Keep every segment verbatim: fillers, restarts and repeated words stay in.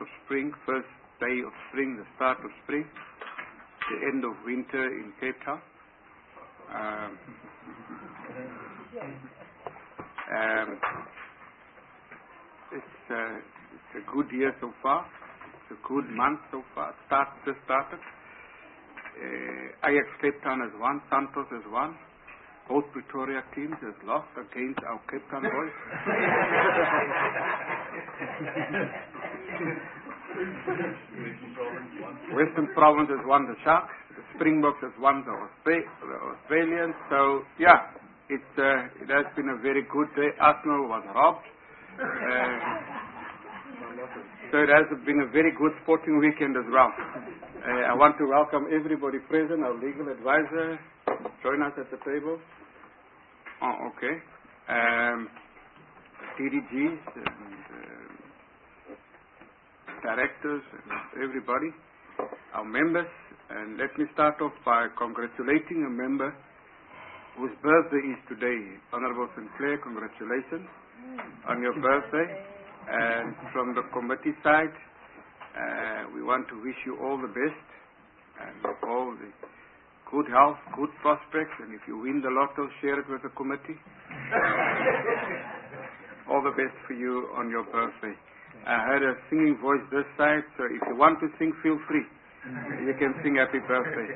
of spring, first day of spring, the start of spring, the end of winter in Cape Town. Um, um, it's, uh, it's a good year so far. It's a good month so far. Start just started. Uh, Ajax Cape Town has won. Santos has won. Both Pretoria teams has lost against our Cape Town boys. Western Province has won the Sharks. The Springboks has won the, Austra- the Australians. So, yeah, it's, uh, it has been a very good day. Arsenal was robbed. Uh, so it has been a very good sporting weekend as well. Uh, I want to welcome everybody present, our legal advisor. Join us at the table. Oh, okay. Um, D D Gs and uh, directors and everybody, our members. And let me start off by congratulating a member whose birthday is today. Honorable Sinclair, congratulations on your birthday. And from the committee side, uh, we want to wish you all the best and all the good health, good prospects, and if you win the lotto, share it with the committee. All the best for you on your birthday. I heard a singing voice this side, so if you want to sing, feel free. You can sing happy birthday.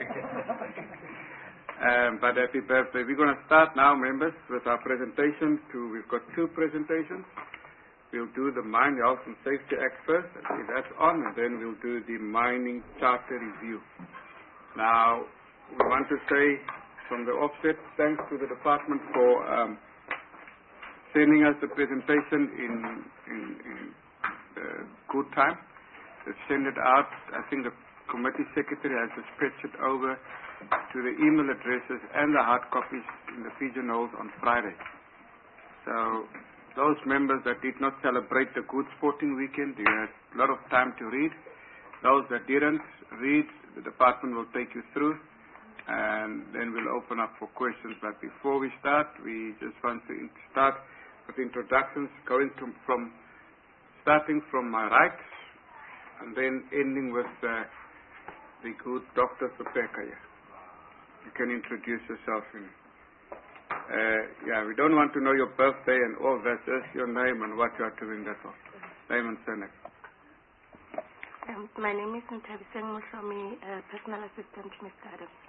Um, but happy birthday. We're going to start now, members, with our presentation. To, we've got two presentations. We'll do the Mine Health and Safety Act first, if that's on, and then we'll do the Mining Charter Review. Now, we want to say from the offset, thanks to the department for um, sending us the presentation in, in, in uh, good time. They send it out. I think the committee secretary has dispatched it over to the email addresses and the hard copies in the pigeonholes on Friday. So those members that did not celebrate the good sporting weekend, you had a lot of time to read. Those that didn't read, the department will take you through, and then we'll open up for questions. But before we start, we just want to start with introductions, going to, from starting from my right, and then ending with uh, the good Doctor Sopekaya. You can introduce yourself. In, uh, yeah, we don't want to know your birthday and all that. Just your name and what you are doing. That's all. Name and surname. Um, my name is Ntabiseng Mushomi, uh, personal assistant to Mister Adams.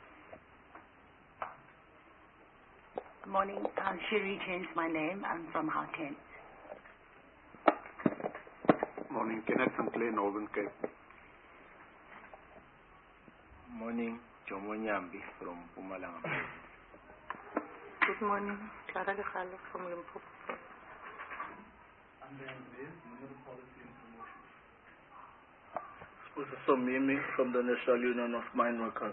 Good morning. I'm Sherry, changed my name. I'm from Gauteng. Morning. Kenneth Sinclair, Northern Cape. Morning. Jomo Nyambi from Mpumalanga. Good morning. Clara Gehalo from Limpopo. And then this, Mineral Policy and Promotion. Professor Mimi from the National Union of Mine Workers.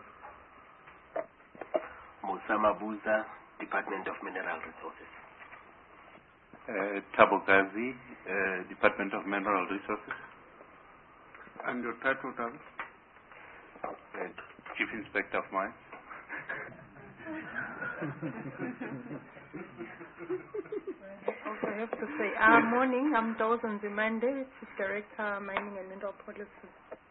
Musa Mabuza, Department of Mineral Resources. Uh, Thabo Gazi, uh, Department of Mineral Resources. And your title, Thabo? Uh, Chief Inspector of Mines. Also, I have to say, uh, morning, I'm Dawson Zimande, Chief Director, Mining and Mineral Policy.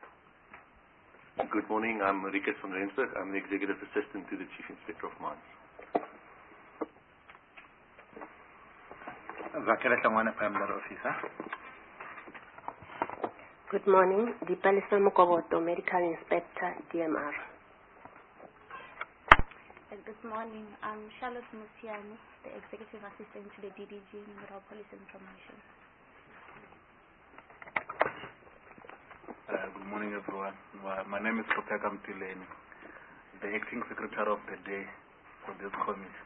Good morning, I'm Rickes van Rensburg. I'm the Executive Assistant to the Chief Inspector of Mines. Vakela Sangwana, Primary Officer. Good morning, Dipalisa Mukoboto, Medical Inspector, D M R. Good morning, I'm Charlotte Musiani, the Executive Assistant to the D D G, Mineral Policy and Promotion. Uh, good morning, everyone. Uh, my name is Kopeka Mtileni, the Acting Secretary of the Day for this committee.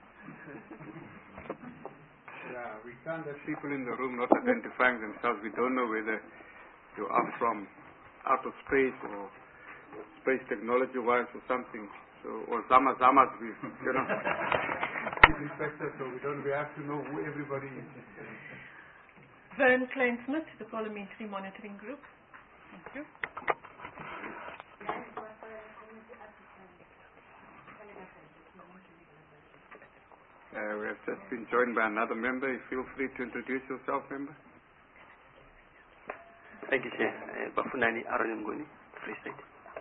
Yeah, we can't have people in the room not identifying themselves. We don't know whether you are from out of space or space technology-wise or something. So, or Zama Zamas, we, you know. Inspector, so we don't, we have to know who everybody is. Vern Klein-Smith, the Parliamentary Monitoring Group. Thank you. Uh, we have just been joined by another member. Feel free to introduce yourself, member. Thank you, Chair. Uh, Bafunani Aaron Nguni, Free State.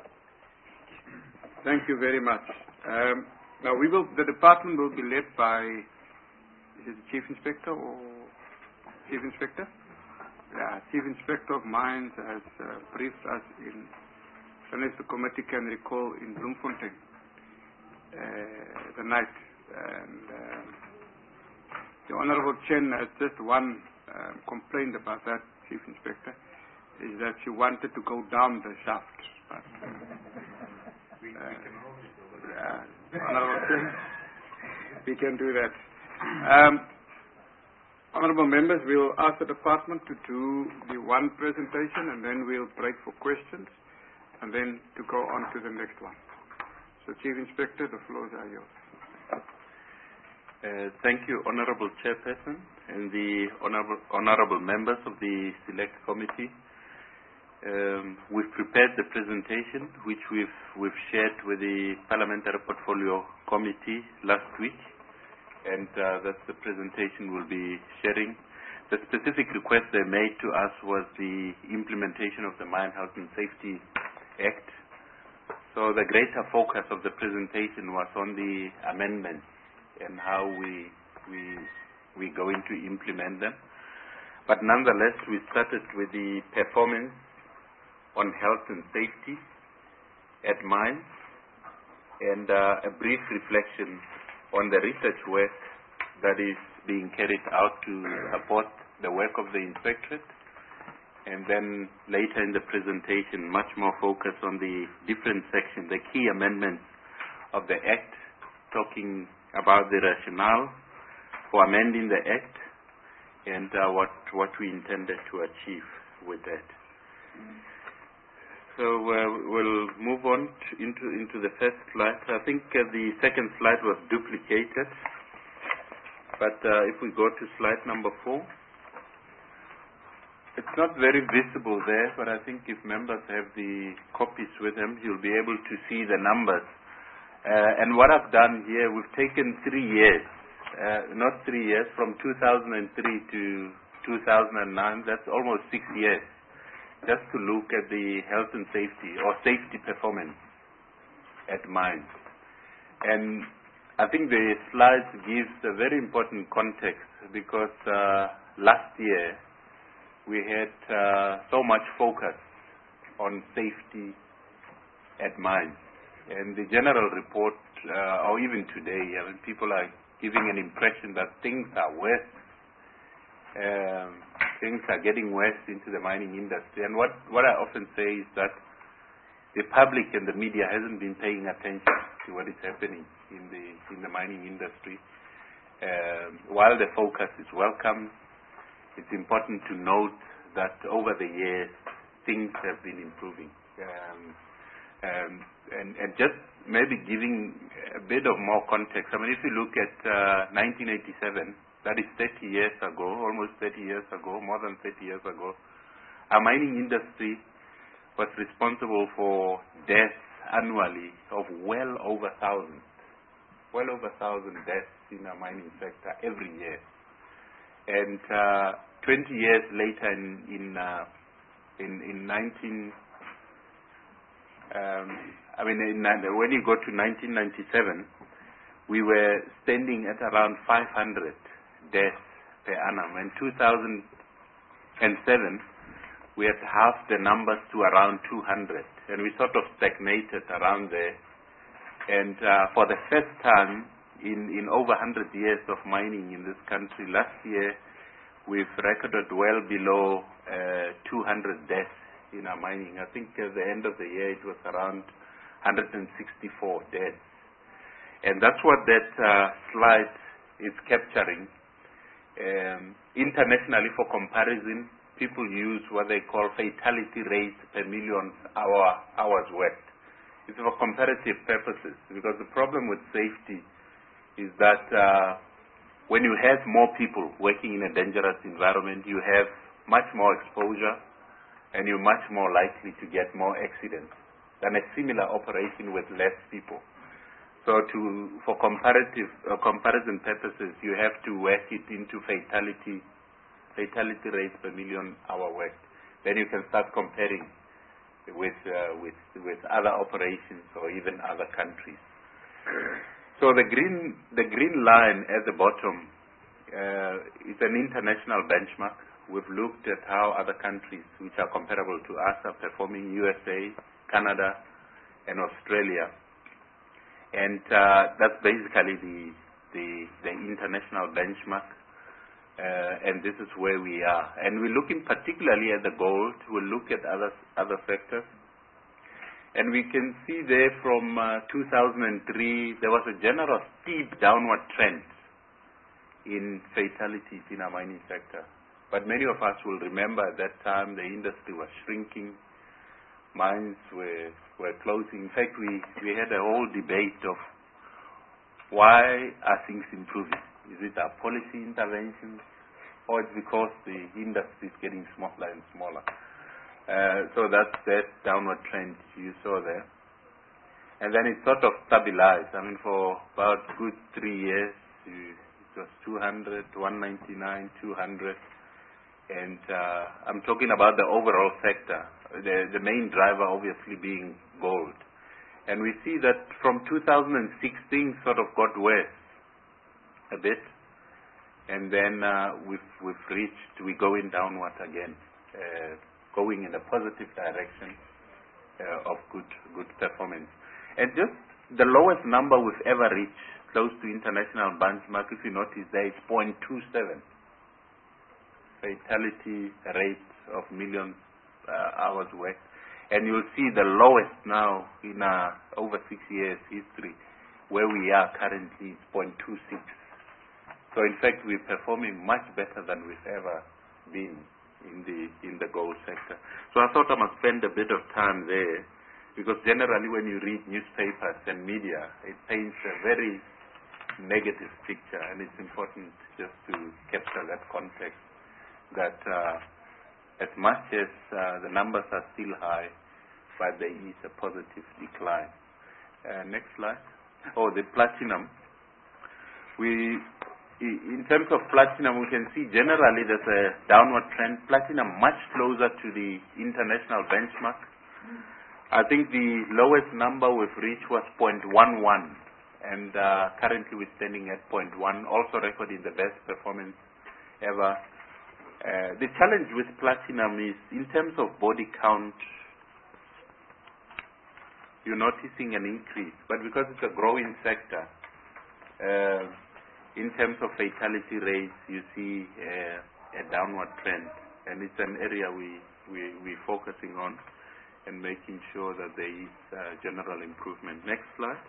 Thank you very much. Um, now we will, the department will be led by, is it the Chief Inspector or Chief Inspector? Yeah, Chief Inspector of Mines has uh, briefed us in, unless the committee can recall, in Bloemfontein uh, the night. And uh, the Honorable Chen has just one uh, complaint about that, Chief Inspector, is that she wanted to go down the shaft. But, we, uh, we can hold it over there. Yeah, Honorable Chen, we can do that. Um, Honorable members, we will ask the department to do the one presentation and then we'll break for questions and then to go on to the next one. So, Chief Inspector, the floors are yours. Uh, thank you, Honorable Chairperson and the honorable, honorable members of the Select Committee. Um, we've prepared the presentation which we've, we've shared with the Parliamentary Portfolio Committee last week. And uh, that's the presentation we'll be sharing. The specific request they made to us was the implementation of the Mine Health and Safety Act. So the greater focus of the presentation was on the amendments and how we we we're going to implement them. But nonetheless, we started with the performance on health and safety at mines and uh, a brief reflection on the research work that is being carried out to support the work of the inspectorate. And then later in the presentation, much more focus on the different sections, the key amendments of the Act, talking about the rationale for amending the Act and uh, what, what we intended to achieve with that. So uh, we'll move on to, into, into the first slide. I think uh, the second slide was duplicated. But uh, if we go to slide number four, it's not very visible there, but I think if members have the copies with them, you'll be able to see the numbers. Uh, and what I've done here, we've taken three years, uh, not three years, from two thousand three to two thousand nine, that's almost six years. Just to look at the health and safety or safety performance at mines. And I think the slides gives a very important context because uh, last year we had uh, so much focus on safety at mines. And the general report, uh, or even today, I mean, people are giving an impression that things are worse. Um, things are getting worse into the mining industry. And what, what I often say is that the public and the media hasn't been paying attention to what is happening in the in the mining industry. Um, while the focus is welcome, it's important to note that over the years things have been improving. Um, um, and, and just maybe giving a bit of more context. I mean, if you look at uh, nineteen eighty-seven, that is thirty years ago, almost thirty years ago, more than thirty years ago, our mining industry was responsible for deaths annually of well over a thousand, well over a thousand deaths in our mining sector every year. And uh, twenty years later, in in uh, in, in nineteen, um, I mean, in, when you go to nineteen ninety-seven, we were standing at around five hundred deaths per annum. In two thousand seven, we had halved the numbers to around two hundred, and we sort of stagnated around there. And uh, for the first time in, in over one hundred years of mining in this country, last year we've recorded well below uh, two hundred deaths in our mining. I think at the end of the year it was around one hundred sixty-four deaths. And that's what that uh, slide is capturing. Um, internationally, for comparison, people use what they call fatality rate per million hour, hours worked. It's for comparative purposes, because the problem with safety is that uh, when you have more people working in a dangerous environment, you have much more exposure and you're much more likely to get more accidents than a similar operation with less people. So to, for comparative uh, comparison purposes, you have to work it into fatality fatality rates per million hour worked. then you can start comparing with, uh, with, with other operations or even other countries. So the green, the green line at the bottom uh, is an international benchmark. We've looked at how other countries which are comparable to us are performing: U S A, Canada, and Australia. And uh, that's basically the, the, the international benchmark. Uh, and this is where we are. And we're looking particularly at the gold. We'll look at other, other sectors. And we can see there from uh, two thousand three, there was a general steep downward trend in fatalities in our mining sector. But many of us will remember at that time the industry was shrinking, mines were, were closing. In fact, we, we had a whole debate of why are things improving? Is it our policy interventions, or it's because the industry is getting smaller and smaller? Uh, so that's that downward trend you saw there. And then it sort of stabilized. I mean, for about good three years, you, it was two hundred, one ninety-nine, two hundred. And uh, I'm talking about the overall sector, the, the main driver obviously being gold. And we see that from two thousand six, things sort of got worse a bit. And then uh, we've, we've reached, we're going downward again, uh, going in a positive direction uh, of good, good performance. And just the lowest number we've ever reached, close to international benchmark, if you notice there, is zero point two seven. Fatality rate of million uh, hours worked. And you'll see the lowest now in uh, over six years history, where we are currently is zero point two six. So in fact, we're performing much better than we've ever been in the in the gold sector. So I thought I must spend a bit of time there, because generally when you read newspapers and media, it paints a very negative picture, and it's important just to capture that context, that uh, as much as uh, the numbers are still high, but there is a positive decline. Uh, next slide. Oh, the platinum. We, in terms of platinum, we can see generally there's a downward trend. Platinum much closer to the international benchmark. I think the lowest number we've reached was zero point one one, and uh, currently we're standing at zero point one, also recording the best performance ever. Uh, the challenge with platinum is, in terms of body count, you're noticing an increase, but because it's a growing sector, uh, in terms of fatality rates, you see uh, a downward trend, and it's an area we, we, we're focusing on and making sure that there is uh, general improvement. Next slide.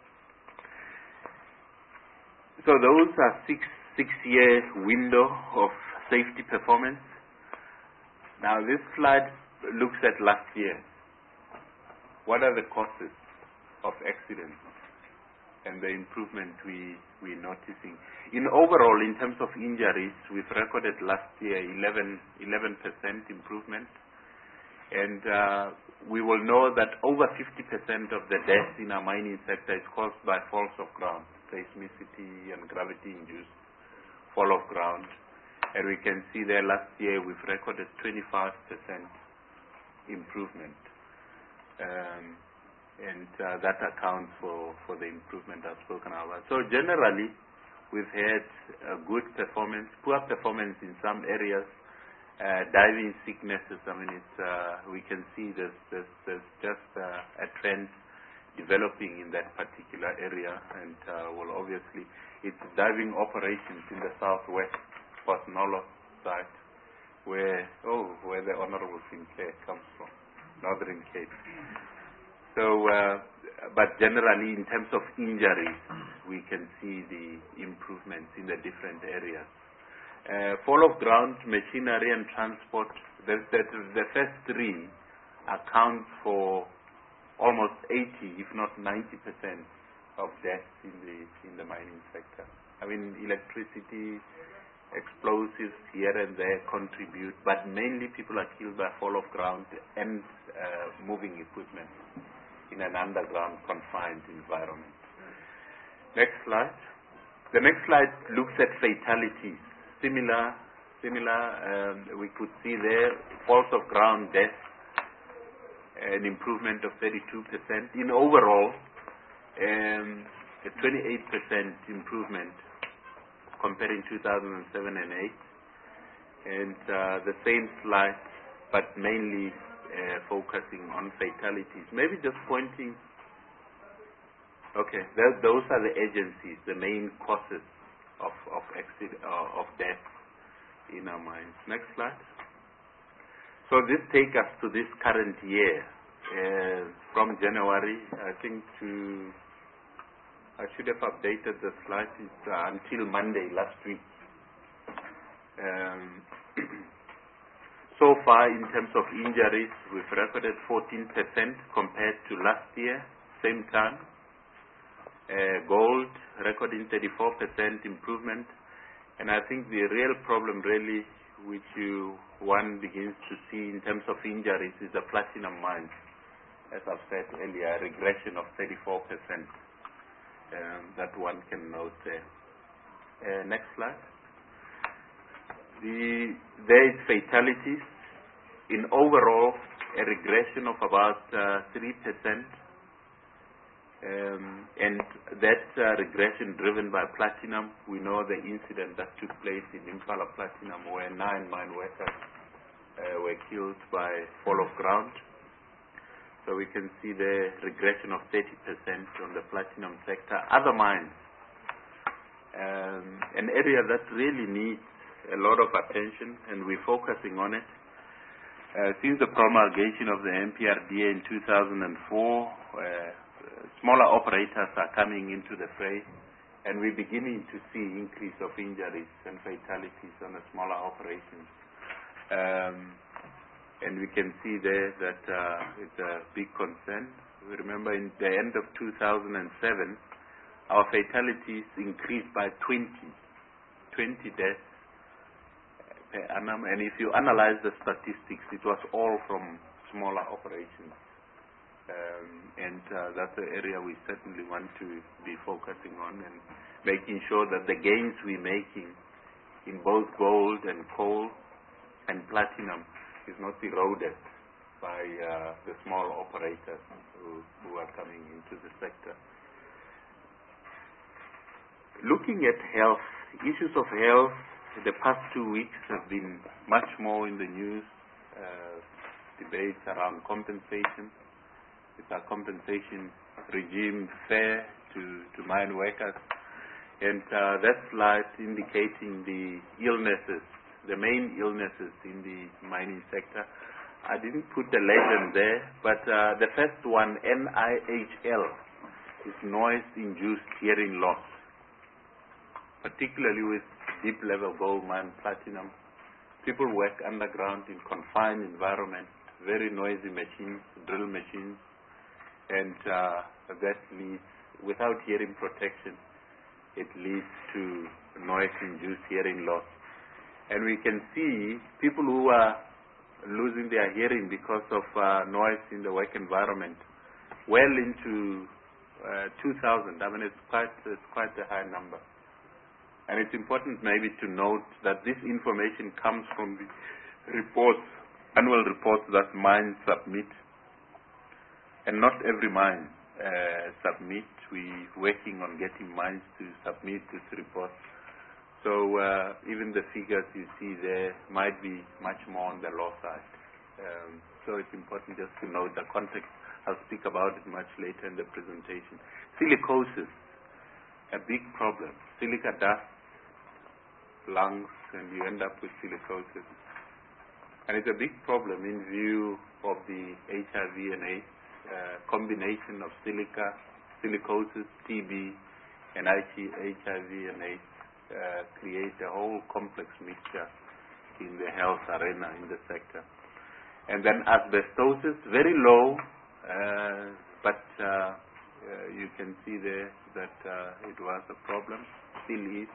So those are six, six-year window of safety performance. Now this slide looks at last year. What are the causes of accidents and the improvement we, we're noticing? In overall, in terms of injuries, we've recorded last year eleven percent improvement. And uh, we will know that over fifty percent of the deaths in our mining sector is caused by falls of ground, seismicity and gravity-induced fall of ground. And we can see there last year we've recorded twenty-five percent improvement. Um, and uh, that accounts for, for the improvement I've spoken about. So generally, we've had a good performance, poor performance in some areas, uh, diving sicknesses. I mean, it's, uh, we can see there's, there's, there's just uh, a trend developing in that particular area. And uh, well, obviously, it's diving operations in the southwest, Port Nolo site, where, oh, where the Honorable Sinclair comes from, Northern Cape. So, uh, but generally in terms of injuries, we can see the improvements in the different areas. Uh, fall of ground, machinery and transport, the, the, the first three account for almost eighty, if not ninety percent of deaths in the, in the mining sector. I mean, electricity, explosives here and there contribute, but mainly people are killed by fall of ground and uh, moving equipment in an underground confined environment. Next slide. The next slide looks at fatalities, similar similar. Um, we could see there fault of ground death, an improvement of thirty-two percent. In overall, um, a twenty-eight percent improvement comparing two thousand seven and eight. And uh, the same slide, but mainly uh, focusing on fatalities. Maybe just pointing. Okay, th those are the agencies, the main causes of of accident, uh, of death in our minds. Next slide. So this takes us to this current year, uh, from January, I think, to, I should have updated the slide, it's, uh, until Monday last week. Um, so far, in terms of injuries, we've recorded fourteen percent compared to last year, same time. Uh, gold recording thirty-four percent improvement, and I think the real problem really which you, one begins to see in terms of injuries is the platinum mines. As I've said earlier, a regression of thirty-four percent um, that one can note there. Uh, next slide. The, there is fatalities. In overall, a regression of about uh, three percent. Um, and that uh, regression driven by platinum. We know the incident that took place in Impala Platinum where nine mine workers uh, were killed by fall of ground. So we can see the regression of thirty percent on the platinum sector. Other mines, um, an area that really needs a lot of attention, and we're focusing on it. Uh, since the promulgation of the M P R D A in two thousand four, uh, smaller operators are coming into the fray, and we're beginning to see increase of injuries and fatalities on the smaller operations. Um, and we can see there that uh, it's a big concern. We remember in the end of two thousand seven, our fatalities increased by twenty, twenty deaths per annum. And if you analyze the statistics, it was all from smaller operations. Um, and uh, that's the area we certainly want to be focusing on and making sure that the gains we're making in both gold and coal and platinum is not eroded by uh, the small operators who, who are coming into the sector. Looking at health, issues of health, the past two weeks have been much more in the news, uh, debates around compensation. Is our compensation regime fair to, to mine workers? And uh, that slide indicating the illnesses, the main illnesses in the mining sector. I didn't put the legend there, but uh, the first one, N I H L, is noise-induced hearing loss, particularly with deep-level gold mine platinum. People work underground in confined environment, very noisy machines, drill machines, and uh, that leads, without hearing protection, it leads to noise-induced hearing loss. And we can see people who are losing their hearing because of uh, noise in the work environment, well into uh, two thousand. I mean, it's quite, it's quite a high number. And it's important maybe to note that this information comes from the reports, annual reports that mines submit. And not every mine uh, submit. We're working on getting mines to submit this report. So uh, even the figures you see there might be much more on the low side. Um, so it's important just to note the context. I'll speak about it much later in the presentation. Silicosis, a big problem. Silica dust, lungs, and you end up with silicosis. And it's a big problem in view of the H I V and AIDS. Uh, combination of silica, silicosis, T B, and H I V and AIDS uh, create a whole complex mixture in the health arena in the sector. And then asbestosis, very low, uh, but uh, uh, you can see there that uh, it was a problem, still is.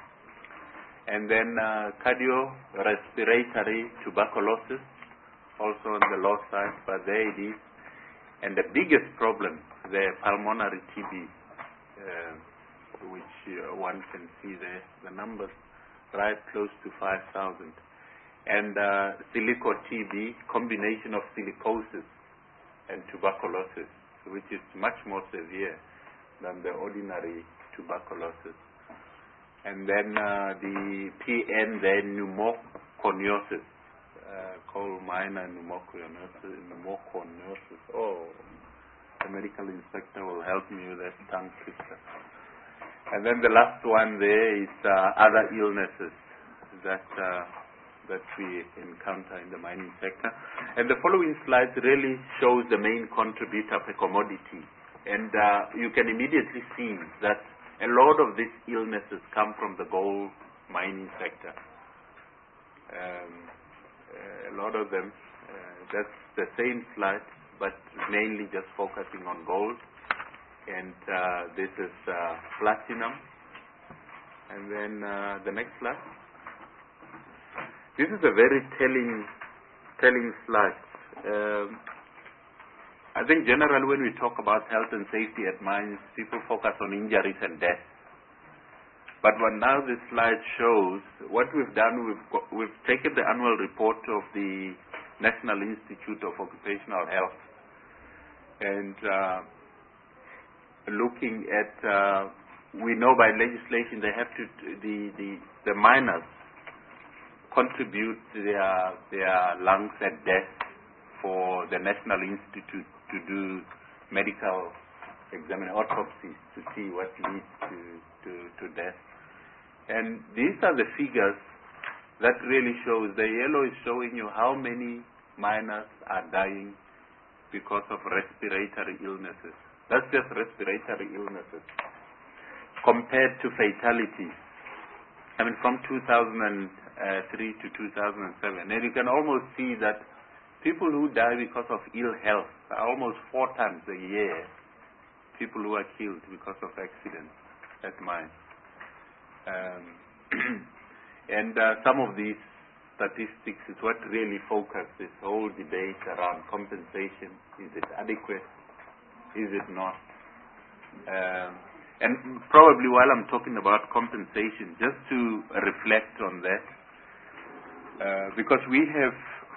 And then uh, cardiorespiratory tuberculosis, also on the low side, but there it is. And the biggest problem, the pulmonary T B, uh, which uh, one can see there, the numbers right close to five thousand. And uh, silico T B, combination of silicosis and tuberculosis, which is much more severe than the ordinary tuberculosis. And then uh, the P N, then pneumoconiosis, uh, coal minor pneumoconiosis, pneumoconiosis. Oh, the medical inspector will help me with that tongue twister. And then the last one there is uh, other illnesses that uh, that we encounter in the mining sector. And the following slides really shows the main contributor per commodity. And uh, you can immediately see that a lot of these illnesses come from the gold mining sector. Um, a lot of them, uh, that's the same slide, but mainly just focusing on gold. And uh, this is uh, platinum. And then uh, the next slide. This is a very telling, telling slide. Um, I think generally when we talk about health and safety at mines, people focus on injuries and death. But what now this slide shows, what we've done, we've, got, we've taken the annual report of the National Institute of Occupational Health and uh, looking at, uh, we know by legislation they have to, the, the, the miners contribute their, their lungs at death for the National Institute to do medical examine autopsies to see what leads to, to, to death. And these are the figures that really shows, the yellow is showing you how many miners are dying because of respiratory illnesses. That's just respiratory illnesses compared to fatalities. I mean, from two thousand three to two thousand seven. And you can almost see that people who die because of ill health are almost four times a year people who are killed because of accidents at mines. Um, and uh, some of these statistics is what really focus this whole debate around compensation. Is it adequate? Is it not? Um, and probably while I'm talking about compensation, just to reflect on that, uh, because we have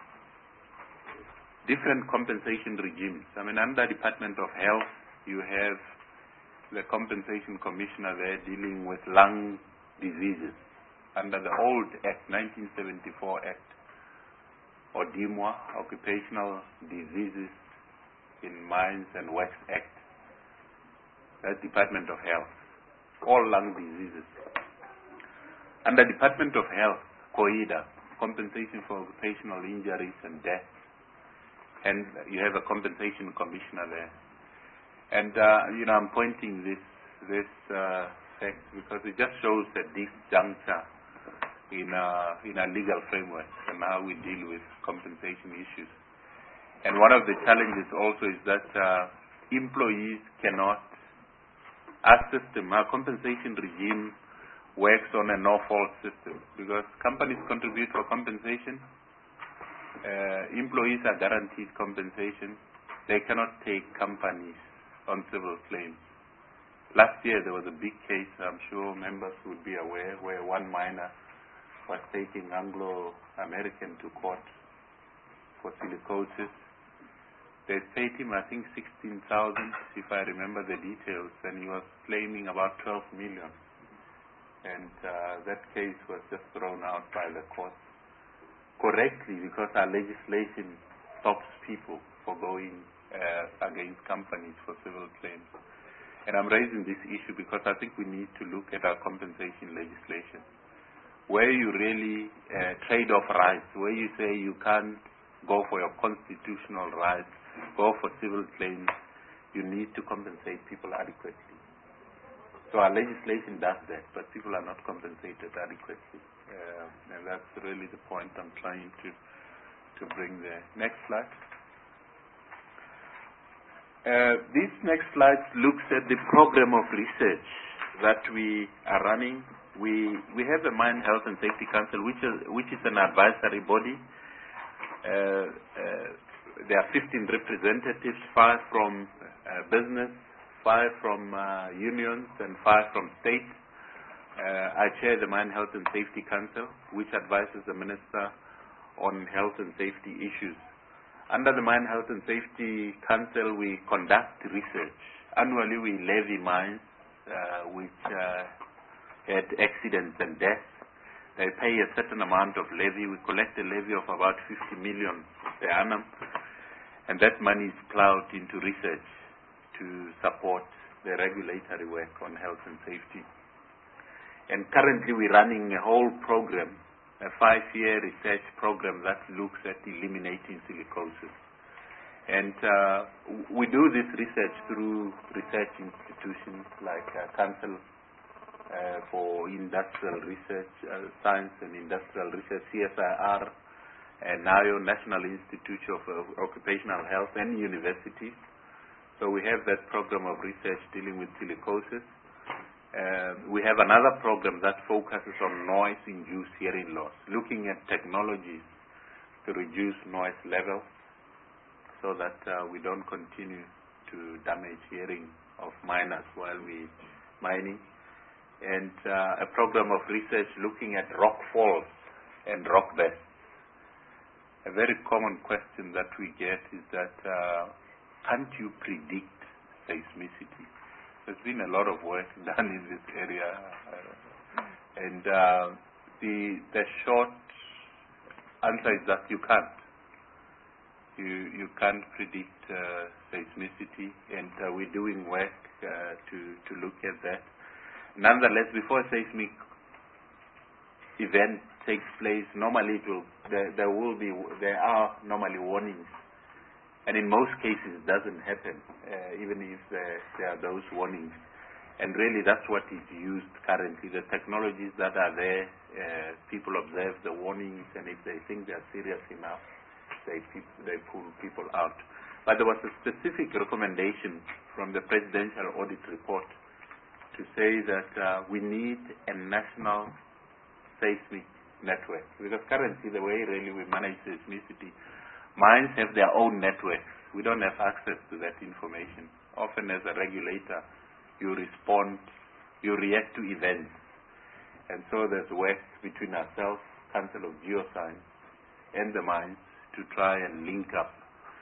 different compensation regimes. I mean, under Department of Health, you have the Compensation Commissioner there dealing with lung diseases under the old Act, nineteen seventy-four Act, or D M W A, Occupational Diseases in Mines and Works Act. That's Department of Health, all lung diseases. Under Department of Health, COIDA, Compensation for Occupational Injuries and Death, and you have a compensation commissioner there. And, uh, you know, I'm pointing this, this uh, fact because it just shows that this juncture in a, in a legal framework and how we deal with compensation issues. And one of the challenges also is that uh, employees cannot, our system, our compensation regime works on a no-fault system because companies contribute for compensation. Uh, employees are guaranteed compensation. They cannot take companies on civil claims. Last year there was a big case, I'm sure members would be aware, where one miner was taking Anglo-American to court for silicosis. They paid him, I think, sixteen thousand, if I remember the details, and he was claiming about twelve million. And uh, that case was just thrown out by the court correctly because our legislation stops people for going uh, against companies for civil claims. And I'm raising this issue because I think we need to look at our compensation legislation, where you really uh, trade off rights, where you say you can't go for your constitutional rights, go for civil claims, you need to compensate people adequately. So our legislation does that, but people are not compensated adequately. Uh, and that's really the point I'm trying to, to bring there. Next slide. Uh, this next slide looks at the program of research that we are running. We, we have the Mine Health and Safety Council, which is, which is an advisory body. Uh, uh, there are fifteen representatives, five from uh, business, five from uh, unions, and five from state. Uh, I chair the Mine Health and Safety Council, which advises the Minister on health and safety issues. Under the Mine Health and Safety Council, we conduct research. Annually, we levy mines uh, which uh, had accidents and deaths. They pay a certain amount of levy. We collect a levy of about fifty million per annum, and that money is plowed into research to support the regulatory work on health and safety. And currently, we're running a whole program, a five-year research program that looks at eliminating silicosis. And uh, we do this research through research institutions like uh, Council uh, for Industrial Research, uh, Science and Industrial Research, C S I R, and N I O, National Institute of uh, Occupational Health, and universities. So we have that program of research dealing with silicosis. Uh, we have another program that focuses on noise-induced hearing loss, looking at technologies to reduce noise levels so that uh, we don't continue to damage hearing of miners while we're mining. And uh, a program of research looking at rock falls and rock vests. A very common question that we get is that uh, can't you predict seismicity? There's been a lot of work done in this area, uh, and uh, the the short answer is that you can't. You you can't predict uh, seismicity, and uh, we're doing work uh, to to look at that. Nonetheless, before a seismic event takes place, normally it will there, there will be there are normally warnings. And in most cases, it doesn't happen, uh, even if uh, there are those warnings. And really, that's what is used currently. The technologies that are there, uh, people observe the warnings, and if they think they are serious enough, they, they pull people out. But there was a specific recommendation from the Presidential Audit Report to say that uh, we need a national seismic network. Because currently, the way really we manage seismicity, mines have their own networks. We don't have access to that information. Often as a regulator, you respond, you react to events. And so there's work between ourselves, Council of Geoscience, and the mines to try and link up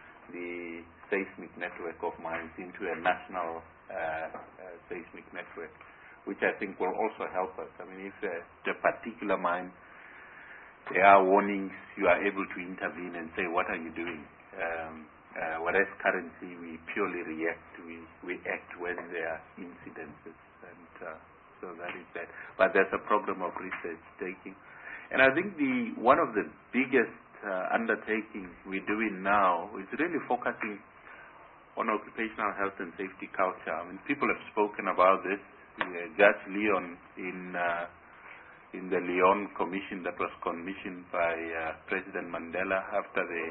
the seismic network of mines into a national uh, uh, seismic network, which I think will also help us. I mean, if uh, the particular mine, there are warnings, you are able to intervene and say, what are you doing? Um, uh, whereas currently we purely react, we, we act when there are incidences. And uh, so that is that. But there's a program of research taking. And I think the one of the biggest uh, undertakings we're doing now is really focusing on occupational health and safety culture. I mean, people have spoken about this. Uh, Judge Leon in uh, in the Leon Commission that was commissioned by uh, President Mandela after the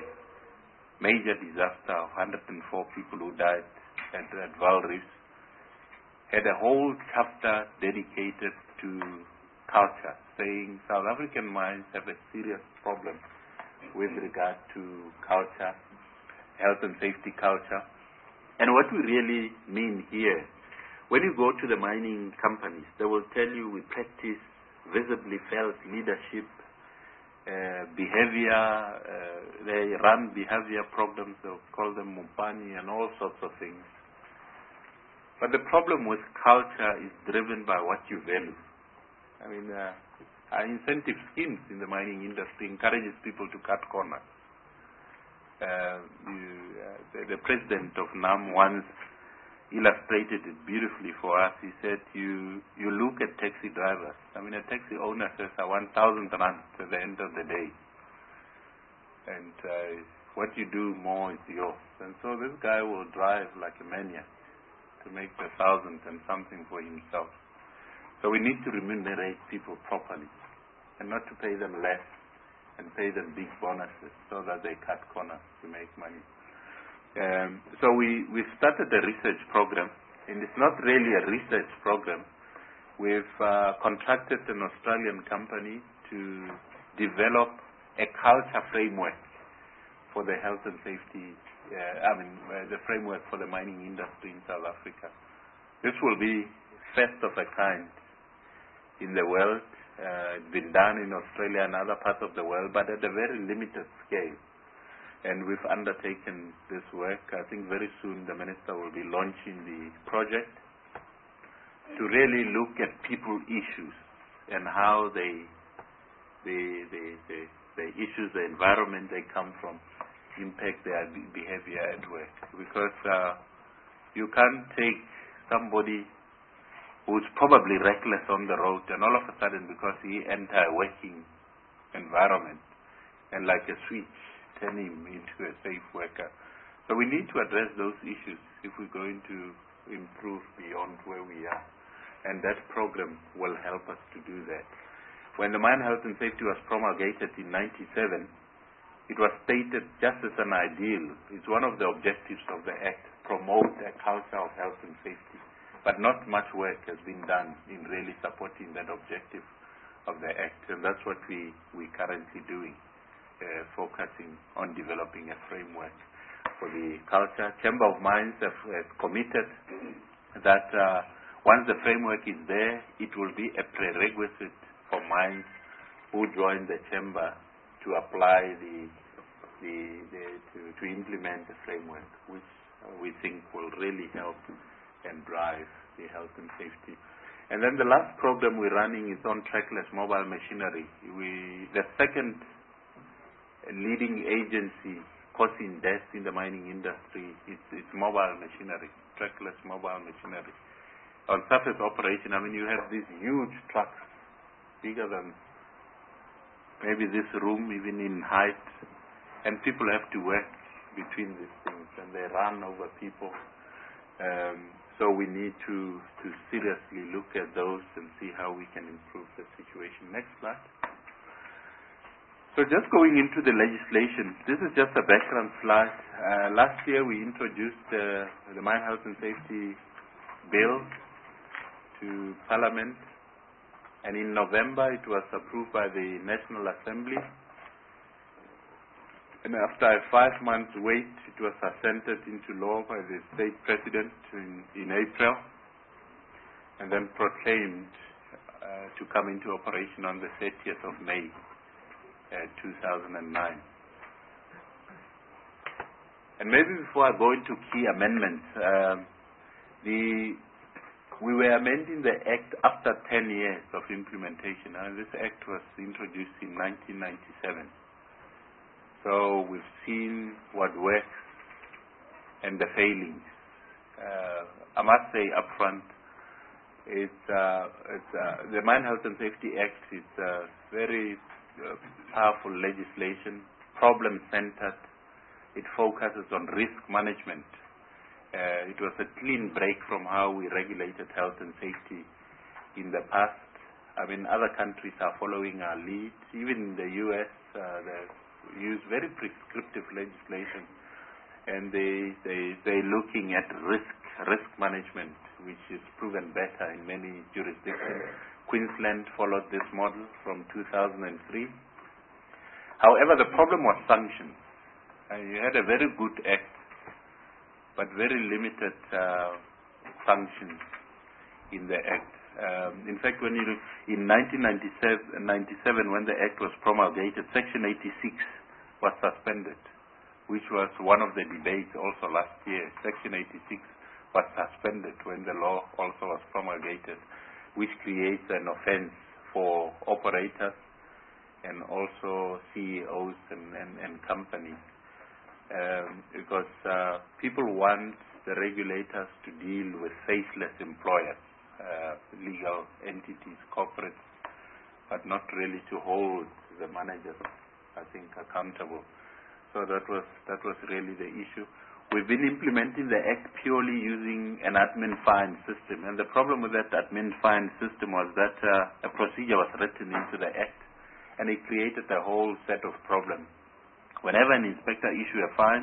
major disaster of one hundred four people who died at, at Vaal Reef, had a whole chapter dedicated to culture, saying South African mines have a serious problem with regard to culture, health and safety culture. And what we really mean here, when you go to the mining companies, they will tell you we practice visibly felt leadership, uh, behavior, uh, they run behavior programs, they'll call them Mupani and all sorts of things. But the problem with culture is driven by what you value. I mean, uh, our incentive schemes in the mining industry encourages people to cut corners. Uh, you, uh, the, the president of NAM once illustrated it beautifully for us. He said, you you look at taxi drivers. I mean, a taxi owner says, I want one thousand rand at the end of the day. And uh, what you do more is yours. And so this guy will drive like a maniac to make the thousand and something for himself. So we need to remunerate people properly and not to pay them less and pay them big bonuses so that they cut corners to make money. Um, so we, we've started a research program, and it's not really a research program. We've uh, contracted an Australian company to develop a culture framework for the health and safety, uh, I mean, uh, the framework for the mining industry in South Africa. This will be first of a kind. in the world. Uh, it's been done in Australia and other parts of the world, but at a very limited scale. And we've undertaken this work. I think very soon the Minister will be launching the project to really look at people issues and how they, the, the, the, the issues, the environment they come from, impact their behavior at work. Because uh, you can't take somebody who's probably reckless on the road and all of a sudden, because he enter a working environment, and like a switch, turn him into a safe worker. So we need to address those issues if we're going to improve beyond where we are. And that program will help us to do that. When the Mine Health and Safety was promulgated in ninety-seven, it was stated just as an ideal. It's one of the objectives of the Act, promote a culture of health and safety. But not much work has been done in really supporting that objective of the Act. And that's what we, we're currently doing. Uh, focusing on developing a framework for the culture. Chamber of Mines have, have committed that uh, once the framework is there, it will be a prerequisite for mines who join the chamber to apply the, the, the to, to implement the framework, which uh, we think will really help and drive the health and safety. And then the last program we're running is on trackless mobile machinery. We, the second leading agency causing death in the mining industry is, is mobile machinery, trackless mobile machinery. On surface operation, I mean, you have these huge trucks, bigger than maybe this room, even in height, and people have to work between these things, and they run over people. Um, so we need to, to seriously look at those and see how we can improve the situation. Next slide. So just going into the legislation, this is just a background slide. Uh, last year we introduced uh, the Mine Health and Safety Bill to Parliament, and in November it was approved by the National Assembly. And after a five month wait, it was assented into law by the State President in, in April, and then proclaimed uh, to come into operation on the thirtieth of May. Uh, two thousand nine. And maybe before I go into key amendments, um, the, we were amending the Act after ten years of implementation. And this Act was introduced in nineteen ninety-seven. So we've seen what works and the failings. Uh, I must say up front, it's, uh, it's, uh, the Mine Health and Safety Act is uh, very Uh, powerful legislation, problem-centered. It focuses on risk management. Uh, it was a clean break from how we regulated health and safety in the past. I mean, other countries are following our lead. Even in the U S, uh, they use very prescriptive legislation, and they they they're looking at risk risk management, which is proven better in many jurisdictions. Queensland followed this model from two thousand three. However, the problem was sanctions. Uh, you had a very good act, but very limited uh, sanctions in the act. Um, in fact, when you in nineteen ninety-seven, when the act was promulgated, Section eighty-six was suspended, which was one of the debates also last year. Section eighty-six was suspended when the law also was promulgated, which creates an offense for operators and also C E Os and, and, and companies. Um, because uh, people want the regulators to deal with faceless employers, uh, legal entities, corporates, but not really to hold the managers, I think, accountable. So that was, that was really the issue. We've been implementing the Act purely using an admin fine system. And the problem with that admin fine system was that uh, a procedure was written into the Act, and it created a whole set of problems. Whenever an inspector issues a fine,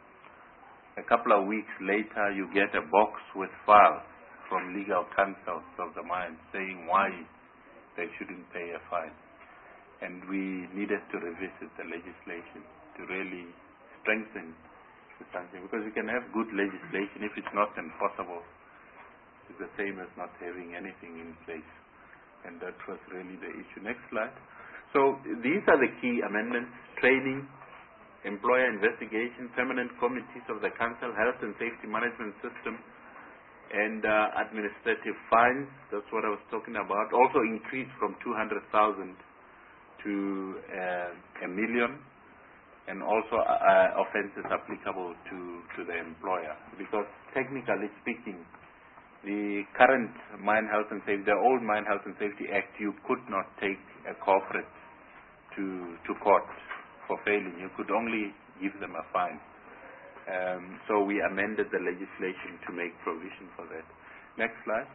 a couple of weeks later you get a box with files from legal counsels of the mine saying why they shouldn't pay a fine. And we needed to revisit the legislation to really strengthen something, because you can have good legislation if it's not enforceable. It's the same as not having anything in place. and that was really the issue. Next slide. So these are the key amendments: training, employer investigation, permanent committees of the council, health and safety management system, and uh, administrative fines. That's what I was talking about. Also increased from two hundred thousand to uh, a million, and also uh, offences applicable to, to the employer. Because technically speaking, the current Mine Health and Safety, the old Mine Health and Safety Act, you could not take a corporate to to court for failing. You could only give them a fine. Um, so we amended the legislation to make provision for that. Next slide.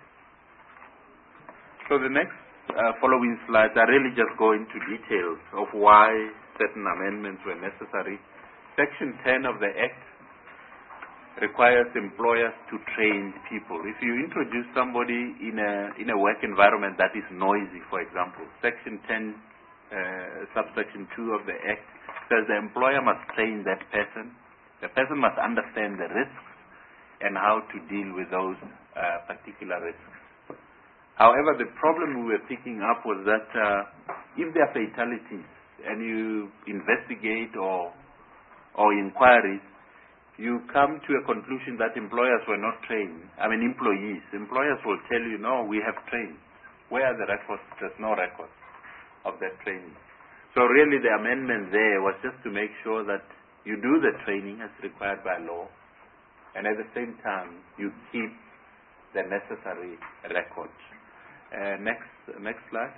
So the next uh, following slides are really just go into details of why certain amendments were necessary. Section ten of the Act requires employers to train people. If you introduce somebody in a in a work environment that is noisy, for example, Section ten, uh, subsection two of the Act says the employer must train that person. The person must understand the risks and how to deal with those uh, particular risks. However, the problem we were picking up was that uh, if there are fatalities and you investigate or or inquiries, you come to a conclusion that employers were not trained. I mean, employees. Employers will tell you, no, we have trained. Where are the records? There's no records of that training. So really the amendment there was just to make sure that you do the training as required by law, and at the same time you keep the necessary records. Uh, next, next slide.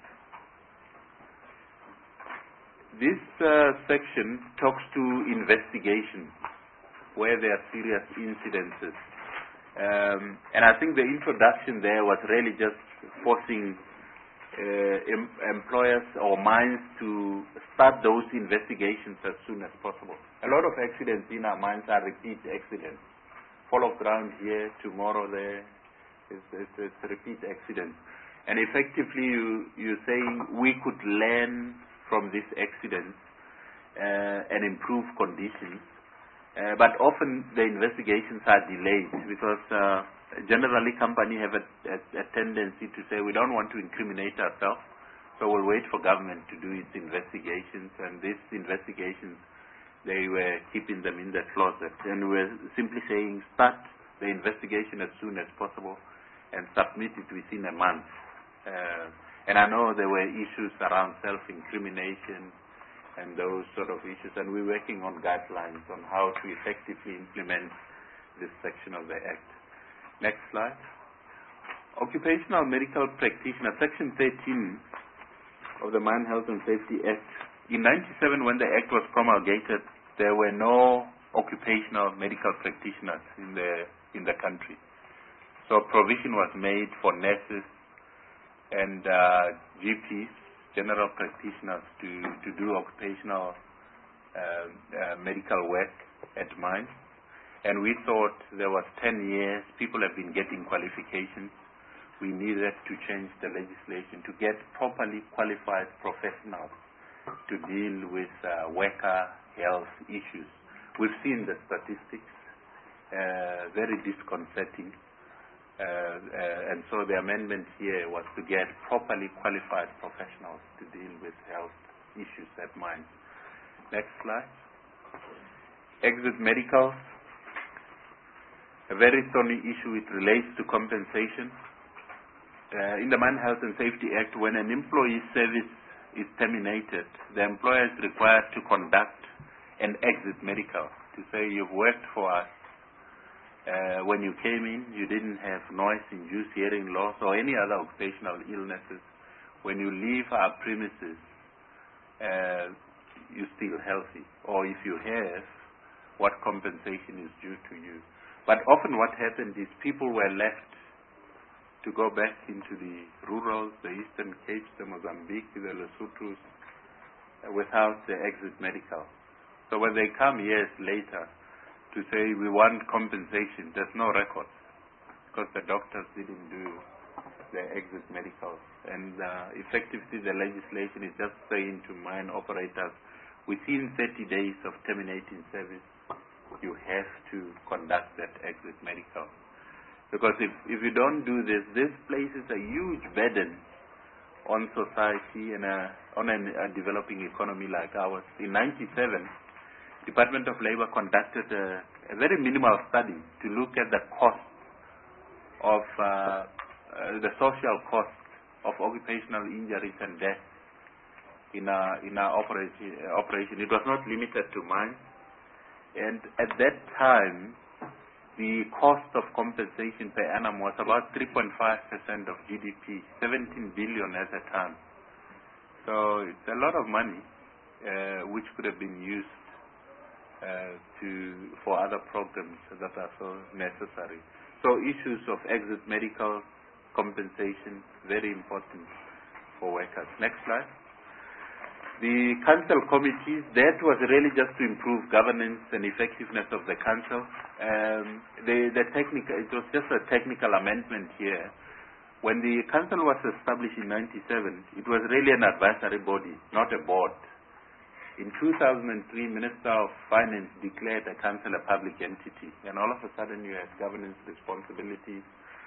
This uh, section talks to investigations where there are serious incidences. Um, and I think the introduction there was really just forcing uh, em employers or mines to start those investigations as soon as possible. A lot of accidents in our mines are repeat accidents. Fall of ground here, tomorrow there, it's, it's, it's repeat accidents. And effectively you, you're saying we could learn from these accidents uh, and improve conditions. Uh, but often the investigations are delayed because uh, generally companies have a, a, a tendency to say we don't want to incriminate ourselves, so we'll wait for government to do its investigations, and these investigations, they were keeping them in the closet. And we're simply saying start the investigation as soon as possible and submit it within a month. Uh, and I know there were issues around self-incrimination and those sort of issues, and we're working on guidelines on how to effectively implement this section of the Act. Next slide. Occupational medical practitioner, Section thirteen of the Mine Health and Safety Act. In ninety-seven, when the Act was promulgated, there were no occupational medical practitioners in the in the country. So provision was made for nurses and uh, G Ps, general practitioners, to, to do occupational uh, uh, medical work at mines. And we thought there was ten years, people have been getting qualifications. We needed to change the legislation to get properly qualified professionals to deal with uh, worker health issues. We've seen the statistics, uh, very disconcerting. Uh, uh, and so the amendment here was to get properly qualified professionals to deal with health issues at mines. Next slide. Exit medicals. A very thorny issue. It relates to compensation. Uh, in the Mine Health and Safety Act, when an employee's service is terminated, the employer is required to conduct an exit medical to say you've worked for us. Uh, when you came in, you didn't have noise-induced hearing loss or any other occupational illnesses. When you leave our premises, uh, you're still healthy. Or if you have, what compensation is due to you. But often what happened is people were left to go back into the rurals, the Eastern Cape, the Mozambique, the Lesothos, uh, without the exit medical. So when they come years later to say we want compensation, there's no record because the doctors didn't do the exit medicals. And uh, effectively the legislation is just saying to mine operators, within thirty days of terminating service, you have to conduct that exit medical. Because if, if you don't do this, this places a huge burden on society and a, on a, a developing economy like ours. In ninety-seven, Department of Labor conducted a, a very minimal study to look at the cost of uh, uh, the social cost of occupational injuries and death in our in our operation. Operation. It was not limited to mines, and at that time, the cost of compensation per annum was about three point five percent of G D P, seventeen billion at the time. So it's a lot of money, uh, which could have been used uh, to for other programs that are so necessary. So issues of exit medical compensation, very important for workers. Next slide. The council committees, that was really just to improve governance and effectiveness of the council. Um, the, the technical, it was just a technical amendment here. When the council was established in ninety-seven, it was really an advisory body, not a board. In two thousand three, Minister of Finance declared the council a public entity, and all of a sudden you have governance responsibilities.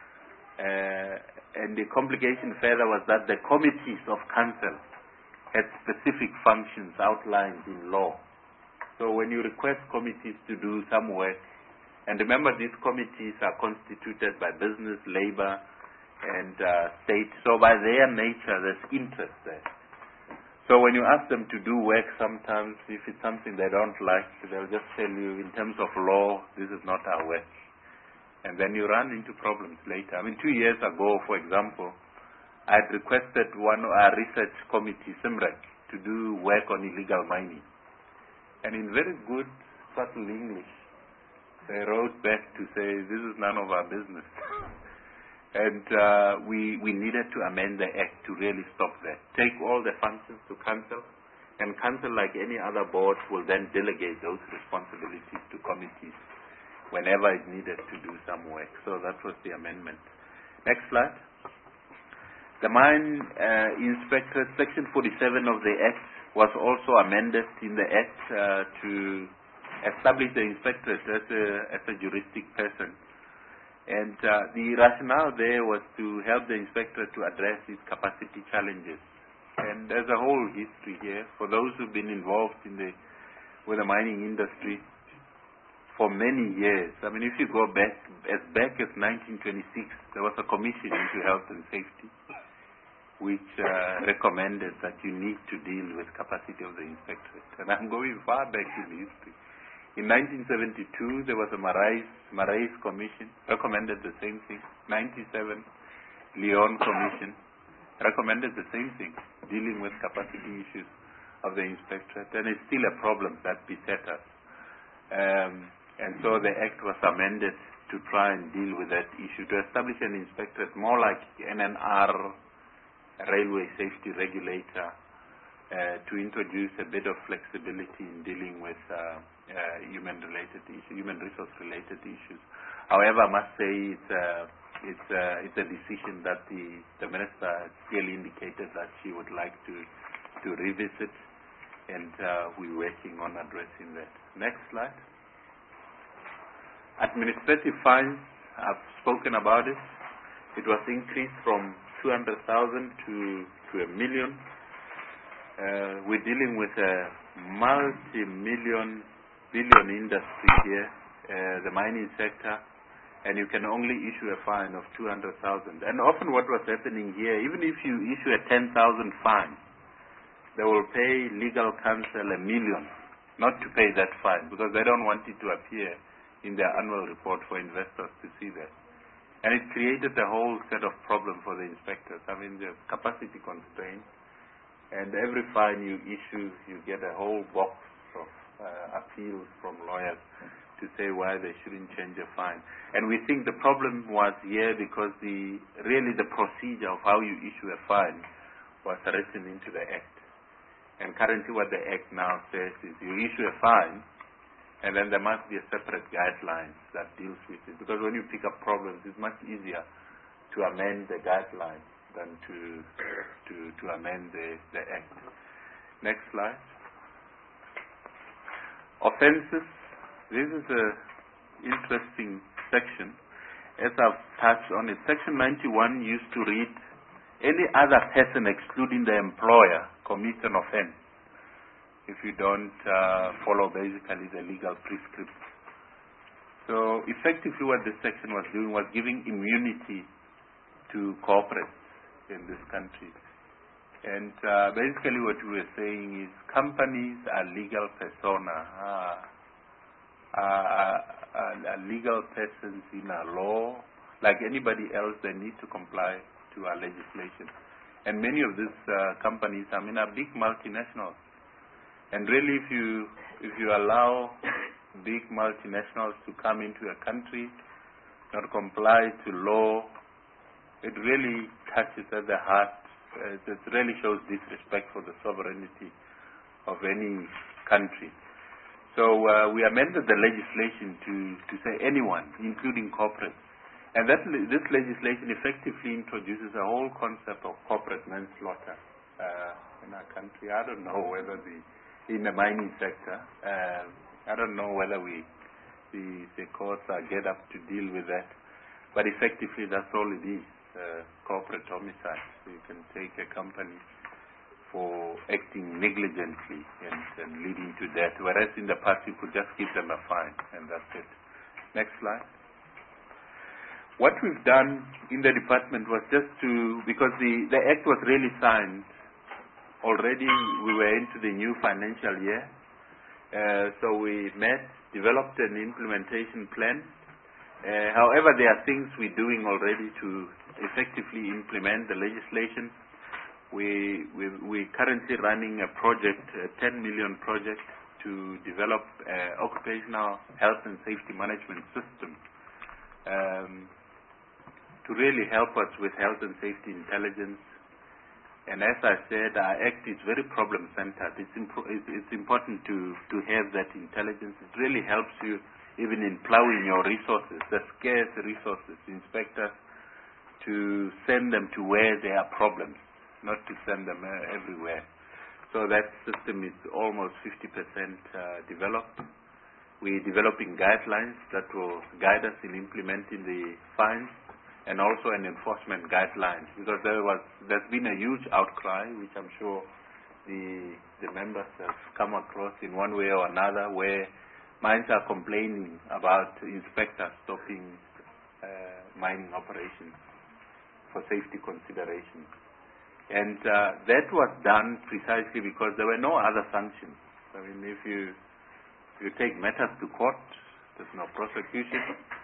Uh, and the complication further was that the committees of council had specific functions outlined in law. So when you request committees to do some work, and remember these committees are constituted by business, labor, and uh, state, so by their nature there's interest there. So when you ask them to do work, sometimes if it's something they don't like, they'll just tell you in terms of law, this is not our work. And then you run into problems later. I mean, two years ago, for example, I had requested one of our research committee, SIMREC, to do work on illegal mining. And in very good, subtle English, they wrote back to say, this is none of our business. And uh, we, we needed to amend the Act to really stop that. Take all the functions to council, and council, like any other board, will then delegate those responsibilities to committees whenever it's needed to do some work. So that was the amendment. Next slide. The mine uh, inspector, section forty-seven of the Act, was also amended in the Act uh, to establish the inspectorate as a, as a juristic person. And uh, the rationale there was to help the inspectorate to address these capacity challenges. And there's a whole history here. For those who've been involved in the, with the mining industry for many years, I mean, if you go back, as back as nineteen twenty-six, there was a commission into health and safety, which uh, recommended that you need to deal with capacity of the inspectorate. And I'm going far back in history. In nineteen seventy-two, there was a Marais, Marais Commission, recommended the same thing. ninety-seven, Lyon Commission, recommended the same thing, dealing with capacity issues of the inspectorate. And it's still a problem that beset us. Um, and so the Act was amended to try and deal with that issue, to establish an inspectorate more like N N R, railway safety regulator, uh, to introduce a bit of flexibility in dealing with uh, uh, human-related issues, human resource-related issues. However, I must say it's a, it's a, it's a decision that the, the minister clearly indicated that she would like to to revisit, and uh, we're working on addressing that. Next slide. Administrative fines, I've spoken about it. It was increased from two hundred thousand to, to a million. Uh, we're dealing with a multi-million, billion industry here, uh, the mining sector, and you can only issue a fine of two hundred thousand. And often what was happening here, even if you issue a ten thousand fine, they will pay legal counsel a million not to pay that fine because they don't want it to appear in their annual report for investors to see that. And it created a whole set of problems for the inspectors. I mean, the capacity constraints, and every fine you issue, you get a whole box of uh, appeals from lawyers to say why they shouldn't change a fine. And we think the problem was here because the really the procedure of how you issue a fine was written into the Act. And currently what the Act now says is you issue a fine, and then there must be a separate guideline that deals with it. Because when you pick up problems, it's much easier to amend the guidelines than to to, to amend the, the Act. Next slide. Offences. This is an interesting section. As I've touched on it, Section ninety-one used to read, any other person excluding the employer commits an offense if you don't uh, follow basically the legal prescripts. So effectively what this section was doing was giving immunity to corporates in this country. And uh, basically what we were saying is companies are legal persona, uh, are, are, are legal persons in our law. Like anybody else, they need to comply to our legislation. And many of these uh, companies, I mean, are big multinationals. And really, if you if you allow big multinationals to come into a country, not comply to law, it really touches at the heart. Uh, it really shows disrespect for the sovereignty of any country. So uh, we amended the legislation to, to say anyone, including corporates. And that le this legislation effectively introduces a whole concept of corporate manslaughter uh, in our country. I don't know whether the, in the mining sector, uh, I don't know whether we, the, the courts are get up to deal with that. But effectively that's all it is. Uh, corporate homicide. So you can take a company for acting negligently and, and leading to death, whereas in the past you could just give them a fine and that's it. Next slide. What we've done in the department was just to, because the, the act was really signed, already we were into the new financial year, uh, so we met, developed an implementation plan. Uh, however, there are things we're doing already to effectively implement the legislation. We, we, we're currently running a project, a ten million project, to develop an occupational health and safety management system um, to really help us with health and safety intelligence. And as I said, our Act is very problem-centered. It's, it's, it's important to, to have that intelligence. It really helps you even in plowing your resources, the scarce resources, inspectors, to send them to where there are problems, not to send them uh, everywhere. So that system is almost fifty percent uh, developed. We're developing guidelines that will guide us in implementing the fines and also an enforcement guideline, because there was, there's been a huge outcry, which I'm sure the, the members have come across in one way or another, where mines are complaining about inspectors stopping uh, mining operations for safety considerations. And uh, that was done precisely because there were no other sanctions. I mean, if you, you take matters to court, there's no prosecution,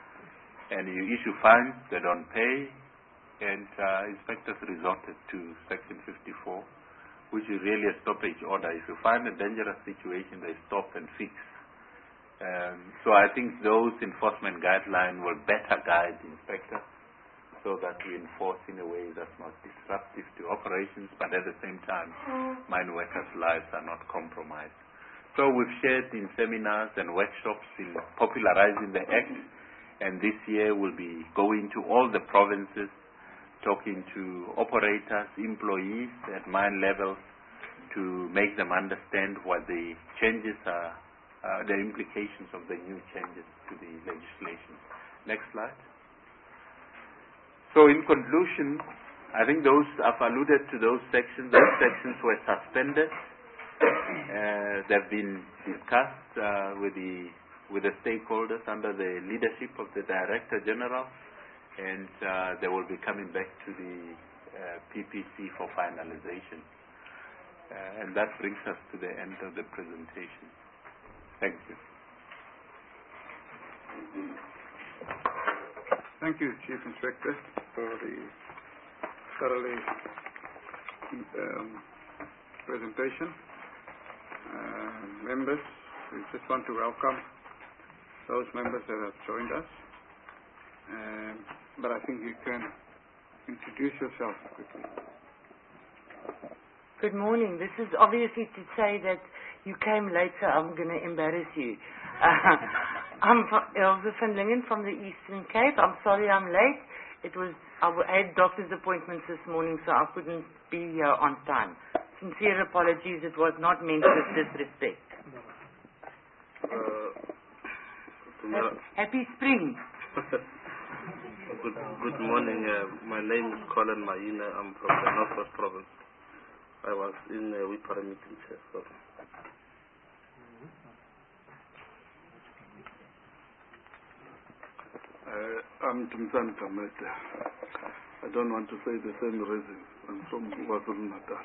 and you issue fines, they don't pay, and uh, inspectors resorted to Section fifty-four, which is really a stoppage order. If you find a dangerous situation, they stop and fix. Um, so I think those enforcement guidelines will better guide inspectors so that we enforce in a way that's not disruptive to operations, but at the same time, mine workers' lives are not compromised. So we've shared in seminars and workshops in popularizing the Act, and this year we'll be going to all the provinces, talking to operators, employees at mine levels, to make them understand what the changes are, uh, the implications of the new changes to the legislation. Next slide. So in conclusion, I think those, I've alluded to those sections. Those sections were suspended. Uh, they've been discussed uh, with the with the stakeholders under the leadership of the Director General, and uh, they will be coming back to the uh, P P C for finalization. Uh, and that brings us to the end of the presentation. Thank you. Thank you, Chief Inspector, for the thoroughly um, presentation. Uh, members, we just want to welcome those members that have joined us. Um, but I think you can introduce yourself quickly. Good morning. This is obviously to say that you came later. I'm going to embarrass you. Uh, I'm Elsa van Lingen from the Eastern Cape. I'm sorry I'm late. It was I had doctor's appointments this morning, so I couldn't be here on time. Sincere apologies. It was not meant with disrespect. Uh, Happy spring. Good, good morning. Uh, my name is Colin Maina. I'm from the Northwest Province. I was in a WIPARA meeting, sir. So. Uh, I'm Tumsan Kamete. I don't want to say the same reason. I'm from KwaZulu Natal.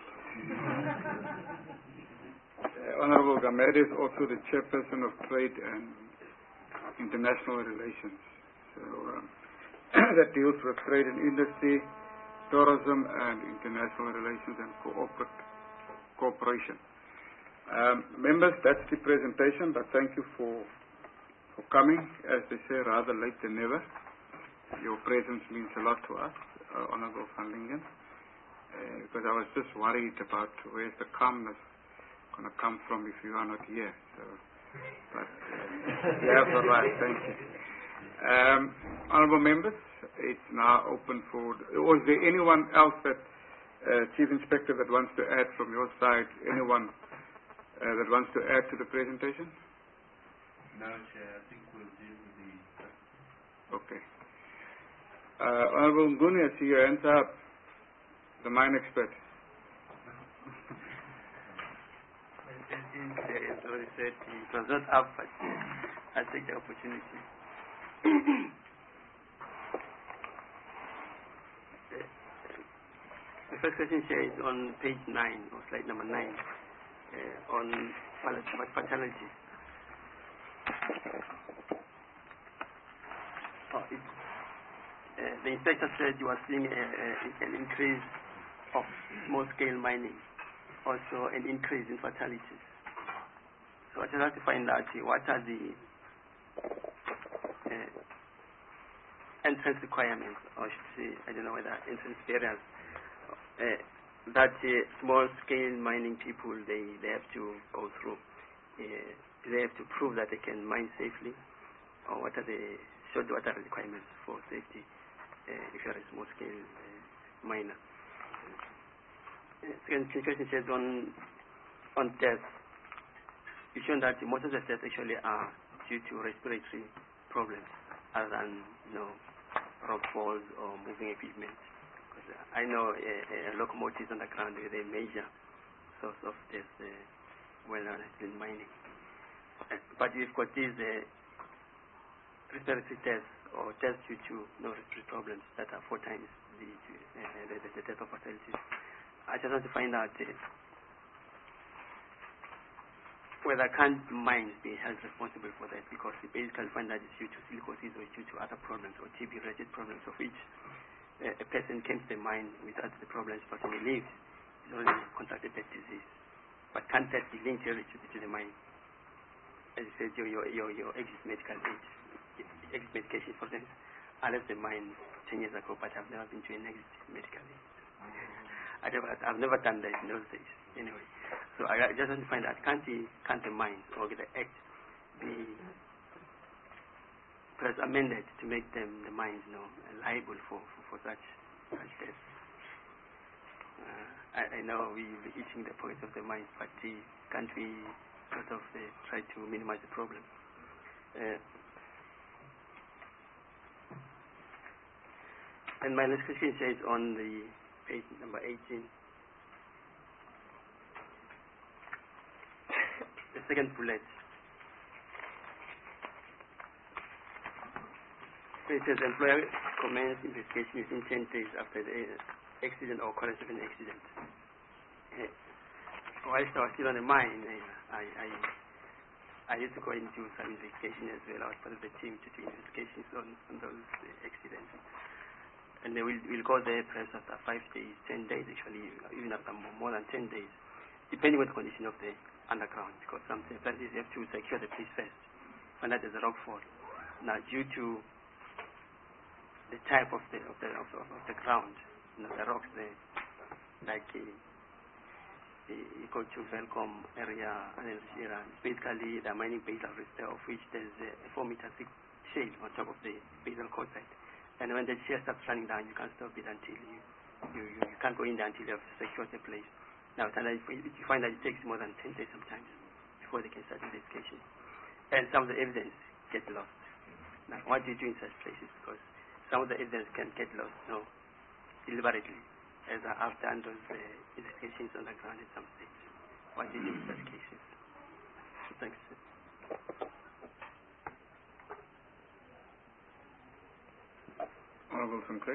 Uh, Honorable Gamede is also the chairperson of Trade and International Relations. So um, that deals with trade and industry, tourism, and international relations and corporate cooperation. Um, members, that's the presentation, but thank you for for coming. As they say, rather late than never. Your presence means a lot to us, uh, Honorable Van Lingen, uh, because I was just worried about where's the calmness going to come from if you are not here. So, but uh, yeah, all right, thank you. Um, honorable members, it's now open for. Was there anyone else that, uh, Chief Inspector, that wants to add from your side? Anyone uh, that wants to add to the presentation? No, Chair. I think we'll deal with the. Okay. Uh, Honorable Nguni, I see your hands up. The mine expert. As already said, it was not up, but I'll take the opportunity. The first question here is on page nine, or slide number nine, uh, on fatality. Oh, it, uh, the inspector said you are seeing a, a, an increase of small-scale mining, also an increase in fatalities. So I just have to find out uh, what are the uh, entrance requirements, or I should say, I don't know whether entrance barriers, uh, that uh, small-scale mining people, they, they have to go through. Uh, they have to prove that they can mine safely, or what are the, should what are the requirements for safety uh, if you are a small-scale uh, miner. Uh, second question says on, on deaths. You've shown that most of the deaths actually are due to respiratory problems, other than, you know, rock falls or moving equipment. Because uh, I know uh, uh, locomotives underground with a major source of death uh, when it's been mining. Uh, but you've got these uh, respiratory deaths or deaths due to you know, respiratory problems that are four times the, uh, the, the, the death of fatalities. I just want to find out uh, whether can't mines be held responsible for that, because we basically find that it's due to silicosis or due to other problems or T B-related problems of which uh, a person came to the mine without the problems, but when he leaves, he's already contracted that disease. But can't that be linked directly to, to the mine? As you said, your, your, your, your exit medical age, exit medication, for instance, I left the mine ten years ago, but I've never been to an exit medical age. I never, I've never done that in those days, anyway. So I, I just want to find out, can't the, can't the mines or the act be perhaps amended to make them, the mines, you know, liable for, for, for such, such deaths? Uh, I, I know we'll be eating the pockets of the mines, but uh, can't we sort of uh, try to minimize the problem? Uh, and my next question says on the page number eighteen. The second bullet. It says employer commence investigation within ten days after the accident or occurrence of an accident. Uh, whilst I was still on the mine, uh, I, I I used to go into some investigation as well. I was part of the team to do investigations on, on those uh, accidents. And they will will go there perhaps after five days, ten days actually, even after more, more than ten days, depending on the condition of the underground, because sometimes you have to secure the place first, find out there's a rock fall. Now, due to the type of the of the of, of, of the ground, you know, the rocks there, like uh, you go to Velcom area and Sierra, basically the mining basal rift there, of which there's a four meter thick shale on top of the basal quartzite. And when the shear starts running down, you can't stop it until you, you, you, you can't go in there until you have secured the place. Now, you find that it takes more than ten days sometimes before they can start investigation. And some of the evidence gets lost. Now, what do you do in such places? Because some of the evidence can get lost, you know, deliberately, as I've done those uh, investigations on the ground at some stage. What did in such cases? Thanks. Honourable Sinclair.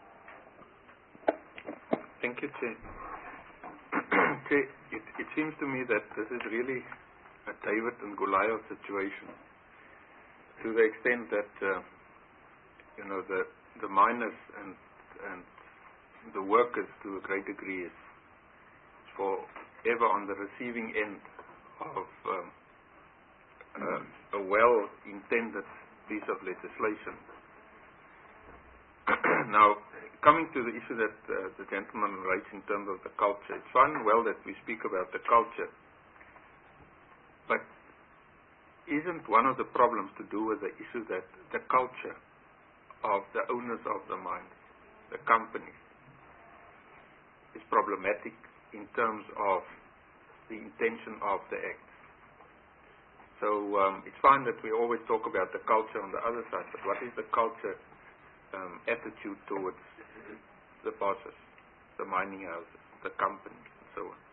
Thank you, Chair. Chair, it, it seems to me that this is really a David and Goliath situation, to the extent that uh, you know the the miners and and the workers, to a great degree, is forever on the receiving end of um, uh, a well-intended piece of legislation. Now, coming to the issue that uh, the gentleman raised in terms of the culture, it's fine and well that we speak about the culture, but isn't one of the problems to do with the issue that the culture of the owners of the mines, the companies, is problematic in terms of the intention of the act? So um, it's fine that we always talk about the culture on the other side, but what is the culture um, attitude towards the bosses, the mining houses, the companies, and so on?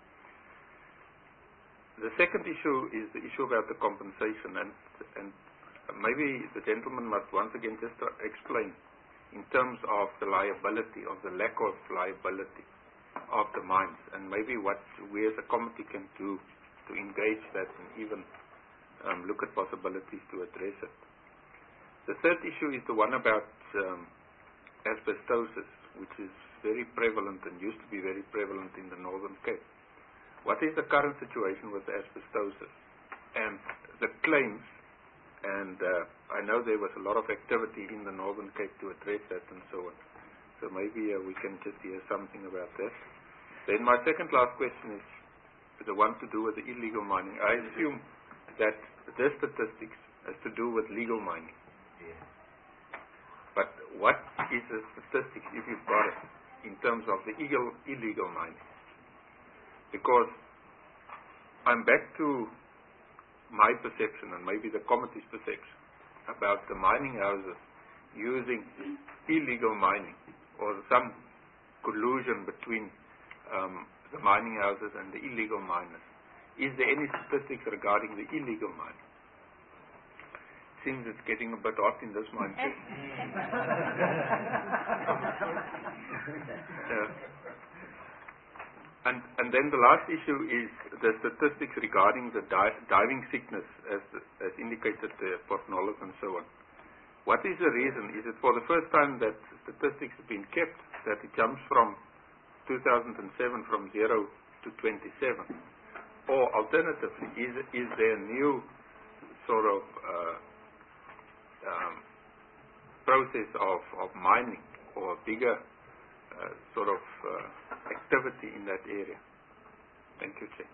The second issue is the issue about the compensation, and, and maybe the gentleman must once again just explain in terms of the liability, of the lack of liability of the mines, and maybe what we as a committee can do to engage that and even um, look at possibilities to address it. The third issue is the one about um, asbestosis, which is very prevalent and used to be very prevalent in the Northern Cape. What is the current situation with asbestosis and the claims? And uh, I know there was a lot of activity in the Northern Cape to address that and so on. So maybe uh, we can just hear something about that. Then my second last question is the one to do with the illegal mining. I assume that the statistics has to do with legal mining. Yeah. But what is the statistics, if you've got it, in terms of the illegal, illegal mining? Because I'm back to my perception, and maybe the committee's perception, about the mining houses using illegal mining, or some collusion between um, the mining houses and the illegal miners. Is there any statistics regarding the illegal mining? Seems it's getting a bit hot in this mine. Yeah. And, and then the last issue is the statistics regarding the di diving sickness, as, as indicated there, Port Nolloth and so on. What is the reason? Is it for the first time that statistics have been kept, that it jumps from two thousand seven from zero to twenty-seven? Or alternatively, is, is there a new sort of uh, um, process of, of mining, or bigger uh, sort of uh, activity in that area? Thank you, Chair.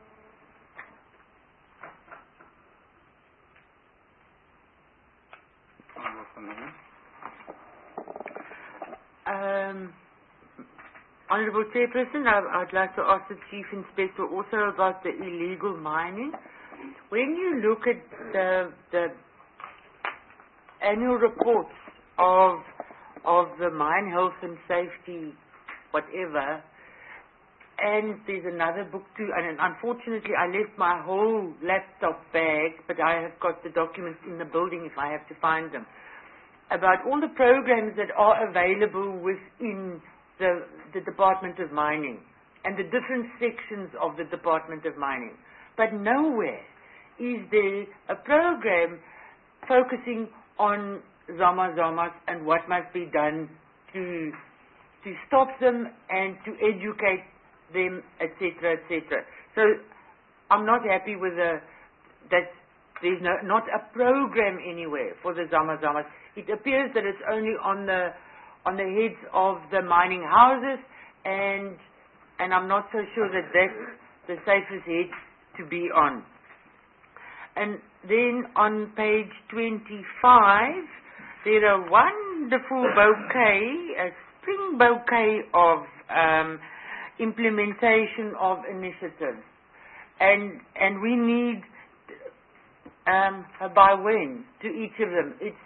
Um, Honourable Chairperson, I, I'd like to ask the Chief Inspector also about the illegal mining. When you look at the, the annual reports of of the mine health and safety, whatever, and there's another book too, and unfortunately I left my whole laptop bag, but I have got the documents in the building if I have to find them, about all the programs that are available within the, the Department of Mining and the different sections of the Department of Mining. But nowhere is there a program focusing on Zama Zamas and what must be done to to stop them and to educate them, et cetera, et cetera. So I'm not happy with the that there's no, not a program anywhere for the Zama Zamas. It appears that it's only on the on the heads of the mining houses, and and I'm not so sure that that's the safest head to be on. And then on page twenty-five, there are wonderful bouquet, a spring bouquet of um, implementation of initiatives, and and we need um, by when to each of them. It's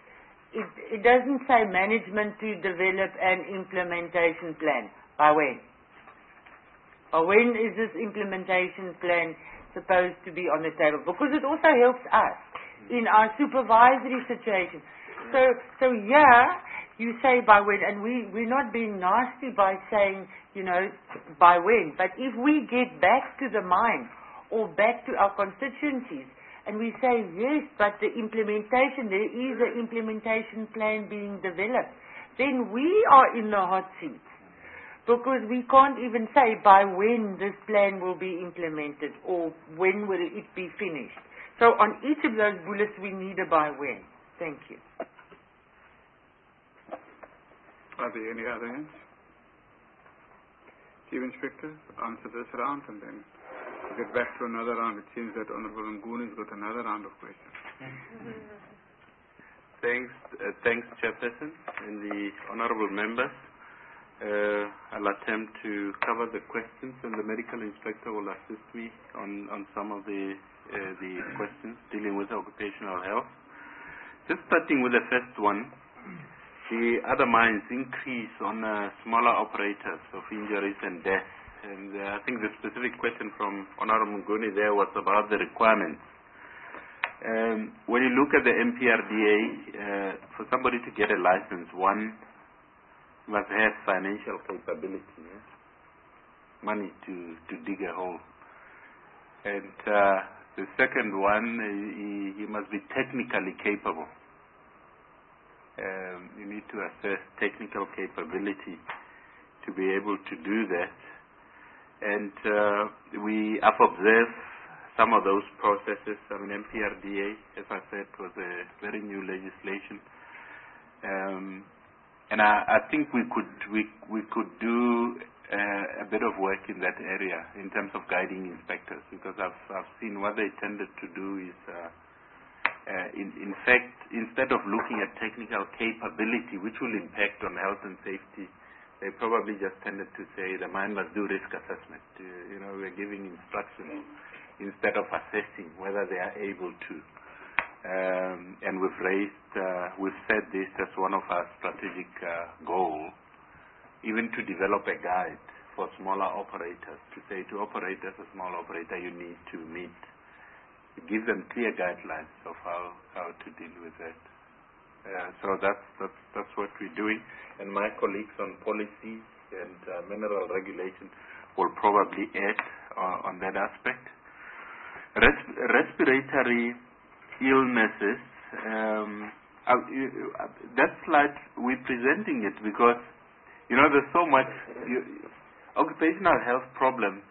it, it doesn't say management to develop an implementation plan. By when? Or when is this implementation plan supposed to be on the table? Because it also helps us in our supervisory situation. So, so yeah, you say by when, and we, we're not being nasty by saying, you know, by when. But if we get back to the mine or back to our constituencies and we say, yes, but the implementation, there is an implementation plan being developed, then we are in the hot seat. Because we can't even say by when this plan will be implemented or when will it be finished. So on each of those bullets we need a by when. Thank you. Are there any other hands? Chief Inspector, answer this round and then we'll get back to another round. It seems that Honorable Nguni has got another round of questions. Thanks, uh, thanks, Chairperson and the honourable members. Uh, I'll attempt to cover the questions, and the medical inspector will assist me on, on some of the uh, the questions dealing with occupational health. Just starting with the first one, the other mines increase on uh, smaller operators of injuries and deaths. And uh, I think the specific question from Honourable Nguni there was about the requirements. Um, when you look at the M P R D A, uh, for somebody to get a license, one must have financial capability, yeah? Money to, to dig a hole. And uh, the second one, he, he must be technically capable. Um, you need to assess technical capability to be able to do that. And uh, we have observed some of those processes. I mean, M P R D A, as I said, was a very new legislation. Um, And I, I think we could we we could do uh, a bit of work in that area in terms of guiding inspectors, because I've I've seen what they tended to do is, uh, uh, in in fact, instead of looking at technical capability, which will impact on health and safety, they probably just tended to say the mine must do risk assessment. Uh, you know, we're giving instructions instead of assessing whether they are able to. Um, and we've raised, uh, we've said this as one of our strategic uh, goals, even to develop a guide for smaller operators, to say to operate as a small operator, you need to meet, give them clear guidelines of how, how to deal with that. Uh, so that's, that's, that's what we're doing. And my colleagues on policy and uh, mineral regulation will probably add uh, on that aspect. Res- respiratory illnesses, um, uh, uh, that slide, we're presenting it because, you know, there's so much, you, occupational health problems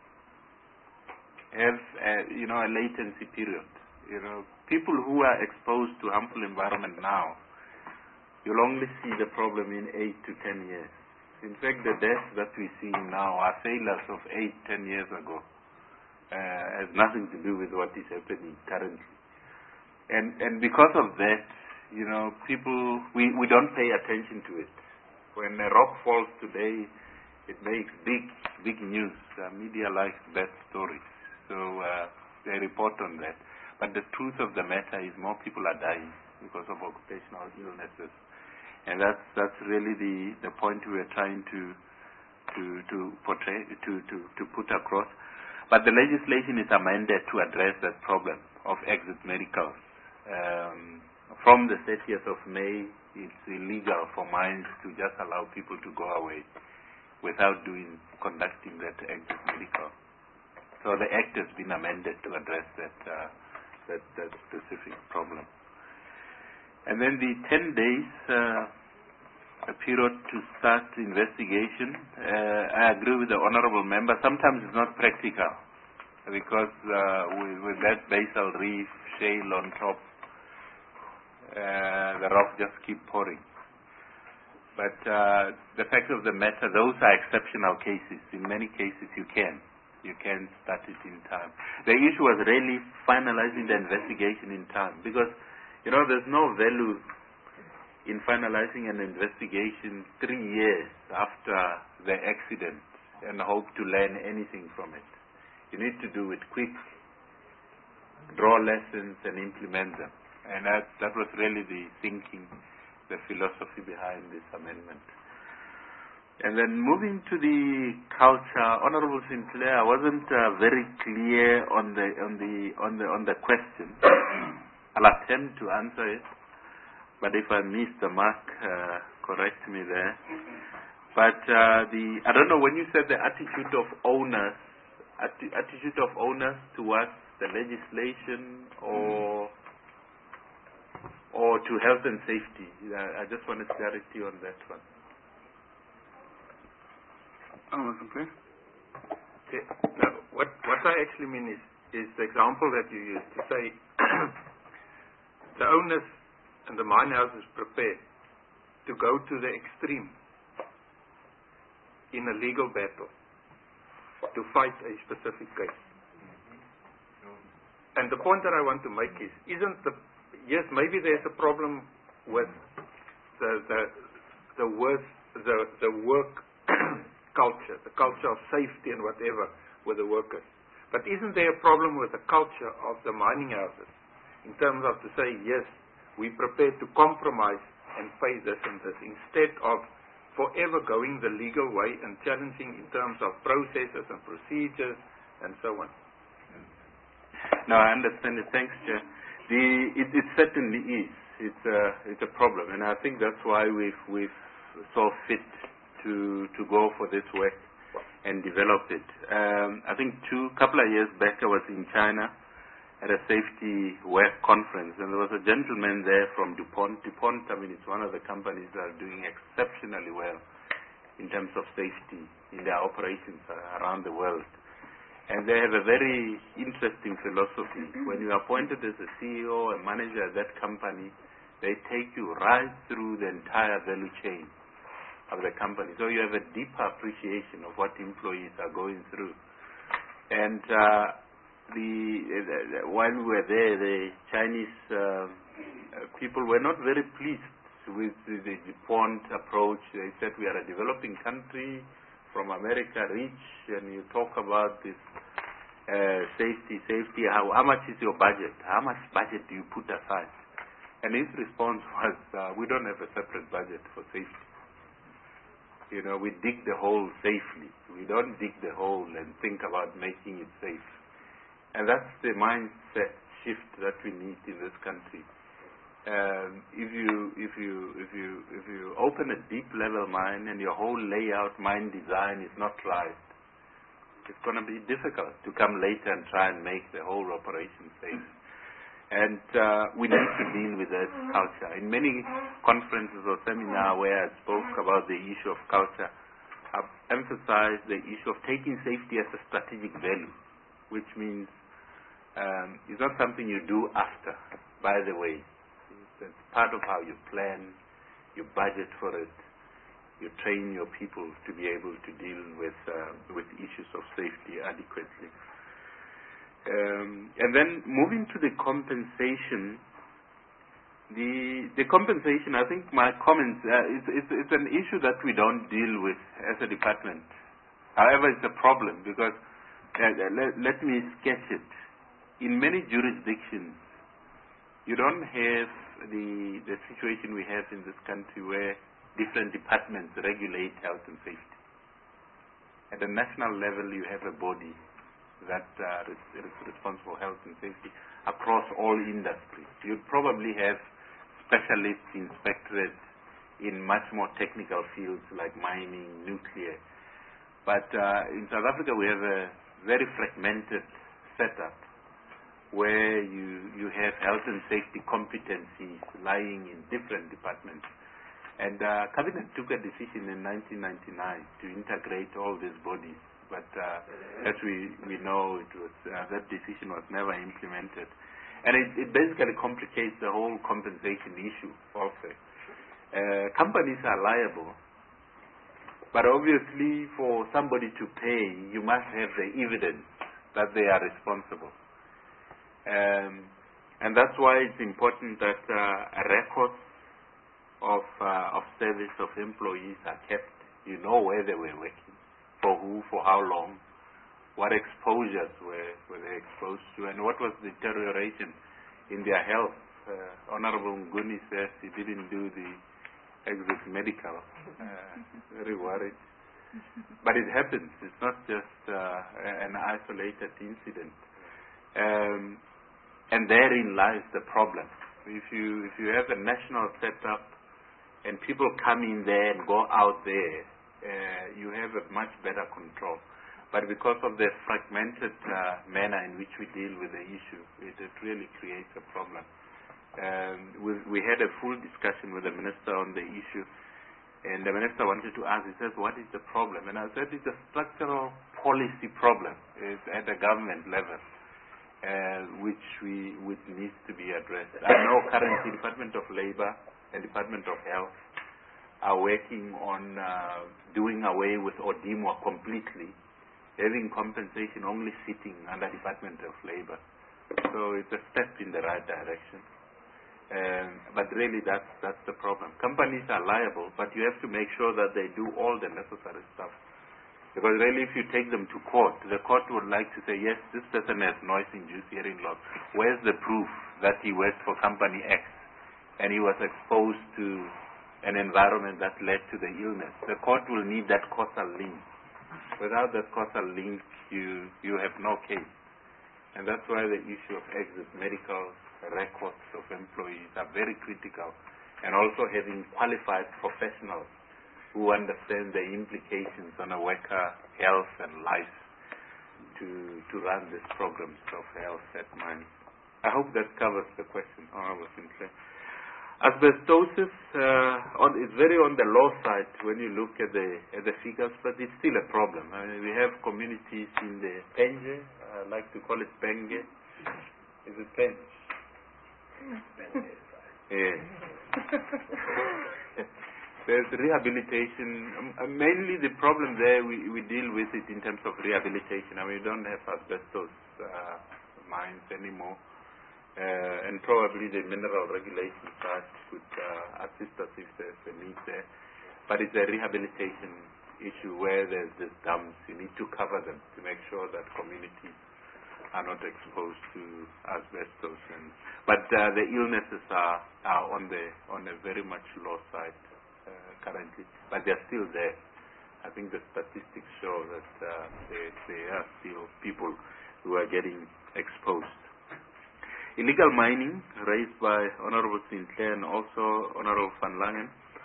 have, uh, you know, a latency period. You know, people who are exposed to harmful environment now, you'll only see the problem in eight to ten years. In fact, the deaths that we see now are failures of eight, ten years ago. Uh, has nothing to do with what is happening currently. And and because of that, you know, people, we, we don't pay attention to it. When a rock falls today, it makes big, big news. Uh, media likes bad stories. So uh, they report on that. But the truth of the matter is more people are dying because of occupational illnesses. And that's that's really the, the point we are trying to to to portray, to, to, to put across. But the legislation is amended to address that problem of exit medicals. Um, from the thirtieth of May, it's illegal for mines to just allow people to go away without doing conducting that exit medical. So the Act has been amended to address that uh, that, that specific problem. And then the ten days uh, a period to start investigation. Uh, I agree with the honourable member. Sometimes it's not practical because uh, with, with that basal reef, shale on top, Uh, the rock just keep pouring. But uh, the fact of the matter, those are exceptional cases. In many cases, you can. You can start it in time. The issue was really finalizing the investigation in time because, you know, there's no value in finalizing an investigation three years after the accident and hope to learn anything from it. You need to do it quick, draw lessons and implement them. And that, that was really the thinking, the philosophy behind this amendment. And then moving to the culture, Honorable Sinclair, I wasn't uh, very clear on the on the on the on the question. I'll attempt to answer it, but if I miss the mark, uh, correct me there. But uh, the I don't know, when you said the attitude of owners, atti- attitude of owners towards the legislation or or to health and safety, I, I just wanted clarity on that one. Okay. Okay. Now, what what I actually mean is is the example that you used to say the owners and the mine houses prepare to go to the extreme in a legal battle to fight a specific case. And the point that I want to make is, isn't the yes, maybe there's a problem with the the the work the the work culture, the culture of safety and whatever with the workers. But isn't there a problem with the culture of the mining houses in terms of to say, yes, we prepare to compromise and pay this and this instead of forever going the legal way and challenging in terms of processes and procedures and so on? No, I understand it. Thanks, Chair. The, it, it certainly is. It's a, it's a problem, and I think that's why we've, we've saw fit to to go for this work and develop it. Um, I think two couple of years back I was in China at a safety work conference, and there was a gentleman there from DuPont. DuPont, I mean, it's one of the companies that are doing exceptionally well in terms of safety in their operations around the world. And they have a very interesting philosophy. When you are appointed as a C E O, a manager at that company, they take you right through the entire value chain of the company. So you have a deeper appreciation of what employees are going through. And uh, the, the while we were there, the Chinese uh, people were not very pleased with the, the DuPont approach. They said, we are a developing country from America, rich, and you talk about this uh, safety, safety, how, how much is your budget? How much budget do you put aside? And his response was, uh, we don't have a separate budget for safety. You know, we dig the hole safely. We don't dig the hole and think about making it safe. And that's the mindset shift that we need in this country. Um, if you if you if you if you open a deep level mine and your whole layout, mine design is not right, it's going to be difficult to come later and try and make the whole operation safe. And uh, we need to deal with that culture. In many conferences or seminars where I spoke about the issue of culture, I've emphasized the issue of taking safety as a strategic value, which means um, it's not something you do after, by the way. It's part of how you plan, you budget for it, you train your people to be able to deal with, uh, with issues of safety adequately. Um, and then moving to the compensation, the the compensation, I think my comments, uh, it's, it's, it's an issue that we don't deal with as a department. However, it's a problem because, uh, let, let me sketch it. In many jurisdictions, you don't have the, the situation we have in this country where different departments regulate health and safety. At the national level, you have a body that uh, is, is responsible for health and safety across all industries. You'd probably have specialists, inspectorates in much more technical fields like mining, nuclear. But uh, in South Africa, we have a very fragmented setup where you, you have health and safety competencies lying in different departments. And uh, Cabinet took a decision in nineteen ninety-nine to integrate all these bodies. But uh, as we, we know, it was, uh, that decision was never implemented. And it, it basically complicates the whole compensation issue also. Uh, companies are liable, but obviously for somebody to pay, you must have the evidence that they are responsible. Um, and that's why it's important that uh, records of, uh, of service of employees are kept. You know where they were working, for who, for how long, what exposures were, were they exposed to, and what was the deterioration in their health. uh, Honorable Nguni says he didn't do the exit medical. Uh, very worried. But it happens. It's not just uh, an isolated incident. Um, and therein lies the problem. If you if you have a national setup and people come in there and go out there, uh, you have a much better control. But because of the fragmented uh, manner in which we deal with the issue, it, it really creates a problem. Um, we, we had a full discussion with the minister on the issue, and the minister wanted to ask, he says, what is the problem? And I said, it's a structural policy problem. It's at the government level, uh, which we which needs to be addressed. I know currently Department of Labour and Department of Health are working on uh, doing away with ODIMWA completely, having compensation only sitting under Department of Labour. So it's a step in the right direction. Um, but really that's, that's the problem. Companies are liable, but you have to make sure that they do all the necessary stuff. Because really if you take them to court, the court would like to say, yes, this person has noise-induced hearing loss. Where's the proof that he worked for company X and he was exposed to an environment that led to the illness? The court will need that causal link. Without that causal link, you, you have no case. And that's why the issue of exit medical records of employees are very critical, and also having qualified professionals who understand the implications on a worker health and life to to run these programs of health at mines. I hope that covers the question, Honorable Sinclair. Asbestosis uh, on, is very on the low side when you look at the at the figures, but it's still a problem. I mean, we have communities in the Penje, I like to call it Penge. Is it Penge? Yes. There's rehabilitation. Um, mainly the problem there, we, we deal with it in terms of rehabilitation. I mean, we don't have asbestos uh, mines anymore. Uh, and probably the mineral regulation side could uh, assist us if there's a need there. But it's a rehabilitation issue where there's these dumps. You need to cover them to make sure that communities are not exposed to asbestos. And, but uh, the illnesses are, are on the on a very much low side uh, currently, but they're still there. I think the statistics show that uh, there, there are still people who are getting exposed. Illegal mining, raised by Honorable Sinclair and also Honorable Van Langen.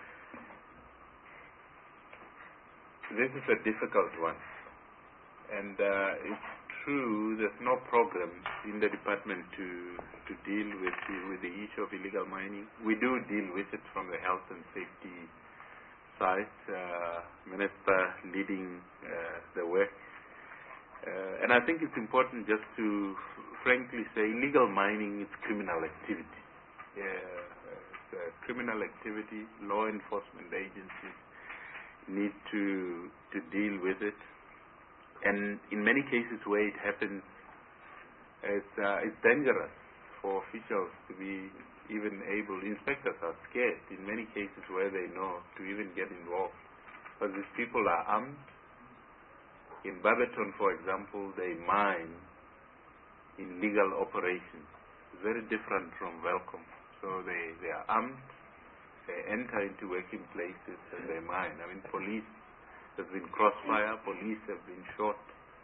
This is a difficult one, and uh, it's true there's no program in the department to to deal with the, with the issue of illegal mining. We do deal with it from the health and safety side, uh, Minister leading uh, the work. Uh, and I think it's important just to frankly say illegal mining is criminal activity. Yeah, it's a criminal activity. Law enforcement agencies need to to deal with it. And in many cases where it happens, it's, uh, it's dangerous for officials to be even able, inspectors are scared in many cases where they know to even get involved. Because these people are armed. In Barberton, for example, they mine in legal operations. It's very different from Welcome. So they, they are armed, they enter into working places and they mine. I mean, police have been crossfire, police have been shot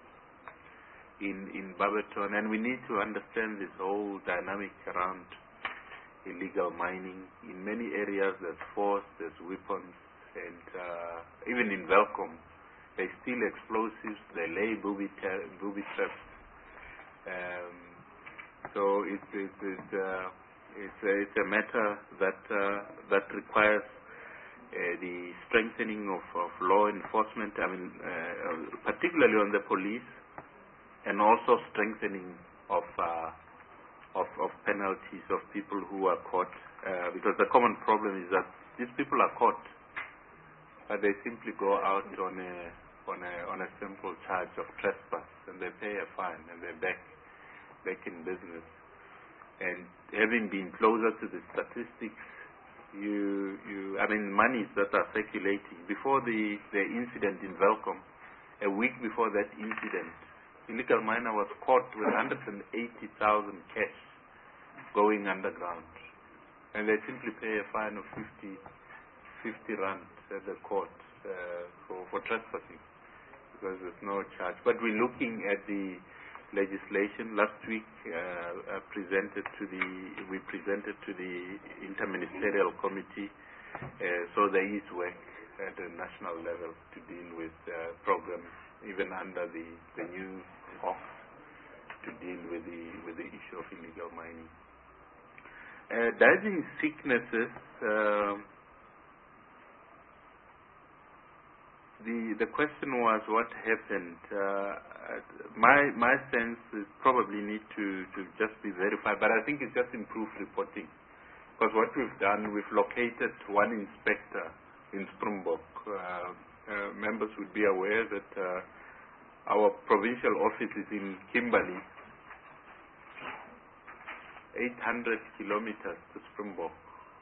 in, in Barberton, and we need to understand this whole dynamic around illegal mining. In many areas there's force, there's weapons, and uh, even in Welcome, they steal explosives, they lay booby, tra- booby traps. Um, so it's, it's, it's, uh, it's, a, it's a matter that, uh, that requires Uh, the strengthening of, of law enforcement, I mean, uh, particularly on the police, and also strengthening of, uh, of of penalties of people who are caught. Uh, because the common problem is that these people are caught, but they simply go out on a on a on a simple charge of trespass, and they pay a fine, and they're back back in business. And having been closer to the statistics, You, you, I mean, monies that are circulating. Before the, the incident in Welcome, a week before that incident, illegal miner was caught with one hundred eighty thousand cash going underground. and they simply pay a fine of fifty, fifty rand at the court uh, for, for trespassing, because there's no charge. But we're looking at the legislation. Last week, uh, uh, presented to the we presented to the interministerial committee. Uh, so there is work at the national level to deal with uh, programs, even under the, the new O F, to deal with the with the issue of illegal mining. Uh, diving sicknesses. Uh, the the question was what happened. Uh, my my sense is probably need to to just be verified, but I think it's just improved reporting. Because what we've done, we've located one inspector in Springbok. Uh, uh, members would be aware that uh, our provincial office is in Kimberley, eight hundred kilometers to Springbok.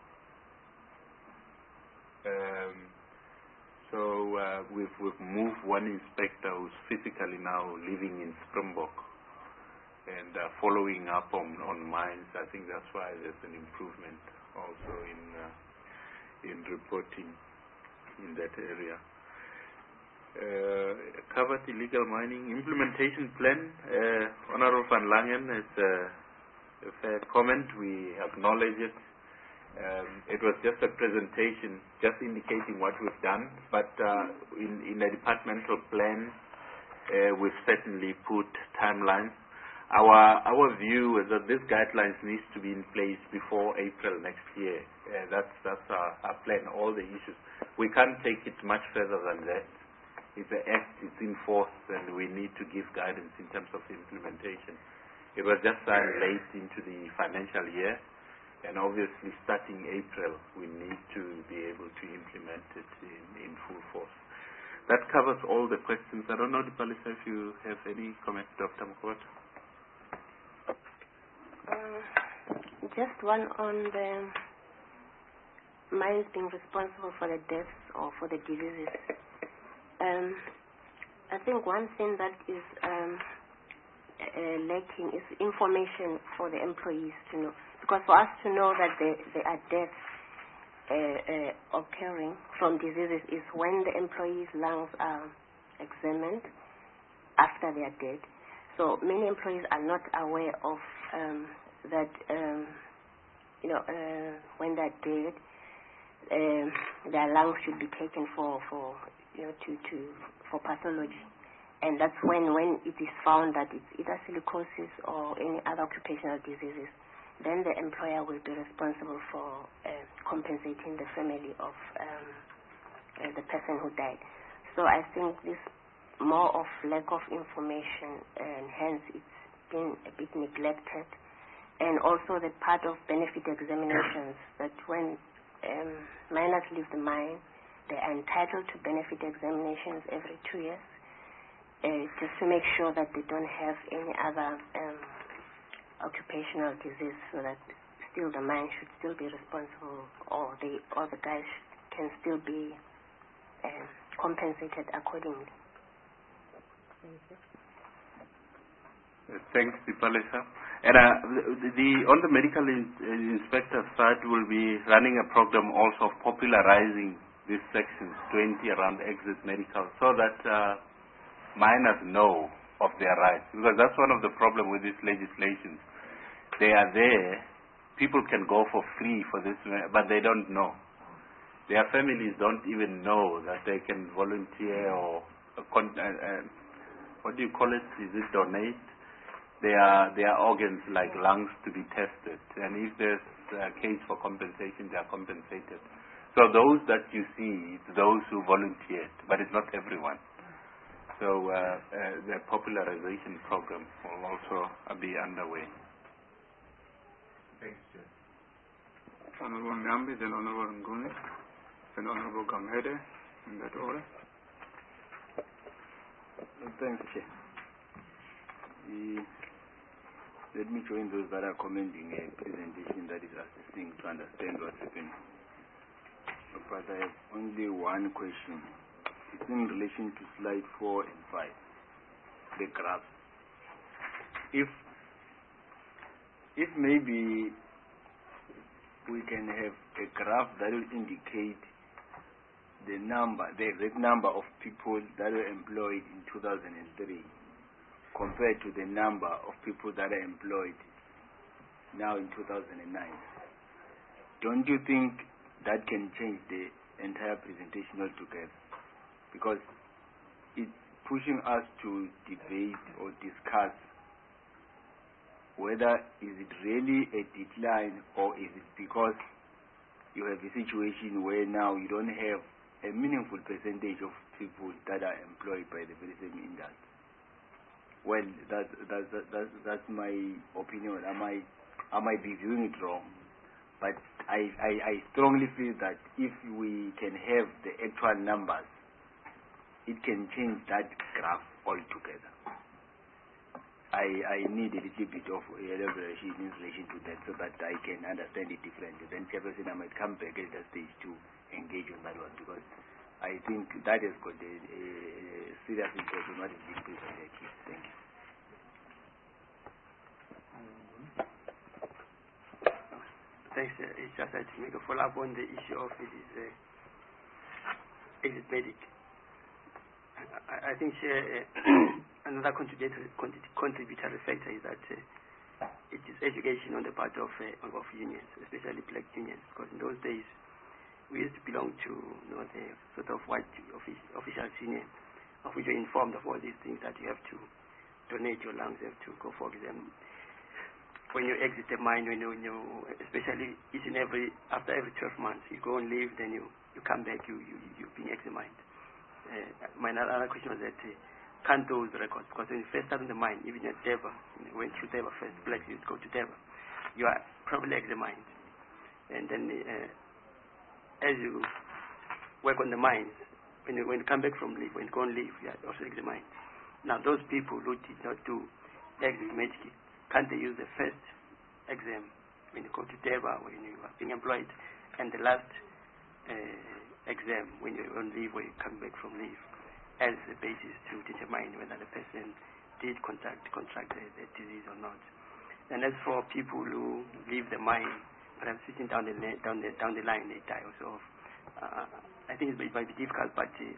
Um, so uh, we've, we've moved one inspector who's physically now living in Springbok and uh, following up on, on mines. I think that's why there's an improvement also in uh, in reporting in that area. Uh, covered illegal mining implementation plan. Uh, Honorable Van Langen has a, a fair comment. We acknowledge it. Um, it was just a presentation, just indicating what we've done. But uh, in, in a departmental plan, uh, we've certainly put timelines. Our our view is that these guidelines needs to be in place before April next year. Uh, that's that's our, our plan. All the issues, we can't take it much further than that. It's an act, it's in force, and we need to give guidance in terms of implementation. It was just signed late into the financial year, and obviously starting April, we need to be able to implement it in, in full force. That covers all the questions. I don't know, Dipalisa, if you have any comment, Doctor Mkhwatha. Uh, just one on the mines being responsible for the deaths or for the diseases. Um, I think one thing that is um, uh, lacking is information for the employees to know. Because for us to know that there, there are deaths uh, uh, occurring from diseases is when the employees' lungs are examined after they are dead. So many employees are not aware of um, that, um, you know, uh, when they're dead, uh, their lungs should be taken for, for you know, to, to for pathology. And that's when, when it is found that it's either silicosis or any other occupational diseases, then the employer will be responsible for uh, compensating the family of um, uh, the person who died. So I think this more of lack of information, and hence it's been a bit neglected. And also the part of benefit examinations, that when um, miners leave the mine, they are entitled to benefit examinations every two years, uh, just to make sure that they don't have any other um, occupational disease, so that still the mine should still be responsible, or the or the guys can still be uh, compensated accordingly. Thank you. Uh, thanks, Dipalisa. And uh, the, the on the medical in, uh, inspector side will be running a program also of popularizing these sections twenty around exit medical, so that uh, miners know of their rights. Because that's one of the problems with these legislations. They are there, people can go for free for this, but they don't know. Their families don't even know that they can volunteer or uh, con- uh, uh, what do you call it? Is it donate? Their, their organs like lungs to be tested. And if there's a case for compensation, they are compensated. So those that you see, it's those who volunteered, but it's not everyone. So uh, uh, the popularization program will also uh, be underway. Thanks, Jeff. Honorable Nyambi, then Honorable Nguni, then Honorable Gamede, in that order. Thanks, Chair. The Let me join those that are commending a presentation that is assisting to understand what's happening. But I have only one question. It's in relation to slide four and five, the graph. If, if maybe we can have a graph that will indicate the number, the exact number of people that were employed in two thousand three compared to the number of people that are employed now in two thousand nine. Don't you think that can change the entire presentation altogether? Because it's pushing us to debate or discuss whether is it really a decline or is it because you have a situation where now you don't have a meaningful percentage of people that are employed by the very same industry. Well, that, that, that, that, that's my opinion. I might, I might be viewing it wrong. But I, I, I strongly feel that if we can have the actual numbers, it can change that graph altogether. I, I need a little bit of elaboration in relation to that so that I can understand it differently. Then Chairperson, I might come back at that stage to engage on that one because I think that has got a, a serious impact on what is being presented here. Thank you. Thanks. Uh, it's just that to make a follow-up on the issue of it is uh, exit medic. I, I think uh, another contributory, contributory factor is that uh, it is education on the part of uh, of unions, especially black unions, because in those days we used to belong to you know, the sort of white offic- official union, of which you're informed of all these things that you have to donate your lungs, you have to go for exam. When you exit the mine, when you, when you especially each and every after every twelve months, you go and leave, then you, you come back, you you you're being examined. Uh, my other question was that uh, can't those records, because when you first start in the mine, even at Deba, you went through Deba first, blacks you go to Deba, you are probably examined, and then uh, as you work on the mines, when you when you come back from leave, when you go and leave, you are also examined. Now those people who did not do exit medical, can't they use the first exam when you go to Deba, when you are being employed, and the last uh, exam when you're on leave, when you come back from leave, as a basis to determine whether the person did contract, contract the, the disease or not? And as for people who leave the mine, perhaps sitting down the, down the, down the line, they die also. Uh, I think it might be difficult, but uh,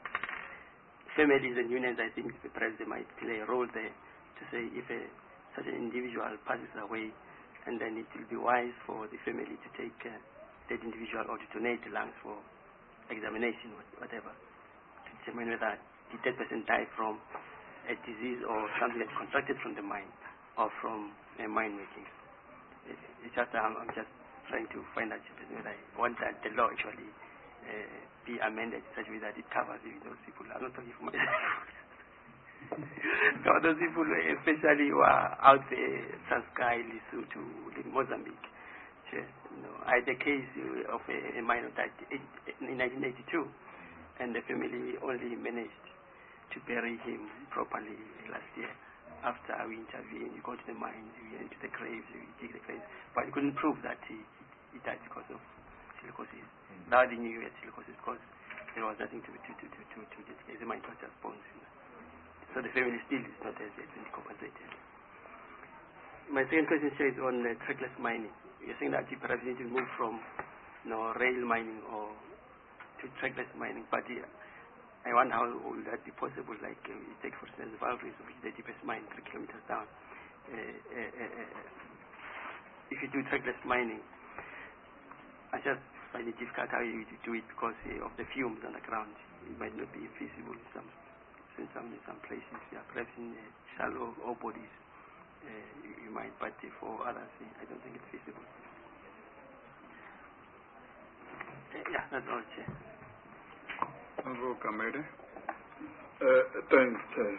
families and unions, I think perhaps they might play a role there to say if a such an individual passes away, and then it will be wise for the family to take uh, that individual or to donate the lungs for examination or whatever, to determine whether did that person die from a disease or something that's contracted from the mine or from uh, mine making. It, it's just um, I'm just trying to find out whether I want that the law actually uh, be amended in such a way that it covers even those people. I'm not talking for myself. So those people, especially who are out there, Transkei, Lesotho, Mozambique. You know, I had a case of a, a minor died in nineteen eighty-two, and the family only managed to bury him properly last year. After we intervened, we go to the mines, we went to the graves, we dig the graves, but we couldn't prove that he, he died because of silicosis. Mm-hmm. Now they knew he had silicosis because there was nothing to to to to to, to, to examine, it was just bones. You know. So the family still is not as yet compensated. My second question is on uh, trackless mining. You're saying that you perhaps need to move from you know, rail mining or to trackless mining, but uh, I wonder how would that be possible? Like uh, you take, for instance, the Valkyries, which is the deepest mine, three kilometers down. Uh, uh, uh, uh, if you do trackless mining, I just find it difficult how you do it because uh, of the fumes underground. It might not be feasible in some in some in some places. Yeah, perhaps in uh, shallow ore bodies uh, you, you might, but uh, for others, uh, I don't think it's feasible. Uh, yeah, that's all, Chair. Honorable Kamede. Uh, thanks, Chair.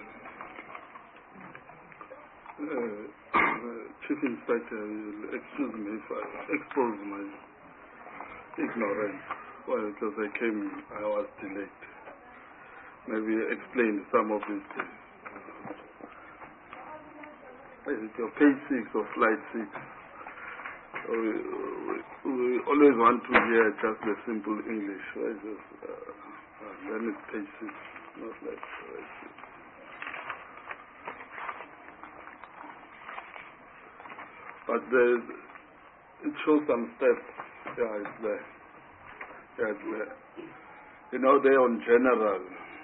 Uh, Chief Inspector, you'll excuse me if I expose my ignorance. Well, because I came, I was delayed. Maybe explain some of these things. Is it your page six or slide six? We, we, we always want to hear just the simple English. Right? Just, uh, uh, then it's page six, not like slide six. But there's, it shows some steps. Yeah, it's there. Yeah, it's there. You know, they're on general.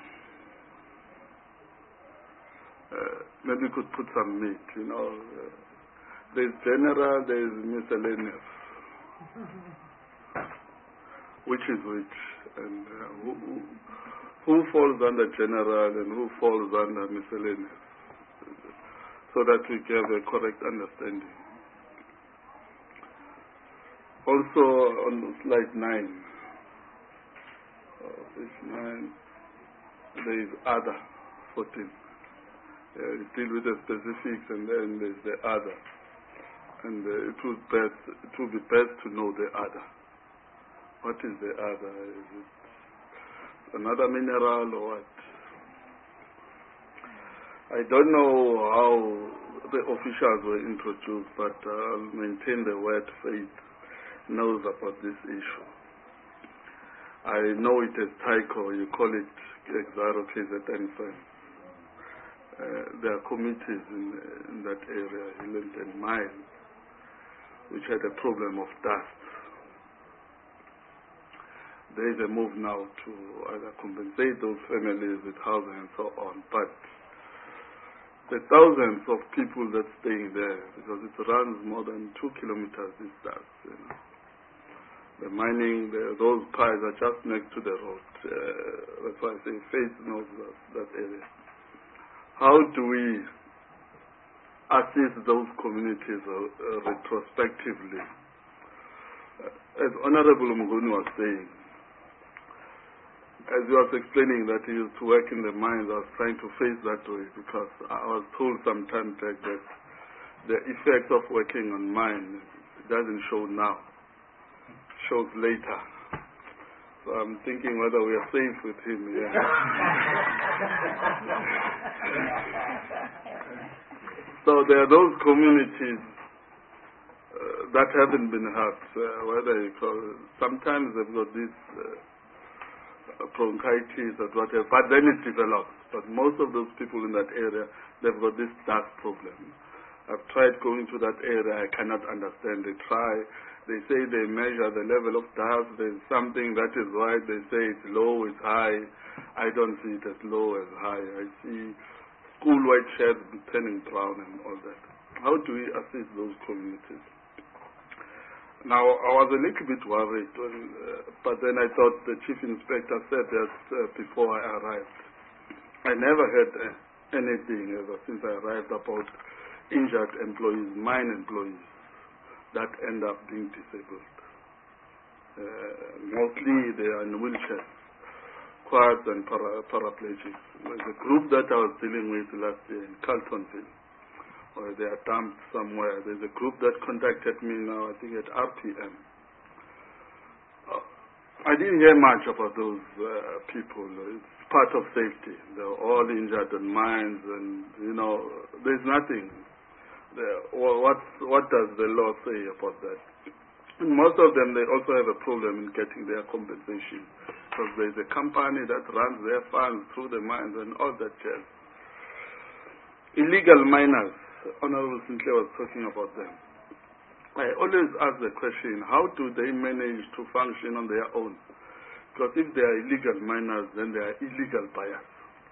Uh, maybe you could put some meat, you know. Uh, there's general, there's miscellaneous. Which is which? And uh, who, who, who falls under general and who falls under miscellaneous? So that we have a correct understanding. Also on slide nine, uh, page nine, there is other, fourteen. Uh, you deal with the specifics and then there's the other. And uh, it, would best, it would be best to know the other. What is the other? Is it another mineral or what? I don't know how the officials were introduced, but uh, I'll maintain the word faith knows about this issue. I know it as Tyco, you call it Exaro K Z N F. Uh, there are committees in, in that area, Highland and Mine, which had a problem of dust. There is a move now to either compensate those families with housing and so on, but the thousands of people that staying there, because it runs more than two kilometers this dust, you know. The mining, the, those piles are just next to the road. Uh, that's why I say faith knows that, that area. How do we assist those communities uh, uh, retrospectively? Uh, as Honorable Muguni was saying, as he was explaining that he used to work in the mines, I was trying to face that way because I was told some time back that the effect of working on mine doesn't show now, shows later. So I'm thinking whether we are safe with him here. So there are those communities uh, that haven't been hurt, uh, whether you call it, sometimes they've got this uh, bronchitis or whatever, but then it develops. But most of those people in that area, they've got this dust problem. I've tried going to that area, I cannot understand. They try. They say they measure the level of dust. There's something that is right. They say it's low, it's high. I don't see it as low as high. I see school white shirts turning brown and all that. How do we assist those communities? Now, I was a little bit worried, when, uh, but then I thought the chief inspector said that uh, before I arrived. I never heard uh, anything ever since I arrived about injured employees, mine employees, that end up being disabled. Uh, mostly they are in wheelchairs, quads and para paraplegics. There's a group that I was dealing with last year in Carltonville, where they are dumped somewhere. There's a group that contacted me now, I think at R P M. Uh, I didn't hear much about those uh, people. It's part of safety. They're all injured on mines and, you know, there's nothing. Well, what, what does the law say about that? And most of them, they also have a problem in getting their compensation because there's a company that runs their funds through the mines and all that jazz. Illegal miners, Honorable Sinclair was talking about them. I always ask the question, how do they manage to function on their own? Because if they are illegal miners, then they are illegal buyers.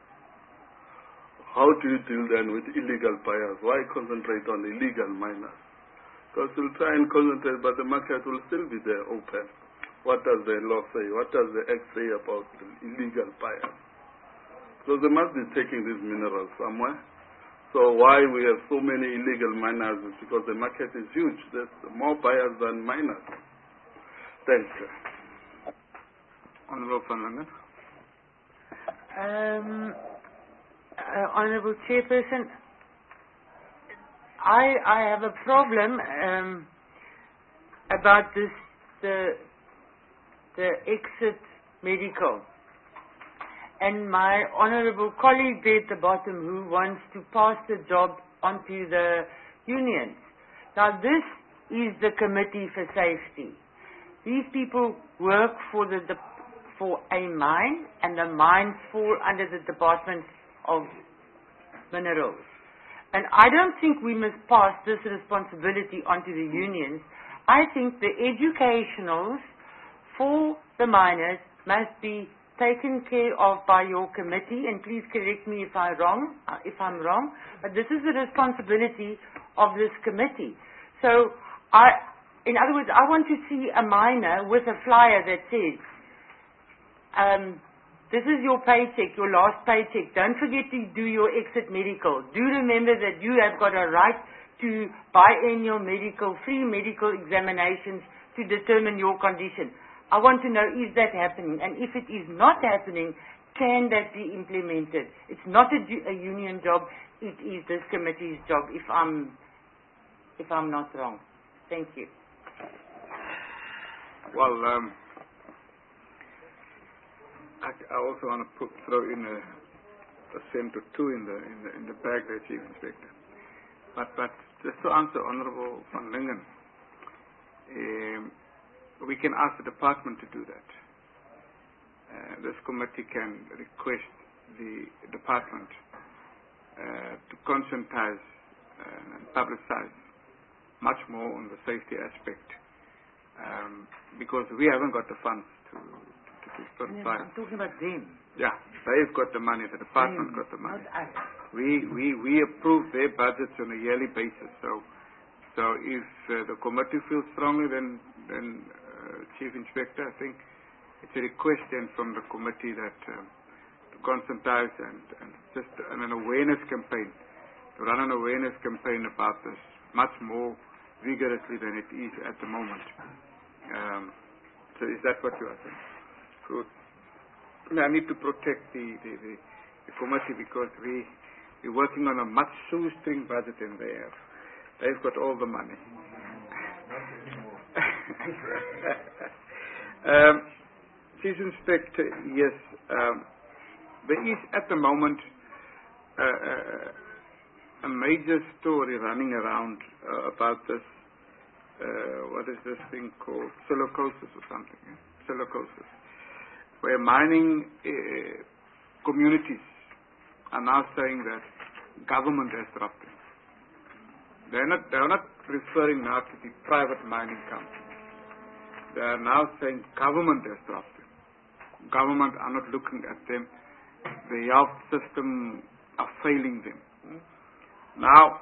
How do you deal then with illegal buyers? Why concentrate on illegal miners? Because we'll try and concentrate, but the market will still be there open. What does the law say? What does the Act say about the illegal buyers? So they must be taking these minerals somewhere. So why we have so many illegal miners is because the market is huge. There's more buyers than miners. Thanks. Honorable Van Langen. Um... Uh, Honorable Chairperson, I I have a problem um, about this the the exit medical, and my honourable colleague there at the bottom who wants to pass the job onto the unions. Now this is the Committee for Safety. These people work for the, the for a mine, and the mines fall under the Department of Minerals. And I don't think we must pass this responsibility onto the unions. I think the educationals for the miners must be taken care of by your committee, and please correct me if I'm wrong, uh, if I'm wrong, but this is the responsibility of this committee. So, I, in other words, I want to see a miner with a flyer that says, um, this is your paycheck, your last paycheck. Don't forget to do your exit medical. Do remember that you have got a right to biannual medical, free medical examinations to determine your condition. I want to know, is that happening? And if it is not happening, can that be implemented? It's not a, a union job. It is this committee's job, if I'm, if I'm not wrong. Thank you. Well, um, I, I also want to put, throw in a, a cent or two in the, in the, in the bag there, Chief Inspector. But, but just to answer Honorable Van Lingen, um, we can ask the department to do that. Uh, this committee can request the department uh, to conscientize uh, and publicize much more on the safety aspect, um, because we haven't got the funds to to, to put Yes, aside. I'm talking about them. Yeah, they've got the money. The department Them, got the money. not us. We we we approve their budgets on a yearly basis. So so if uh, the committee feels strongly, then then uh, Chief Inspector, I think it's a request then from the committee that um, to conscientize and, and just an, an awareness campaign, to run an awareness campaign about this much more vigorously than it is at the moment. Um, so is that what you are saying? So I need to protect the, the, the, the committee because we, we're working on a much shoestring budget in there. They've got all the money. um, Chief Inspector, yes, um, there is at the moment uh, uh, a major story running around uh, about this, uh, what is this thing called, silicosis or something, eh? silicosis, where mining uh, communities are now saying that government has dropped them. They're not, they're not referring now to the private mining companies. They are now saying government has dropped them. Government are not looking at them. The health system are failing them. Now,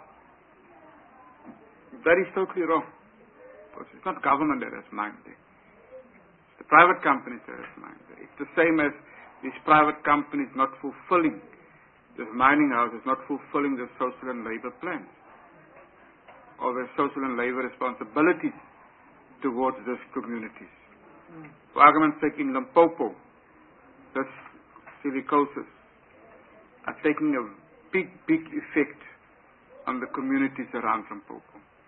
that is totally wrong. Because it's not government that has mined there. It's the private companies that have mined there. It's the same as these private companies not fulfilling, this mining houses not fulfilling their social and labor plans, or their social and labor responsibilities towards these communities. Mm. For argument's sake, in Limpopo, this silicosis are taking a big, big effect on the communities around Limpopo.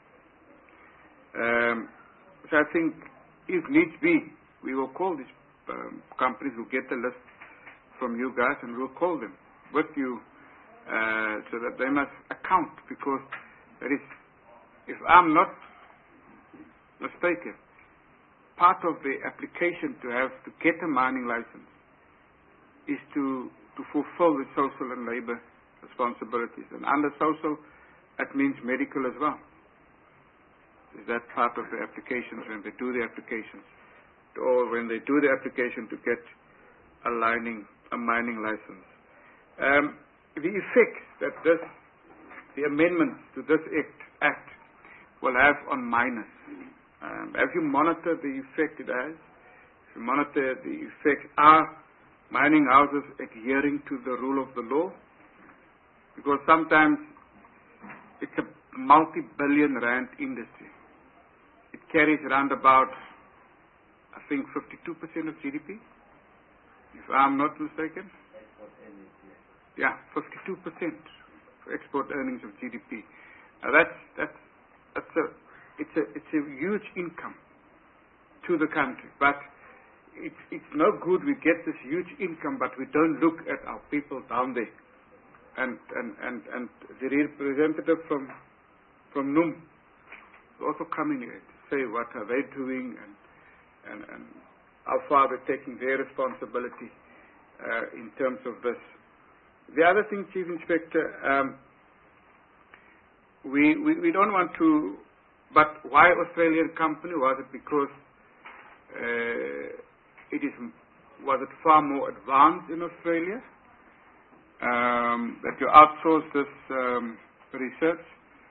Um, so I think, if needs be, we will call these um, companies, we'll get the list from you guys, and we'll call them with you uh, so that they must account, because there is, if I'm not mistaken, part of the application to have to get a mining license is to, to fulfill the social and labor responsibilities. And under social, that means medical as well. Is that part of the applications when they do the applications? Or when they do the application to get a, lining, a mining license. Um, the effects that this, the amendments to this act, act will have on miners. Um, have you monitored the effect it has? If you monitor the effect, are mining houses adhering to the rule of the law? Because sometimes it's a multi-billion rand industry. It carries around about, I think, fifty-two percent of G D P, if I'm not mistaken. Yeah, fifty-two percent for export earnings of G D P. Now that's that's that's a it's a it's a huge income to the country. But it's it's no good we get this huge income, but we don't look at our people down there. And and and and the representative from from N U M is also coming here to say what are they doing and and, and how far they're taking their responsibility uh, in terms of this. The other thing, Chief Inspector, um, we, we we don't want to but why Australian company? Was it because uh, it is, was it far more advanced in Australia um, that you outsource this um, research?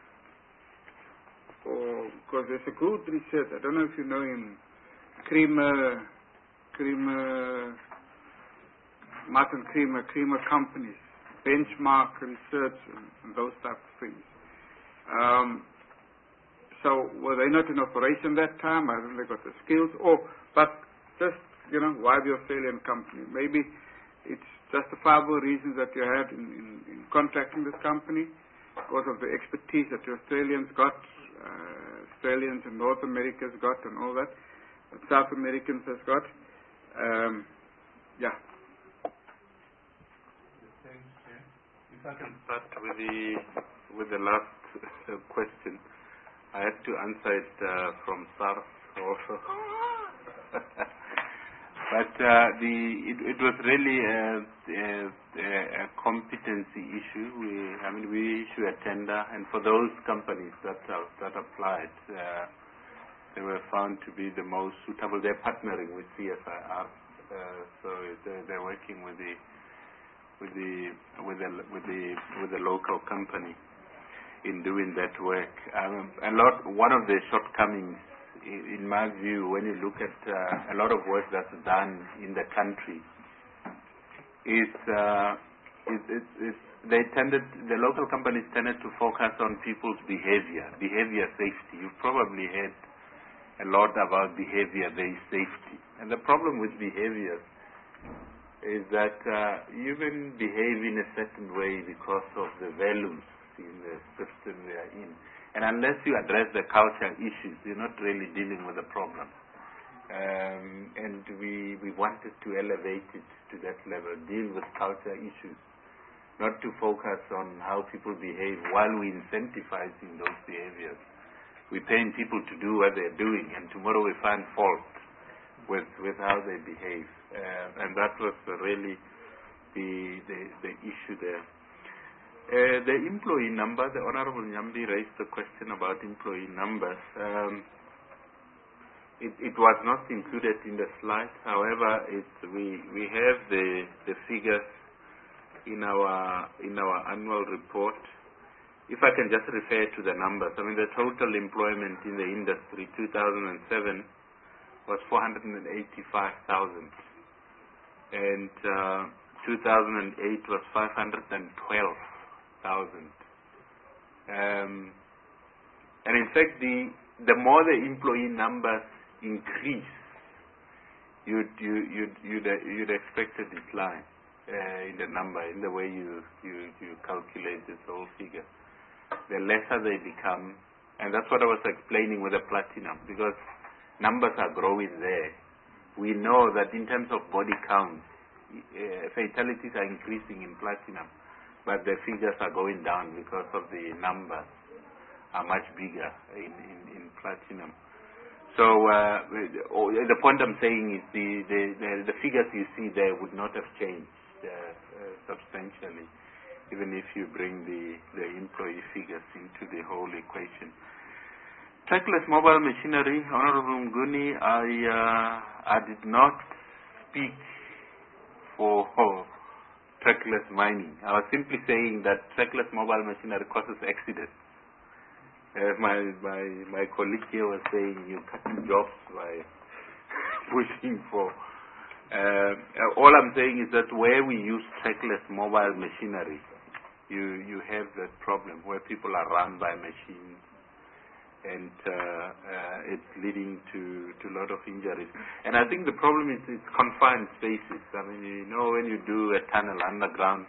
Or because there's a good research, I don't know if you know in Creamer, Creamer, Martin Creamer, Creamer companies, benchmark research and, and those type of things. Um, so were they not in operation that time? I don't think they got the skills. Or, but just, you know, why the Australian company? Maybe it's justifiable reasons that you had in, in, in contracting this company because of the expertise that the Australians got, uh, Australians in North America's got and all that, that South Americans has got. Um, yeah. If I can start with the with the last uh, question, I had to answer it uh, from SARS also. But uh, the it, it was really a, a, a competency issue. We I mean we issue a tender, and for those companies that uh, that applied, uh, they were found to be the most suitable. They're partnering with C S I R, uh, so they're, they're working with the with the with the with the with the local company in doing that work. Um, a lot. One of the shortcomings, in, in my view, when you look at uh, a lot of work that's done in the country, is uh, is, is, is they tended the local companies tended to focus on people's behavior, behavior safety. You probably heard a lot about behavior-based safety, and the problem with behavior is that uh, you even behave in a certain way because of the values in the system we are in. And unless you address the culture issues, you're not really dealing with the problem. Um, and we, we wanted to elevate it to that level, deal with culture issues, not to focus on how people behave while we incentivizing those behaviors. We're paying people to do what they're doing, and tomorrow we find fault with with how they behave. Uh, and that was really the, the, the issue there. Uh, the employee number, the Honorable Nyambi raised the question about employee numbers. Um, it, it was not included in the slide. However, it, we we have the the figures in our in our annual report. If I can just refer to the numbers, I mean the total employment in the industry two thousand seven was four hundred eighty-five thousand, and uh, two thousand eight was five hundred twelve thousand. Um, and in fact, the the more the employee numbers increase, you'd you you'd you'd, you'd expect a decline uh, in the number, in the way you you you calculate this whole figure. The lesser they become, and that's what I was explaining with the platinum, because numbers are growing there. We know that in terms of body count, uh, fatalities are increasing in platinum, but the figures are going down because of the numbers are much bigger in, in, in platinum. So uh, the point I'm saying is the, the, the, the figures you see there would not have changed uh, uh, substantially, even if you bring the, the employee figures into the whole equation. Trackless mobile machinery, Honorable Mguni, I, uh, I did not speak for oh, trackless mining. I was simply saying that trackless mobile machinery causes accidents. Uh, my, my, my colleague here was saying you're cutting jobs by pushing for. Uh, all I'm saying is that where we use trackless mobile machinery, you, you have that problem where people are run by machines, and uh, uh, it's leading to, to a lot of injuries. And I think the problem is it's confined spaces. I mean, you know, when you do a tunnel underground,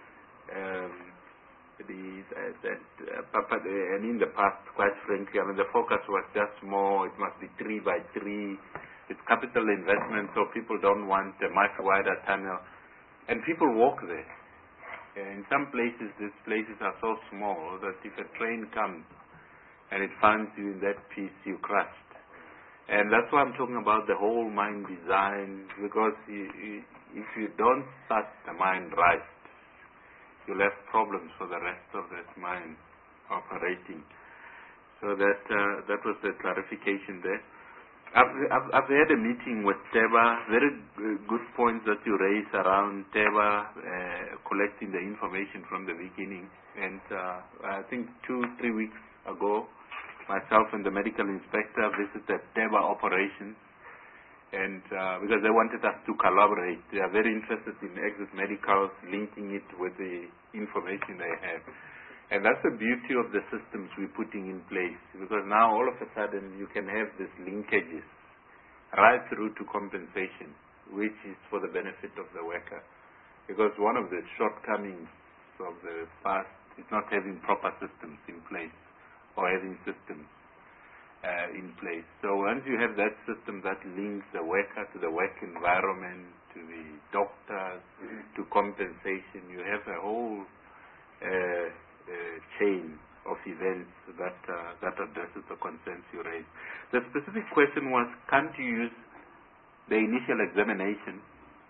um, the, uh, that, uh, and in the past, quite frankly, I mean, the focus was just more, it must be three by three, it's capital investment, so people don't want a much wider tunnel. And people walk there. In some places, these places are so small that if a train comes, and it finds you in that piece, you crushed. And that's why I'm talking about the whole mine design, because you, you, if you don't start the mine right, you'll have problems for the rest of this mine operating. So that uh, that was the clarification there. I've, I've, I've had a meeting with Teba, very uh, good points that you raised around Teba uh, collecting the information from the beginning. And uh, I think two, three weeks ago, myself and the medical inspector visited Teba operations, and uh, because they wanted us to collaborate. They are very interested in Access Medicals, linking it with the information they have. And that's the beauty of the systems we're putting in place, because now all of a sudden you can have these linkages right through to compensation, which is for the benefit of the worker. Because one of the shortcomings of the past is not having proper systems in place, or having systems uh, in place. So once you have that system that links the worker to the work environment, to the doctors, to compensation, you have a whole uh, Uh, chain of events that uh, that addresses the concerns you raised. The specific question was, can't you use the initial examination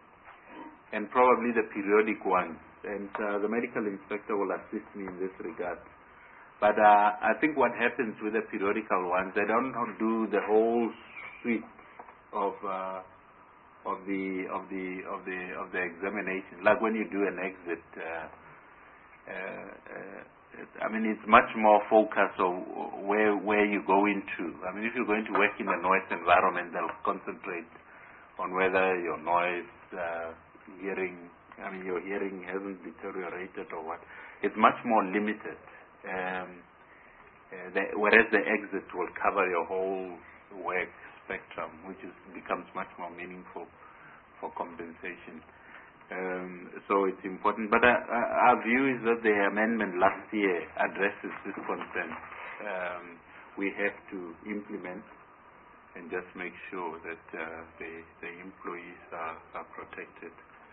and probably the periodic ones? And uh, the medical inspector will assist me in this regard. But uh, I think what happens with the periodical ones, they don't do the whole suite of uh, of the of the of the of the examination. Like when you do an exit. Uh, Uh, uh, I mean, it's much more focused on where where you go into. I mean, if you're going to work in a noise environment, they'll concentrate on whether your noise, uh, hearing, I mean, your hearing hasn't deteriorated or what. It's much more limited. Um, uh, the, whereas the exit will cover your whole work spectrum, which is, becomes much more meaningful for compensation. Um, so it's important. But uh, uh, our view is that the amendment last year addresses this concern. Um, we have to implement and just make sure that uh, the, the employees are, are protected.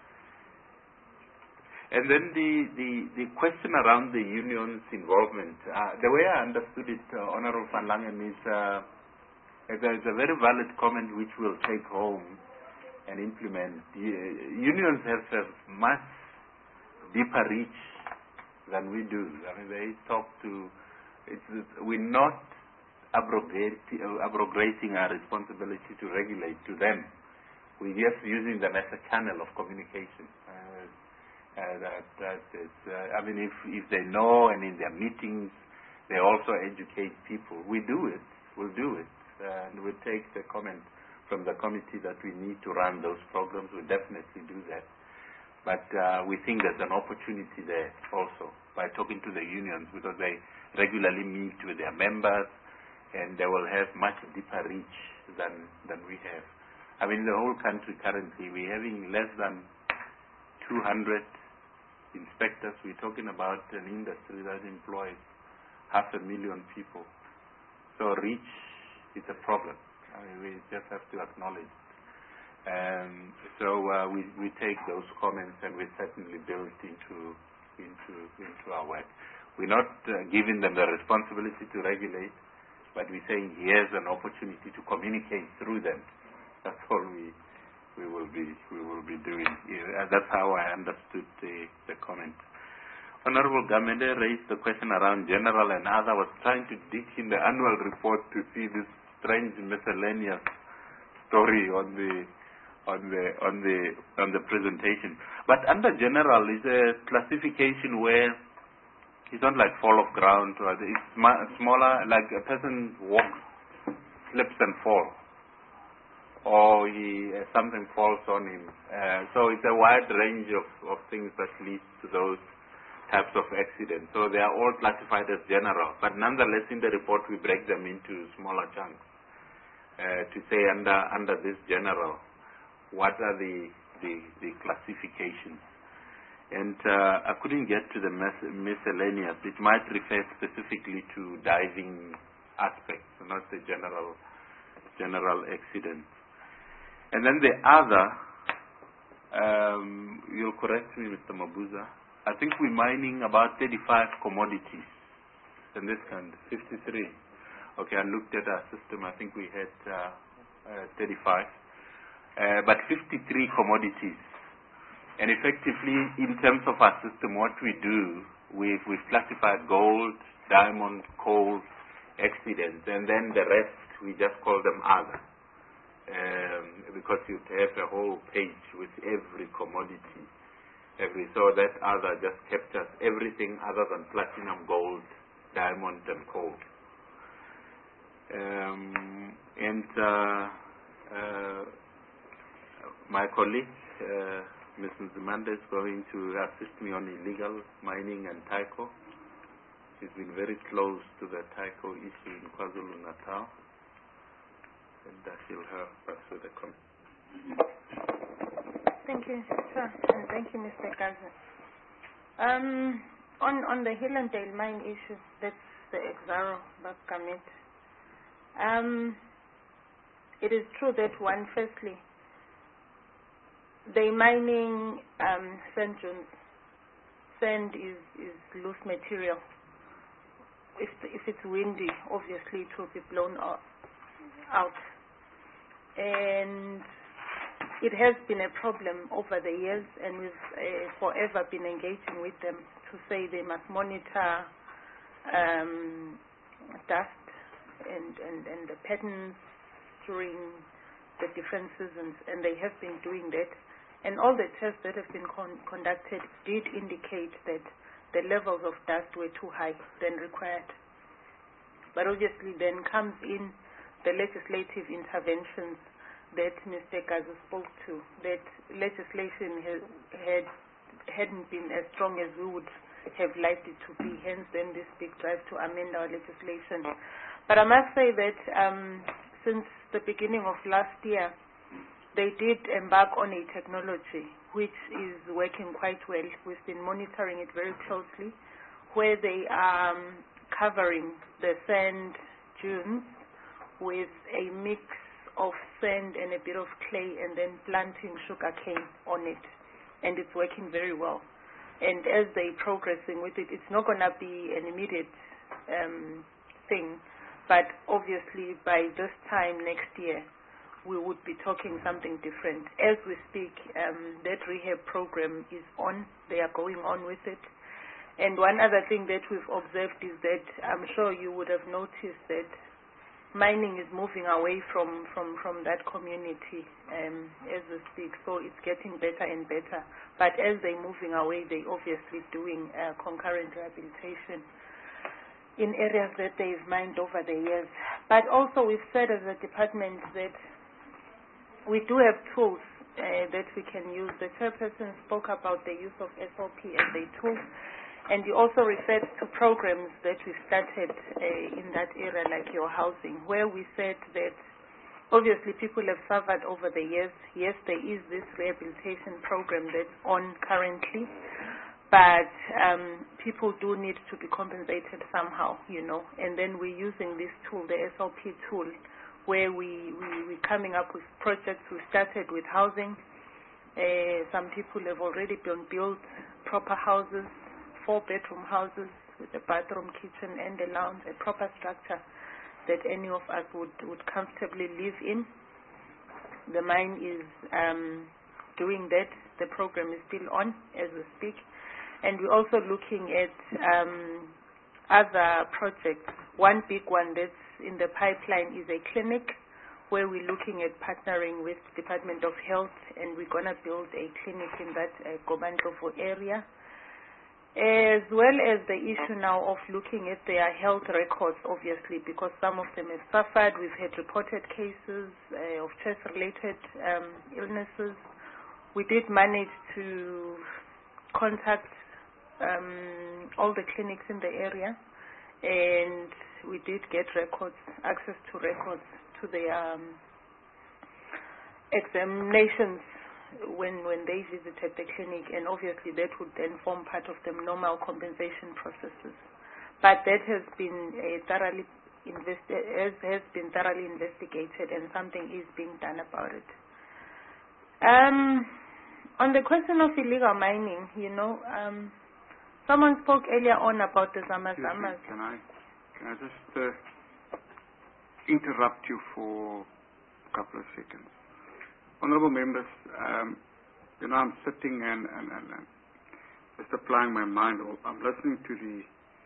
And then the, the, the question around the union's involvement, uh, the way I understood it, uh, Honorable Van Langen, is uh, there is a very valid comment which we'll take home and implement. The, uh, unions have a much deeper reach than we do. I mean, they talk to, it's, it's, we're not abrogate, uh, abrogating our responsibility to regulate to them. We're just using them as a channel of communication. Uh, uh, that, that is, uh, I mean, if, if they know and in their meetings, they also educate people. We do it. We'll do it. Uh, and we'll take the comment from the committee that we need to run those programs. We'll definitely do that. But uh, we think there's an opportunity there also by talking to the unions, because they regularly meet with their members and they will have much deeper reach than, than we have. I mean, in the whole country currently, we're having less than two hundred inspectors. We're talking about an industry that employs half a million people. So reach is a problem. I mean, we just have to acknowledge. Um, so uh, we we take those comments and we certainly build into into into our work. We're not uh, giving them the responsibility to regulate, but we're saying here's an opportunity to communicate through them. That's all we we will be we will be doing. Uh, that's how I understood the the comment. Honorable Gamede raised the question around general and other. I was trying to dig in the annual report to see this strange miscellaneous story on the on the on the on the presentation. But under general is a classification where it's not like fall of ground, or it's smaller, like a person walks, slips and falls, or he uh, something falls on him. Uh, so it's a wide range of, of things that leads to those types of accidents. So they are all classified as general, but nonetheless in the report we break them into smaller chunks. Uh, to say under under this general, what are the the, the classifications? And uh, I couldn't get to the mis- miscellaneous. It might refer specifically to diving aspects, not the general general accidents. And then the other, um, you'll correct me, Mister Mabuza. I think we're mining about thirty-five commodities in this country, fifty-three. Okay, I looked at our system. I think we had uh, uh, thirty-five, uh, but fifty-three commodities. And effectively, in terms of our system, what we do, we've, we've classified gold, diamond, coal accidents, and then the rest we just call them other, um, because you have a whole page with every commodity, every so that other just captures everything other than platinum, gold, diamond, and coal. Um, and uh, uh, my colleague, uh, Missus Zimanda, is going to assist me on illegal mining and TICO. She's been very close to the TICO issue in KwaZulu-Natal, and uh, she'll help us with the comment. Thank you, sir, and thank you, Mister Gaza. Um, on on the Hillandale mine issue, that's the Exaro Babkamet. Um, it is true that one, firstly, the mining um, sand dunes. Sand is, is loose material. If if it's windy, obviously it will be blown out. out. And it has been a problem over the years, and we've uh, forever been engaging with them to say they must monitor um, dust and, and, and the patterns during the different seasons, and they have been doing that. And all the tests that have been con conducted did indicate that the levels of dust were too high than required. But obviously then comes in the legislative interventions that Mister Gaza spoke to, that legislation has, had, hadn't been as strong as we would have liked it to be, hence then this big drive to amend our legislation. But I must say that um, since the beginning of last year, they did embark on a technology which is working quite well. We've been monitoring it very closely, where they are um, covering the sand dunes with a mix of sand and a bit of clay, and then planting sugarcane on it, and it's working very well. And as they're progressing with it, it's not going to be an immediate um, thing, but obviously by this time next year, we would be talking something different. As we speak, um, that rehab program is on. They are going on with it. And one other thing that we've observed is that I'm sure you would have noticed that mining is moving away from, from, from that community um, as we speak. So it's getting better and better. But as they're moving away, they're obviously doing uh, concurrent rehabilitation in areas that they've mined over the years. But also we've said as a department that we do have tools uh, that we can use. The chairperson spoke about the use of S O P as a tool. And you also referred to programs that we started uh, in that area, like your housing, where we said that obviously people have suffered over the years. Yes, there is this rehabilitation program that's on currently, but um, people do need to be compensated somehow, you know. And then we're using this tool, the S O P tool, where we, we, we're coming up with projects. We started with housing. Uh, some people have already been built proper houses, four-bedroom houses with a bathroom, kitchen, and a lounge, a proper structure that any of us would, would comfortably live in. The mine is um, doing that. The program is still on as we speak. And we're also looking at um, other projects. One big one that's in the pipeline is a clinic where we're looking at partnering with the Department of Health, and we're going to build a clinic in that uh, Gobandlovu area, as well as the issue now of looking at their health records, obviously, because some of them have suffered. We've had reported cases uh, of chest-related um, illnesses. We did manage to contact um, all the clinics in the area, and we did get records, access to records to their um, examinations when when they visited the clinic, and obviously that would then form part of the normal compensation processes. But that has been uh, thoroughly investi has, has been thoroughly investigated, and something is being done about it. Um, on the question of illegal mining, you know, um, someone spoke earlier on about the Zamazamas. Can I can I just uh, interrupt you for a couple of seconds? Honorable members, um, you know, I'm sitting and, and, and, and just applying my mind. I'm listening to the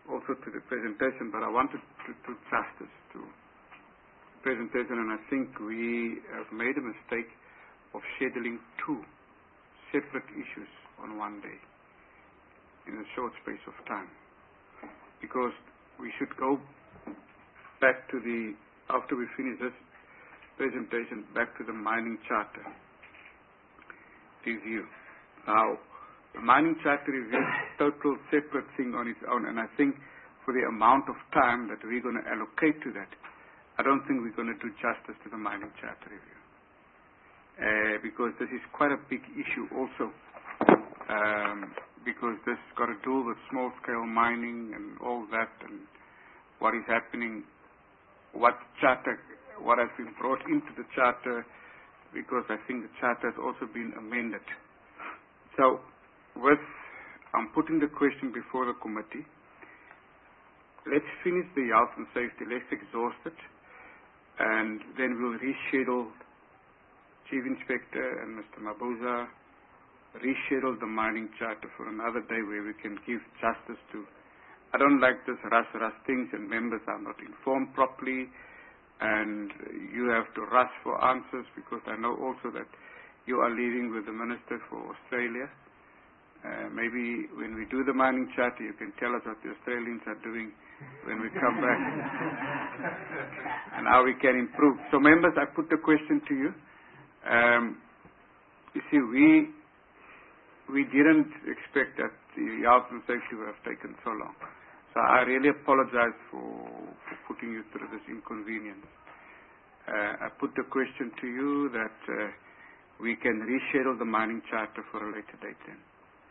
also to the presentation, but I wanted to do justice to the presentation, and I think we have made a mistake of scheduling two separate issues on one day in a short space of time, because we should go back to the, after we finish this presentation, back to the mining charter review. Now, the mining charter review is a total separate thing on its own, and I think for the amount of time that we're going to allocate to that, I don't think we're going to do justice to the mining charter review. Uh, because this is quite a big issue also, um, because this has got to do with small-scale mining and all that, and what is happening, what charter, what has been brought into the charter, because I think the charter has also been amended. So, with, I'm putting the question before the committee. Let's finish the health and safety, let's exhaust it, and then we'll reschedule Chief Inspector and Mister Mabuza, reschedule the mining charter for another day where we can give justice to. I don't like this rush, rush things, and members are not informed properly, and you have to rush for answers, because I know also that you are leaving with the Minister for Australia. Uh, maybe when we do the mining charter, you can tell us what the Australians are doing when we come back and how we can improve. So members, I put the question to you. Um, you see, we we didn't expect that the health and safety would have taken so long. So I really apologize for, for putting you through this inconvenience. Uh, I put the question to you that uh, we can reschedule the mining charter for a later date then.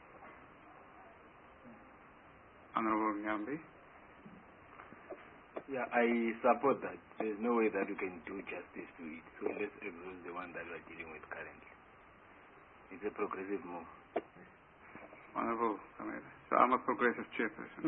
Honorable Nyambi. Yeah, I support that. There's no way that we can do justice to it. So let's exhaust the one that we're dealing with currently. It's a progressive move. Honorable Kamera. So I'm a progressive chairperson.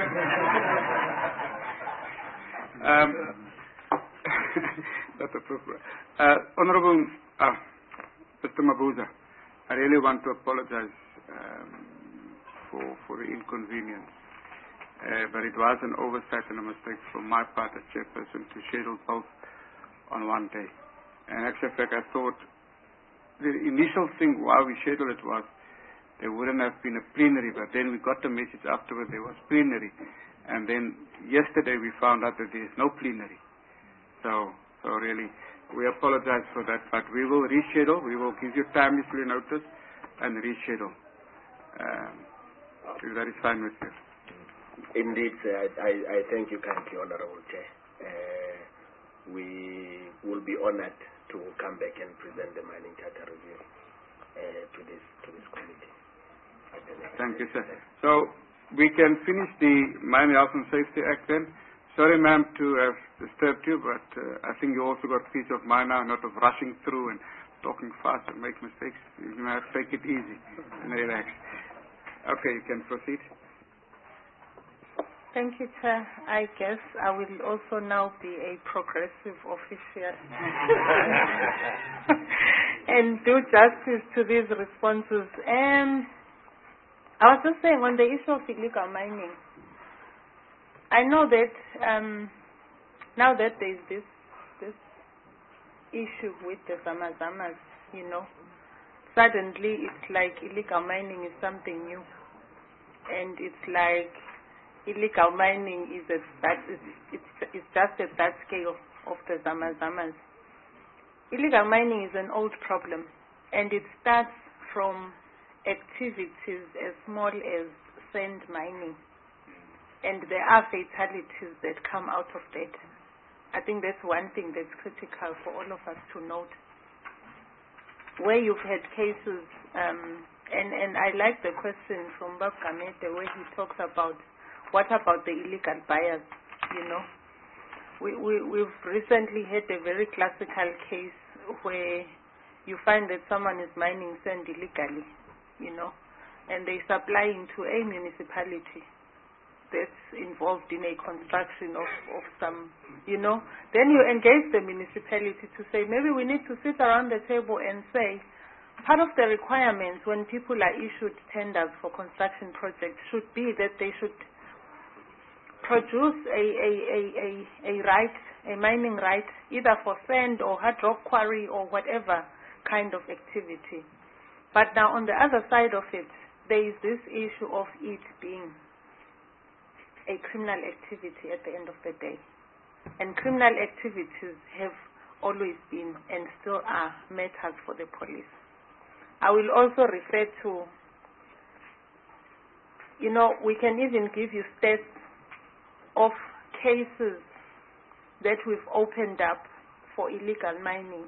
um, that's appropriate. Uh, Honorable uh, Mister Mabuza, I really want to apologize um, for, for the inconvenience. Uh, but it was an oversight and a mistake from my part as chairperson to schedule both on one day. And actually, in fact, I thought the initial thing why we scheduled it was there wouldn't have been a plenary, but then we got the message afterward there was plenary. And then yesterday we found out that there is no plenary. So, so really, we apologize for that, but we will reschedule. We will give you timely notice and reschedule. Um, if that is fine with you. Indeed, sir, I, I thank you kindly, Honorable Chair. Uh, we will be honored to come back and present the mining charter review uh, to this to this committee. Thank you, sir. So we can finish the Mining Health and Safety Act then. Sorry, ma'am, to have disturbed you, but uh, I think you also got peace of mind now, not of rushing through and talking fast and make mistakes. You have to take it easy and relax. Okay, you can proceed. Thank you, Chair. I guess I will also now be a progressive official and do justice to these responses. And I was just saying on the issue of illegal mining, I know that um, now that there is this this issue with the Zamazamas, you know, suddenly it's like illegal mining is something new, and it's like illegal mining is at that is it's it's just at that scale of the Zamazamas. Illegal mining is an old problem, and it starts from activities as small as sand mining, and there are fatalities that come out of that. I think that's one thing that's critical for all of us to note. Where you've had cases, um, and and I like the question from Bob Gamete where he talks about what about the illegal buyers, you know. We, we, we've recently had a very classical case where you find that someone is mining sand illegally, you know, and they're supplying to a municipality that's involved in a construction of, of some, you know. Then you engage the municipality to say, maybe we need to sit around the table and say, part of the requirements when people are issued tenders for construction projects should be that they should produce a, a, a, a, a right, a mining right, either for sand or hard rock quarry or whatever kind of activity. But now on the other side of it, there is this issue of it being a criminal activity at the end of the day. And criminal activities have always been and still are matters for the police. I will also refer to, you know, we can even give you stats of cases that we've opened up for illegal mining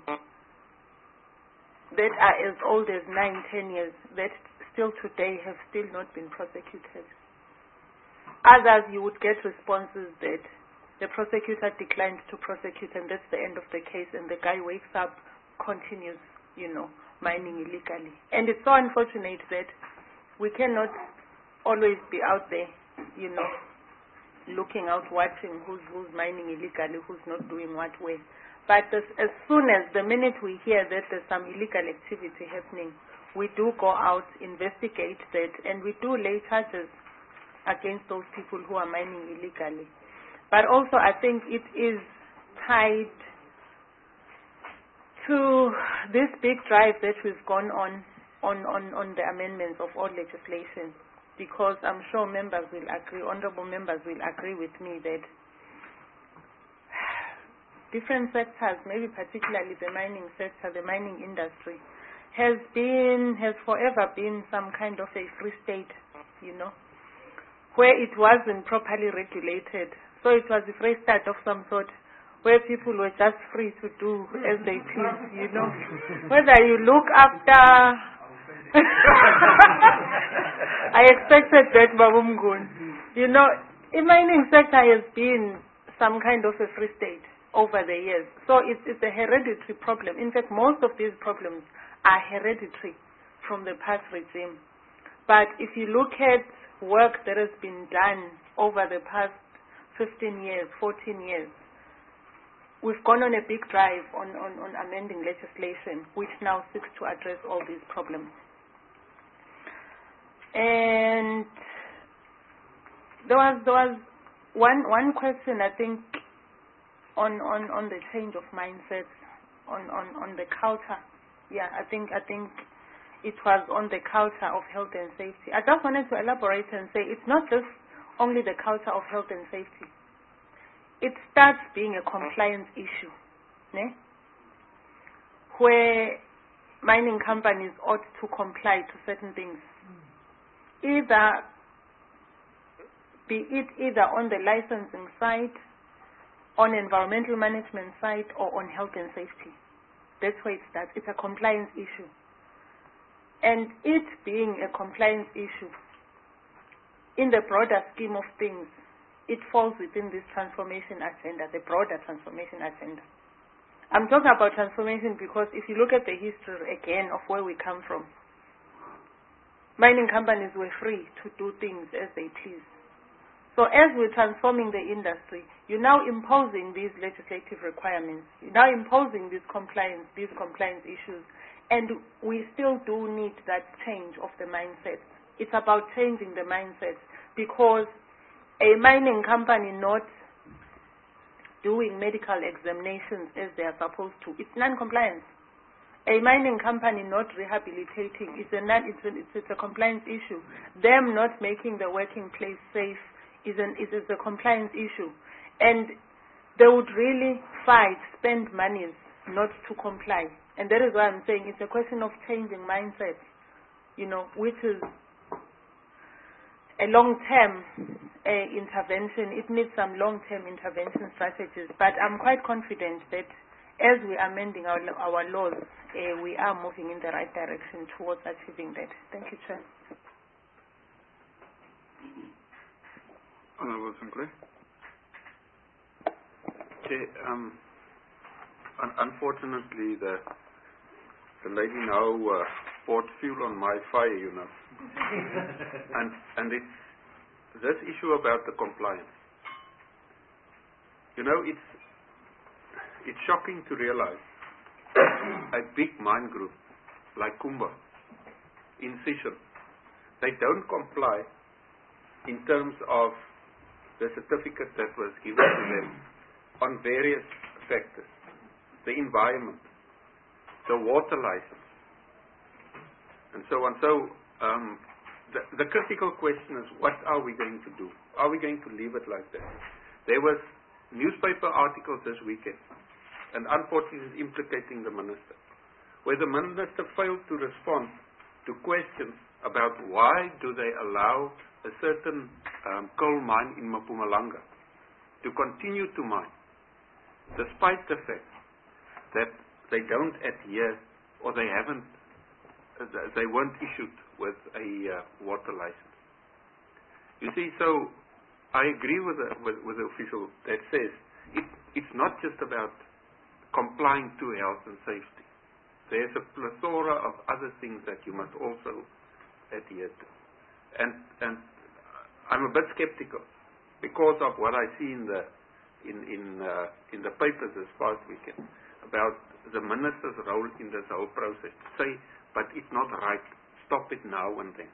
that are as old as nine, ten years, that still today have still not been prosecuted. Others, you would get responses that the prosecutor declined to prosecute, and that's the end of the case, and the guy wakes up, continues, you know, mining illegally. And it's so unfortunate that we cannot always be out there, you know, looking out, watching who's, who's mining illegally, who's not doing what way. But as, as soon as the minute we hear that there's some illegal activity happening, we do go out, investigate that, and we do lay charges against those people who are mining illegally. But also I think it is tied to this big drive that we've gone on on, on, on the amendments of all legislation, because I'm sure members will agree, honorable members will agree with me that different sectors, maybe particularly the mining sector, the mining industry, has been, has forever been some kind of a free state, you know, where it wasn't properly regulated. So it was a free state of some sort, where people were just free to do as they please, you know. Whether you look after... I expected that, Babumgun. You know, the mining sector has been some kind of a free state over the years. So it's, it's a hereditary problem. In fact, most of these problems are hereditary from the past regime. But if you look at work that has been done over the past fifteen years, fourteen years, we've gone on a big drive on, on, on amending legislation which now seeks to address all these problems. And there was, there was one, one question, I think, on, on, on the change of mindsets, on, on, on the culture. Yeah, I think, I think it was on the culture of health and safety. I just wanted to elaborate and say it's not just only the culture of health and safety. It starts being a compliance issue, né? Where mining companies ought to comply to certain things. Either, be it either on the licensing side, on environmental management side, or on health and safety. That's where it starts. It's a compliance issue. And it being a compliance issue, in the broader scheme of things, it falls within this transformation agenda, the broader transformation agenda. I'm talking about transformation because if you look at the history again of where we come from, mining companies were free to do things as they please. So as we're transforming the industry, you're now imposing these legislative requirements. You're now imposing these compliance, these compliance issues. And we still do need that change of the mindset. It's about changing the mindset, because a mining company not doing medical examinations as they are supposed to, it's non-compliance. A mining company not rehabilitating, it's a, non, it's, a, it's a compliance issue. Them not making the working place safe is, an, is a compliance issue. And they would really fight, spend monies not to comply. And that is why I'm saying it's a question of changing mindset, you know, which is a long-term uh, intervention. It needs some long-term intervention strategies. But I'm quite confident that as we are amending our, our laws, uh, we are moving in the right direction towards achieving that. Thank you, Chair. Honorable Sinclair. Okay, um, un- unfortunately, the the lady now uh, poured fuel on my fire, you know. and and it's this issue about the compliance. You know, it's it's shocking to realize a big mine group like Kumba in Sishen, they don't comply in terms of the certificate that was given to them on various factors, the environment, the water license, and so on. So um, the, the critical question is, what are we going to do? Are we going to leave it like that? There was newspaper articles this weekend, and unfortunately implicating the minister, where the minister failed to respond to questions about why do they allow a certain um, coal mine in Mpumalanga to continue to mine, despite the fact that they don't adhere or they haven't, uh, they weren't issued with a uh, water license. You see, so I agree with the, with, with the official that says it, it's not just about complying to health and safety. There's a plethora of other things that you must also adhere to. And, and I'm a bit skeptical because of what I see in the, in, in, uh, in the papers this past weekend about the minister's role in this whole process. To say, but it's not right, stop it now and then.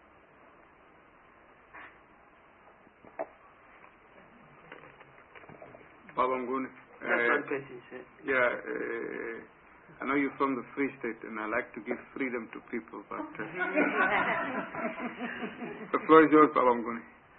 Baba Mnguni. That's one question, sir. Yeah, uh, I know you're from the Free State, and I like to give freedom to people, but uh, the floor is yours, Baba Mnguni.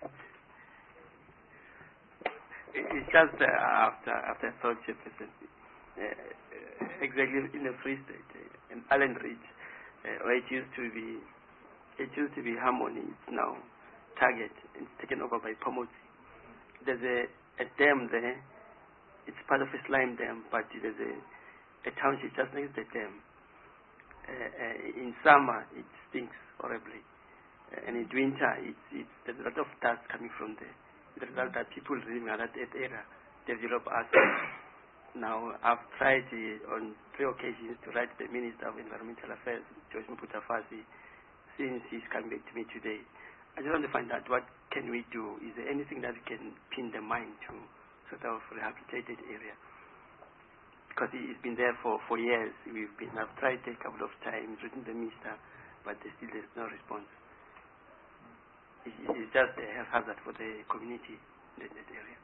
It's just uh, after after I thought, Chairperson, uh, exactly in the Free State, uh, in Allen Ridge, uh, where it used to be, it used to be Harmony, it's now Target, it's taken over by Pomotsi. There's a, a dam there. It's part of a slime dam, but there's a, a township just next to the dam. Uh, uh, in summer, it stinks horribly, uh, and in winter, it's, it's, there's a lot of dust coming from there. The result that people living around that area develop asthma. Now, I've tried uh, on three occasions to write to the Minister of Environmental Affairs, George Muputafasi, since he's coming back to me today. I just want to find out what can we do. Is there anything that we can pin the mind to sort of rehabilitated area? Because it's been there for, for years. We've been, I've tried a couple of times, written the Minister, but there still there's no response. It's, it's just a health hazard for the community in that area.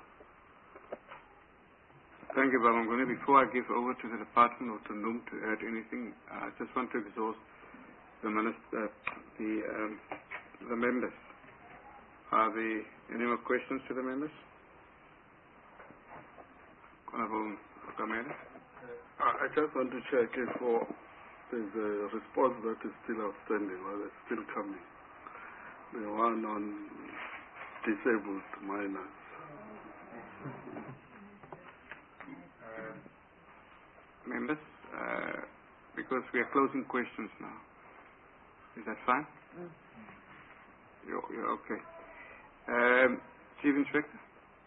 Thank you, Baba Mnguni. Before I give over to the department or to Noom to add anything, I just want to exhaust the minister, the um, the members. Are there any more questions to the members? Honorable Kamera. I just want to check if for there's a response that is still outstanding or that's still coming. The one on disabled minors. Uh, members, uh, because we are closing questions now. Is that fine? Mm. You're, you're okay. Um, Chief Inspector.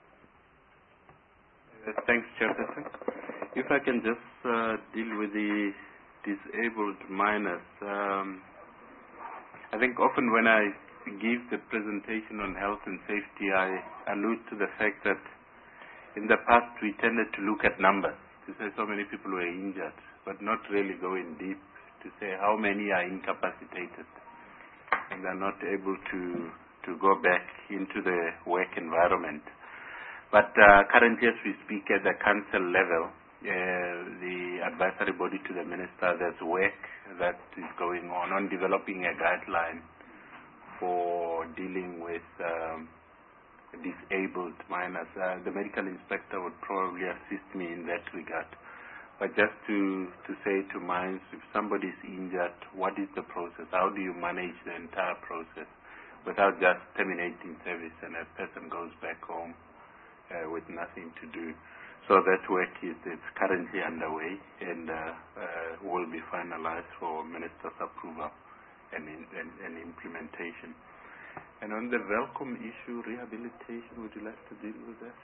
Uh, thanks, Chairperson. If I can just uh, deal with the disabled minors. Um, I think often when I give the presentation on health and safety, I allude to the fact that in the past we tended to look at numbers, to say so many people were injured, but not really go in deep to say how many are incapacitated and are not able to, to go back into the work environment. But uh, currently, as we speak at the council level, uh, the advisory body to the minister, there's work that is going on on developing a guideline for dealing with um, disabled minors. Uh, the medical inspector would probably assist me in that regard. But just to, to say to minds, if somebody is injured, what is the process? How do you manage the entire process without just terminating service and a person goes back home uh, with nothing to do? So that work is it's currently underway and uh, uh, will be finalized for minister's approval and, in, and, and implementation. And on the welcome issue, rehabilitation, would you like to deal with that?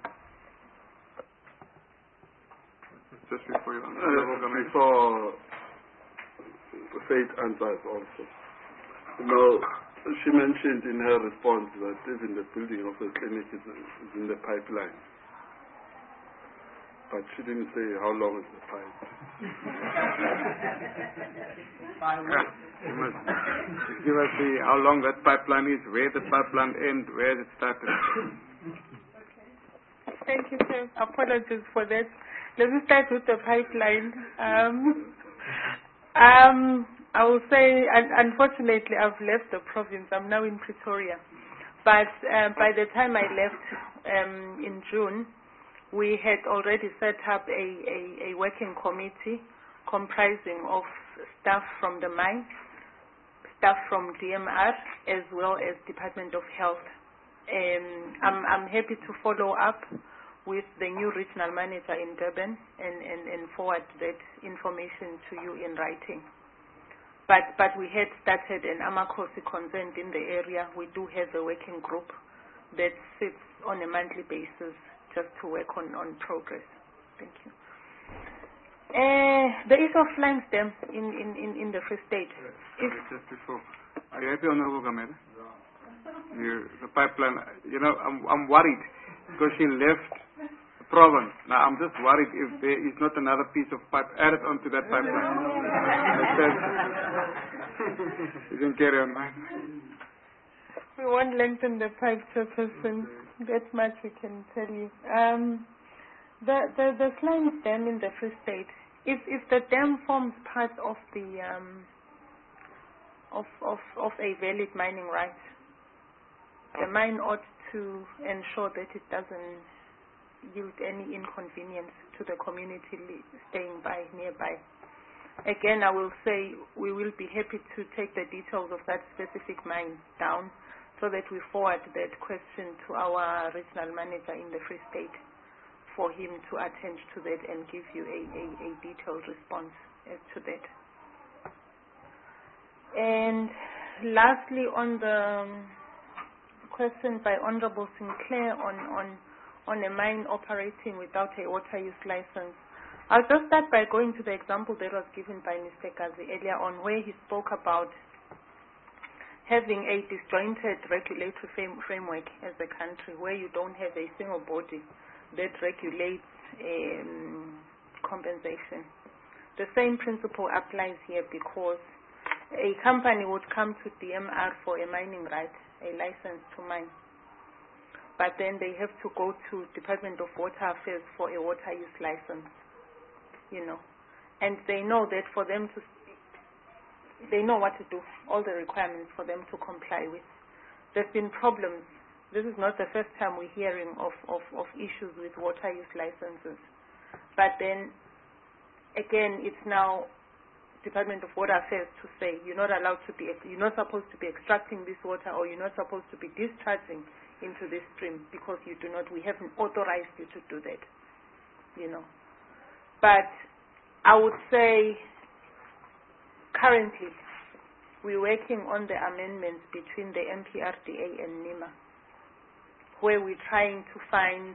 Just before you answer, uh, before Faith answers also. You know, she mentioned in her response that even the building of the clinic is, is in the pipeline. but she didn't say how long is the pipe. Yeah, you must give us the, how long that pipeline is, where the pipeline ends, where it started. Thank you, sir. Apologies for that. Let me start with the pipeline. Um, um, I will say, un- unfortunately, I've left the province. I'm now in Pretoria. But uh, by the time I left um, in June, we had already set up a, a, a working committee comprising of staff from the mine, staff from D M R, as well as Department of Health. Um, I'm, I'm happy to follow up with the new regional manager in Durban and, and, and forward that information to you in writing. But, but we had started an Amakosi consent in the area. We do have a working group that sits on a monthly basis just to work on, on progress. Thank you. Uh, the issue of flying stamps in, in, in, in the Free State. If just before, are you happy, Honorable Gamera? You, the pipeline, you know, I'm, I'm worried because she left the province. Now, I'm just worried if there is not another piece of pipe added onto that pipeline. You can carry on, man. We won't lengthen the pipe, Chairperson. That much we can tell you. Um, the, the, the slime dam in the Free State, if, if the dam forms part of the um, of, of, of a valid mining right, the mine ought to ensure that it doesn't yield any inconvenience to the community li- staying by nearby. Again, I will say we will be happy to take the details of that specific mine down so that we forward that question to our regional manager in the Free State for him to attend to that and give you a, a, a detailed response as to that. And lastly, on the um, question by Honorable Sinclair on, on, on a mine operating without a water use license, I'll just start by going to the example that was given by Mister Kazi earlier on, where he spoke about having a disjointed regulatory frame, framework as a country, where you don't have a single body that regulates um, compensation. The same principle applies here because a company would come to D M R for a mining right, a license to mine, but then they have to go to Department of Water Affairs for a water use license. You know, and they know that for them to, they know what to do, all the requirements for them to comply with. There's been problems. This is not the first time we're hearing of, of, of issues with water use licenses. But then, again, it's now Department of Water Affairs to say you're not allowed to be, you're not supposed to be extracting this water, or you're not supposed to be discharging into this stream because you do not, we haven't authorized you to do that. You know. But I would say currently we're working on the amendments between the M P R D A and NEMA, where we're trying to find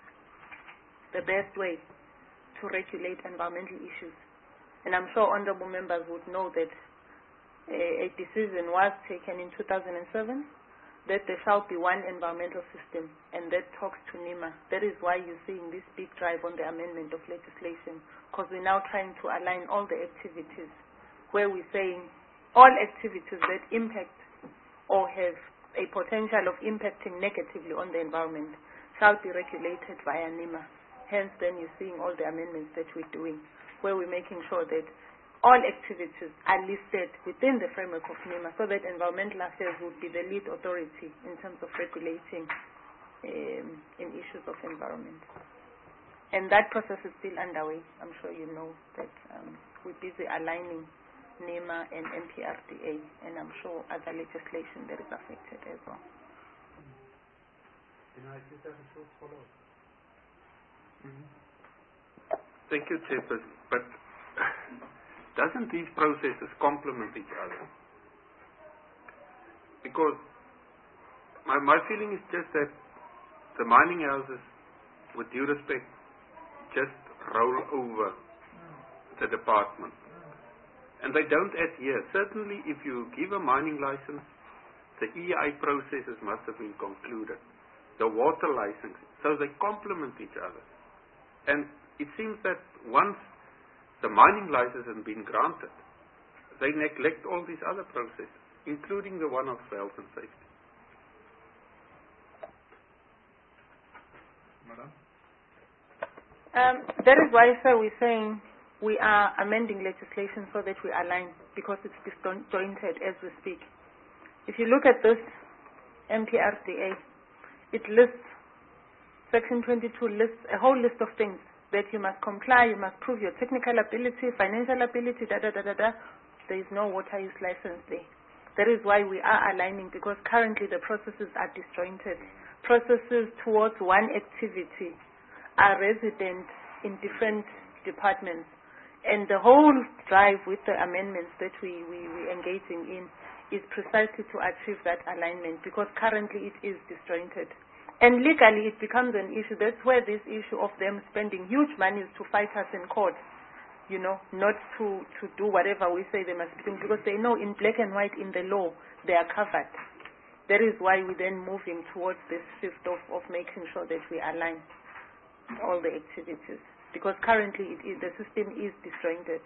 the best way to regulate environmental issues. And I'm sure honorable members would know that a, a decision was taken in two thousand seven that there shall be one environmental system, and that talks to NEMA. That is why you're seeing this big drive on the amendment of legislation, because we're now trying to align all the activities, where we're saying all activities that impact or have a potential of impacting negatively on the environment shall be regulated via NEMA. Hence, then you're seeing all the amendments that we're doing, where we're making sure that all activities are listed within the framework of NEMA, so that environmental affairs would be the lead authority in terms of regulating um, in issues of environment. And that process is still underway. I'm sure you know that um, we're busy aligning NEMA and M P R D A, and I'm sure other legislation that is affected as well. Can I just have a short follow-up? Mm-hmm. Thank you, Chairperson. But doesn't these processes complement each other? Because my, my feeling is just that the mining houses, with due respect, just roll over the department. And they don't adhere. Certainly, if you give a mining license, the E I processes must have been concluded. The water license. So they complement each other. And it seems that once the mining license has been granted, they neglect all these other processes, including the one of health and safety. Madam? Um, that is why, sir, we're saying we are amending legislation so that we align, because it's disjointed as we speak. If you look at this M P R D A, it lists, Section twenty-two lists a whole list of things that you must comply, you must prove your technical ability, financial ability, da da da da da. There is no water use license there. That is why we are aligning, because currently the processes are disjointed. Processes towards one activity are resident in different departments. And the whole drive with the amendments that we, we, we're engaging in is precisely to achieve that alignment, because currently it is disjointed. And legally it becomes an issue. That's where this issue of them spending huge monies to fight us in court, you know, not to, to do whatever we say they must be doing, because they know in black and white in the law they are covered. That is why we're then moving towards this shift of, of making sure that we align all the activities, because currently it is, the system is disjointed.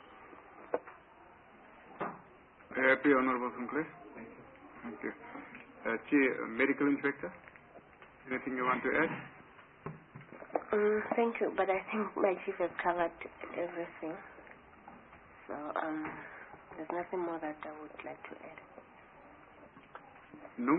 Happy, Honorable Sinclair? Thank you. Thank you. Uh, Chief, uh, Medical Inspector, anything you want to add? Um, thank you, but I think my chief has covered everything. So um, there's nothing more that I would like to add. No?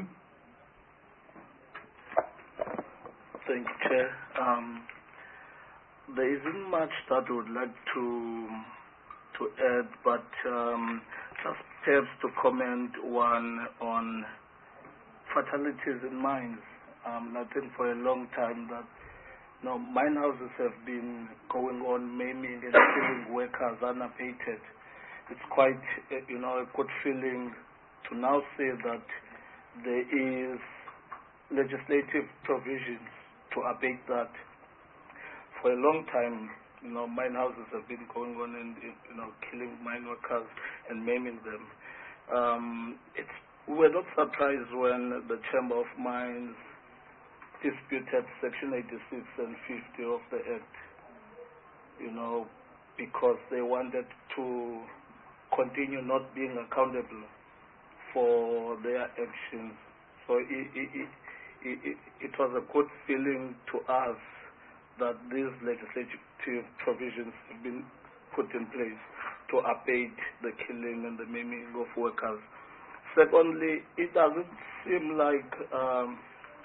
Thank you, Chair. Um, there isn't much that I would like to to add, but um, just perhaps to comment one on fatalities in mines. Um, I think for a long time that you know, mine houses have been going on maiming and killing workers unabated. It's quite uh, you know a good feeling to now say that there is legislative provisions to abate that. For a long time, you know, mine houses have been going on and, you know, killing mine workers and maiming them. Um, it's, we were not surprised when the Chamber of Mines disputed Section eighty-six and fifty of the Act, you know, because they wanted to continue not being accountable for their actions. So it, it, it, it, it was a good feeling to us that these legislative provisions have been put in place to abate the killing and the maiming of workers. Secondly, it doesn't seem like um,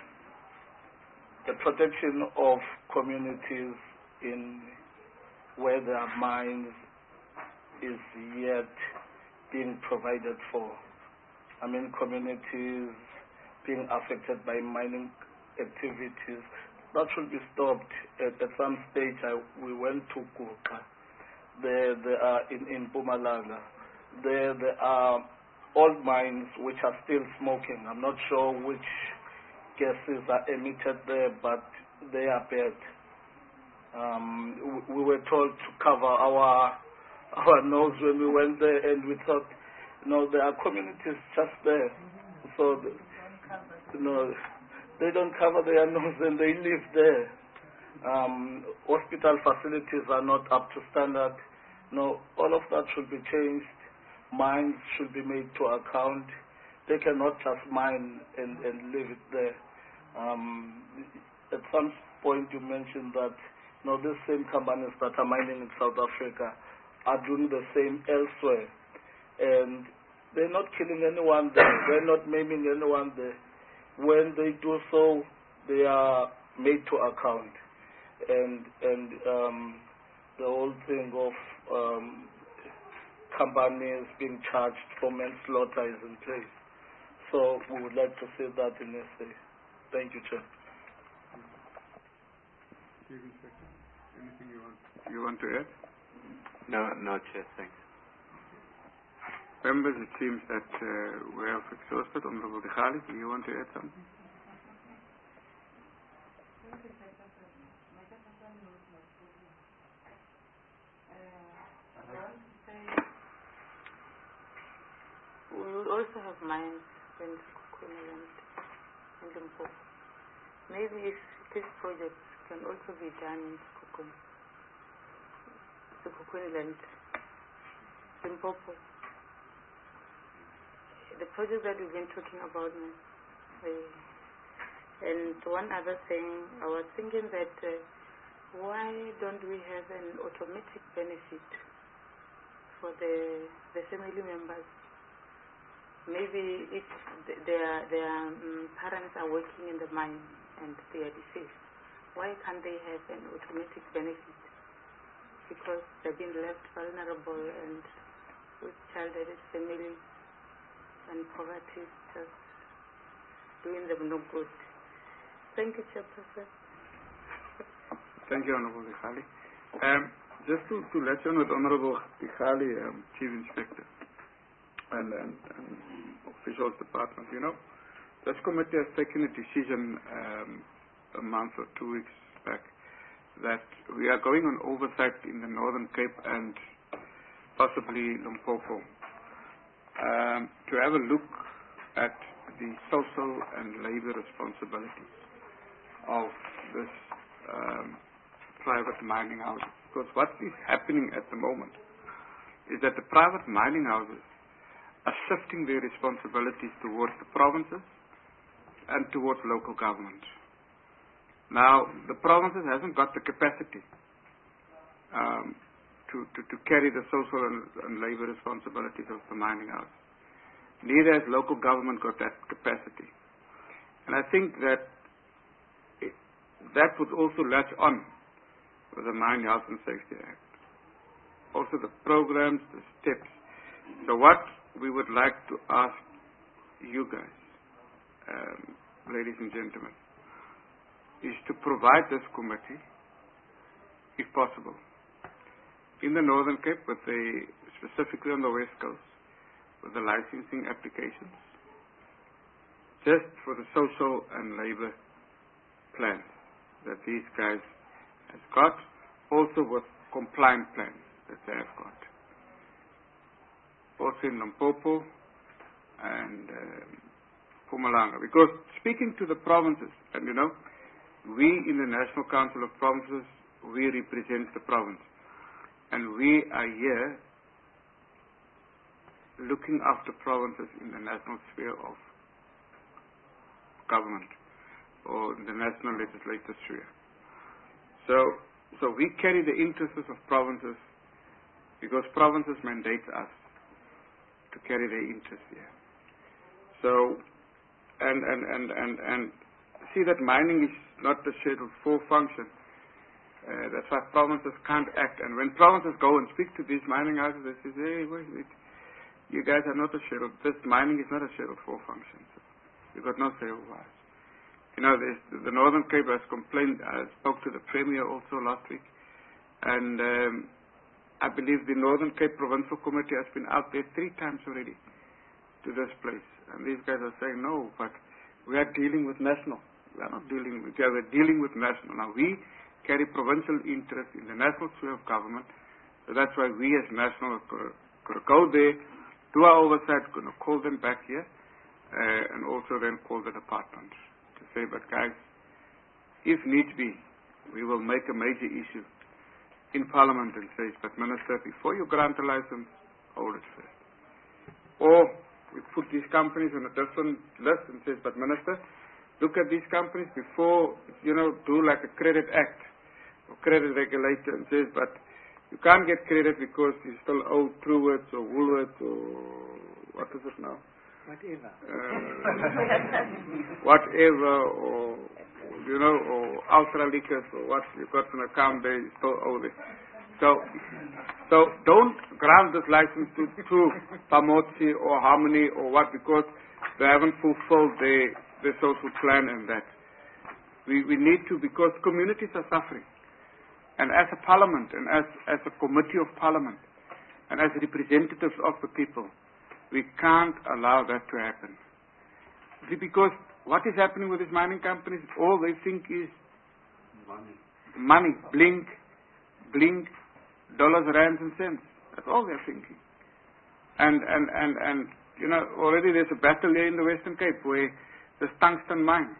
the protection of communities in where there are mines is yet being provided for. I mean, communities being affected by mining activities, that should be stopped. At, at some stage, I, we went to Kuka. There, there are in, in Mpumalanga. There, there are old mines which are still smoking. I'm not sure which gases are emitted there, but they are bad. Um, we, we were told to cover our our nose when we went there, and we thought, you know, there are communities just there, so the, you know, they don't cover their nose and they live there. Um, hospital facilities are not up to standard. No, all of that should be changed. Mines should be made to account. They cannot just mine and, and leave it there. Um, at some point you mentioned that you know, these same companies that are mining in South Africa are doing the same elsewhere. And they're not killing anyone there. They're not maiming anyone there. When they do so, they are made to account. And and um, the whole thing of um, companies being charged for manslaughter is in place. So we would like to say that in S A. Thank you, Chair. Anything you want, you want to add? No, no, Chair, thanks. Members, it seems that uh, we have exhausted. Honorable Dechali, do you want to add something? We will also have mines in Kukumaland and Limpopo. Maybe if this project can also be done in Kukum, Sekhukhune Limpopo. The project that we've been talking about, uh, and one other thing, I was thinking that uh, why don't we have an automatic benefit for the the family members? Maybe if th their their um, parents are working in the mine and they are deceased, why can't they have an automatic benefit? Because they've been left vulnerable and with childless family and poverty is just doing them no good. Thank you, Chairperson. Thank you, Honorable Digali. Um, just to, to let you know, Honorable Digali, um, Chief Inspector and, and, and officials department, you know, this committee has taken a decision um, a month or two weeks back that we are going on oversight in the Northern Cape and possibly Limpopo um, to have a look at the social and labor responsibilities of this um, private mining houses. Because what is happening at the moment is that the private mining houses are shifting their responsibilities towards the provinces and towards local government. Now, the provinces hasn't got the capacity um, to, to, to carry the social and, and labor responsibilities of the mining house. Neither has local government got that capacity. And I think that it, that would also latch on with the Mining Health and Safety Act. Also the programs, the steps. So what we would like to ask you guys, um, ladies and gentlemen, is to provide this committee, if possible, in the Northern Cape, with the, specifically on the West Coast, with the licensing applications, just for the social and labor plans that these guys have got, also with compliant plans that they have got. Also in Limpopo and um, Mpumalanga. Because speaking to the provinces, and you know, we in the National Council of Provinces, we represent the province. And we are here looking after provinces in the national sphere of government or in the national legislative sphere. So, so we carry the interests of provinces because provinces mandate us to carry their interests here. So, and, and, and, and, and see that mining is not the Schedule four function. Uh, that's why provinces can't act. And when provinces go and speak to these mining houses, they say, hey, wait, wait, you guys are not a Schedule. This mining is not a Schedule four function. So you've got no say over us. You know, the Northern Cape has complained. I spoke to the Premier also last week. And um, I believe the Northern Cape Provincial Committee has been out there three times already to this place. And these guys are saying, no, but we are dealing with national. We are not dealing with, we are dealing with national. Now, we carry provincial interest in the national sphere of government. So that's why we as national are going to go there, do our oversight, going to call them back here, uh, and also then call the department to say, but guys, if need be, we will make a major issue in Parliament and say, but Minister, before you grant a license, hold it first. Or we put these companies on a different list and says, but Minister, look at these companies before, you know, do like a credit act or credit regulator and says, but you can't get credit because you still owe Truworths or Woolworths or what is it now? Whatever. Uh, whatever, or, you know, or Ultra Liquors or what you've got an account there, you still owe this. So, so don't grant this license to, to Pamotsi or Harmony or what because they haven't fulfilled their the social plan and that. We, we need to, because communities are suffering. And as a parliament and as, as a committee of parliament and as representatives of the people, we can't allow that to happen. See, because what is happening with these mining companies, all they think is money. Money, blink, blink, dollars, rands and cents. That's all they're thinking. And, and, and, and, you know, already there's a battle here in the Western Cape where the tungsten mine,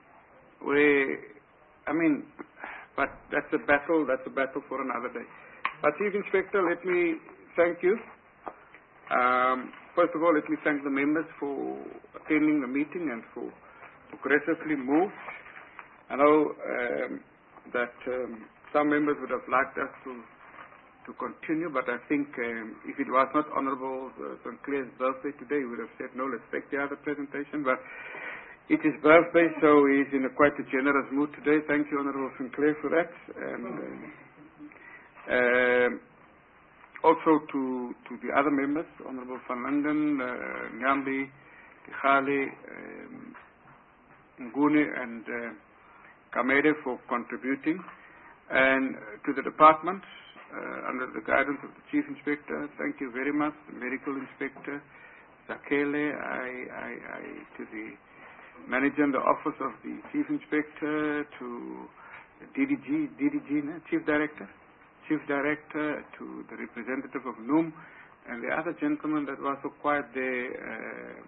where, I mean, but that's a battle, that's a battle for another day. Uh, Chief Inspector, let me thank you. Um, first of all, let me thank the members for attending the meeting and for progressively move. I know um, that um, some members would have liked us to to continue, but I think um, if it was not Honourable uh, Sinclair's birthday today, we would have said, no, let's take the other presentation, but it's his birthday, so he's in a quite a generous mood today. Thank you, Honourable Sinclair, for that. And um, um, also to, to the other members, Honourable Van Linden, uh, Nyambi, Tikhale, um, Nguni, and uh, Kamede for contributing. And to the department, uh, under the guidance of the Chief Inspector, thank you very much. The Medical Inspector, Zakele, I, I, I, to the Manager in the Office of the Chief Inspector, to D D G, D D G, no? Chief Director, Chief Director, to the representative of N U M, and the other gentleman that was so quiet there, uh,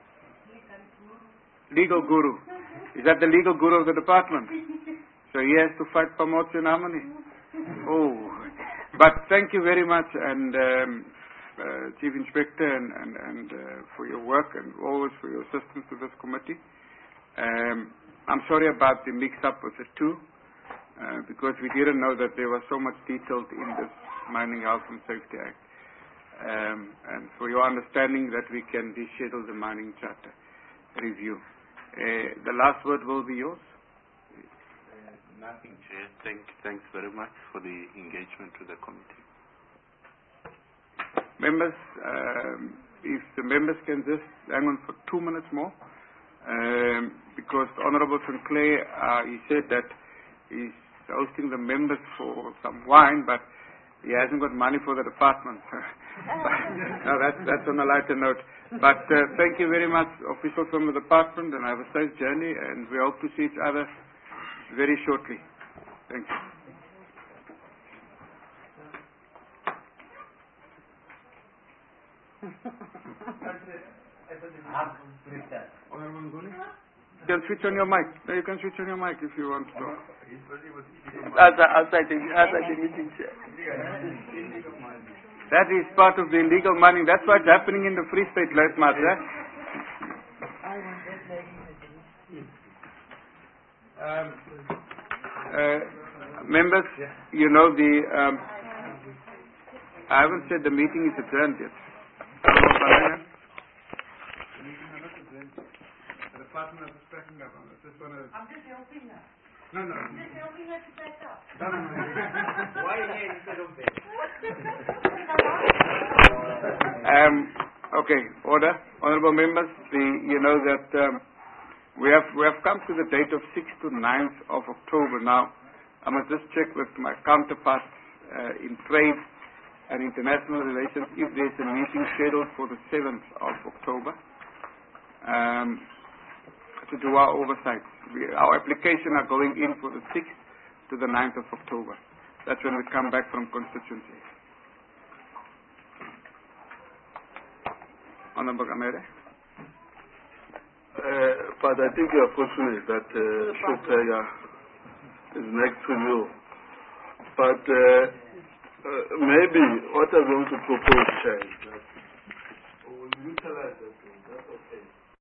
legal guru. Is that the legal guru of the department? So he has to fight promotion harmony. Oh, but thank you very much, and um, uh, Chief Inspector, and, and, and uh, for your work and always for your assistance to this committee. Um, I'm sorry about the mix-up with the two, uh, because we didn't know that there was so much detailed in this Mining Health and Safety Act. Um, and for your understanding that we can reschedule the Mining Charter review. Uh, the last word will be yours. Uh, nothing, Chair. Thank, thanks very much for the engagement with the committee. Members, um, if the members can just hang on for two minutes more, um, because Honourable Sinclair, uh, he said that he's hosting the members for some wine, but he hasn't got money for the department. No, that's, that's on a lighter note. But uh, thank you very much, officials from the department, and have a safe journey, and we hope to see each other very shortly. Thank you. You can switch on your mic. No, you can switch on your mic if you want to talk. Outside, outside, the, outside the meeting, Chair. That is part of the illegal mining. That's what's happening in the Free State, Leitmaat. Eh? Um, uh, members, you know the. Um, I haven't said the meeting is adjourned yet. The department is packing up. I'm just going to. I'm just helping her. No, no. I'm just helping her to pack up. No, no, no. Why here instead of there? Um, okay, order. Honourable members, the, you know that um, we have we have come to the date of sixth to ninth of October now. I must just check with my counterparts uh, in trade and international relations if there's a meeting scheduled for the seventh of October um, to do our oversight. We, our application are going in for the sixth to the ninth of October. That's when we come back from constituency. Honourable Kamede. Uh, but I think you are fortunate that uh, Shotega is next to you. But uh, uh, maybe what I'm going to propose, Chair,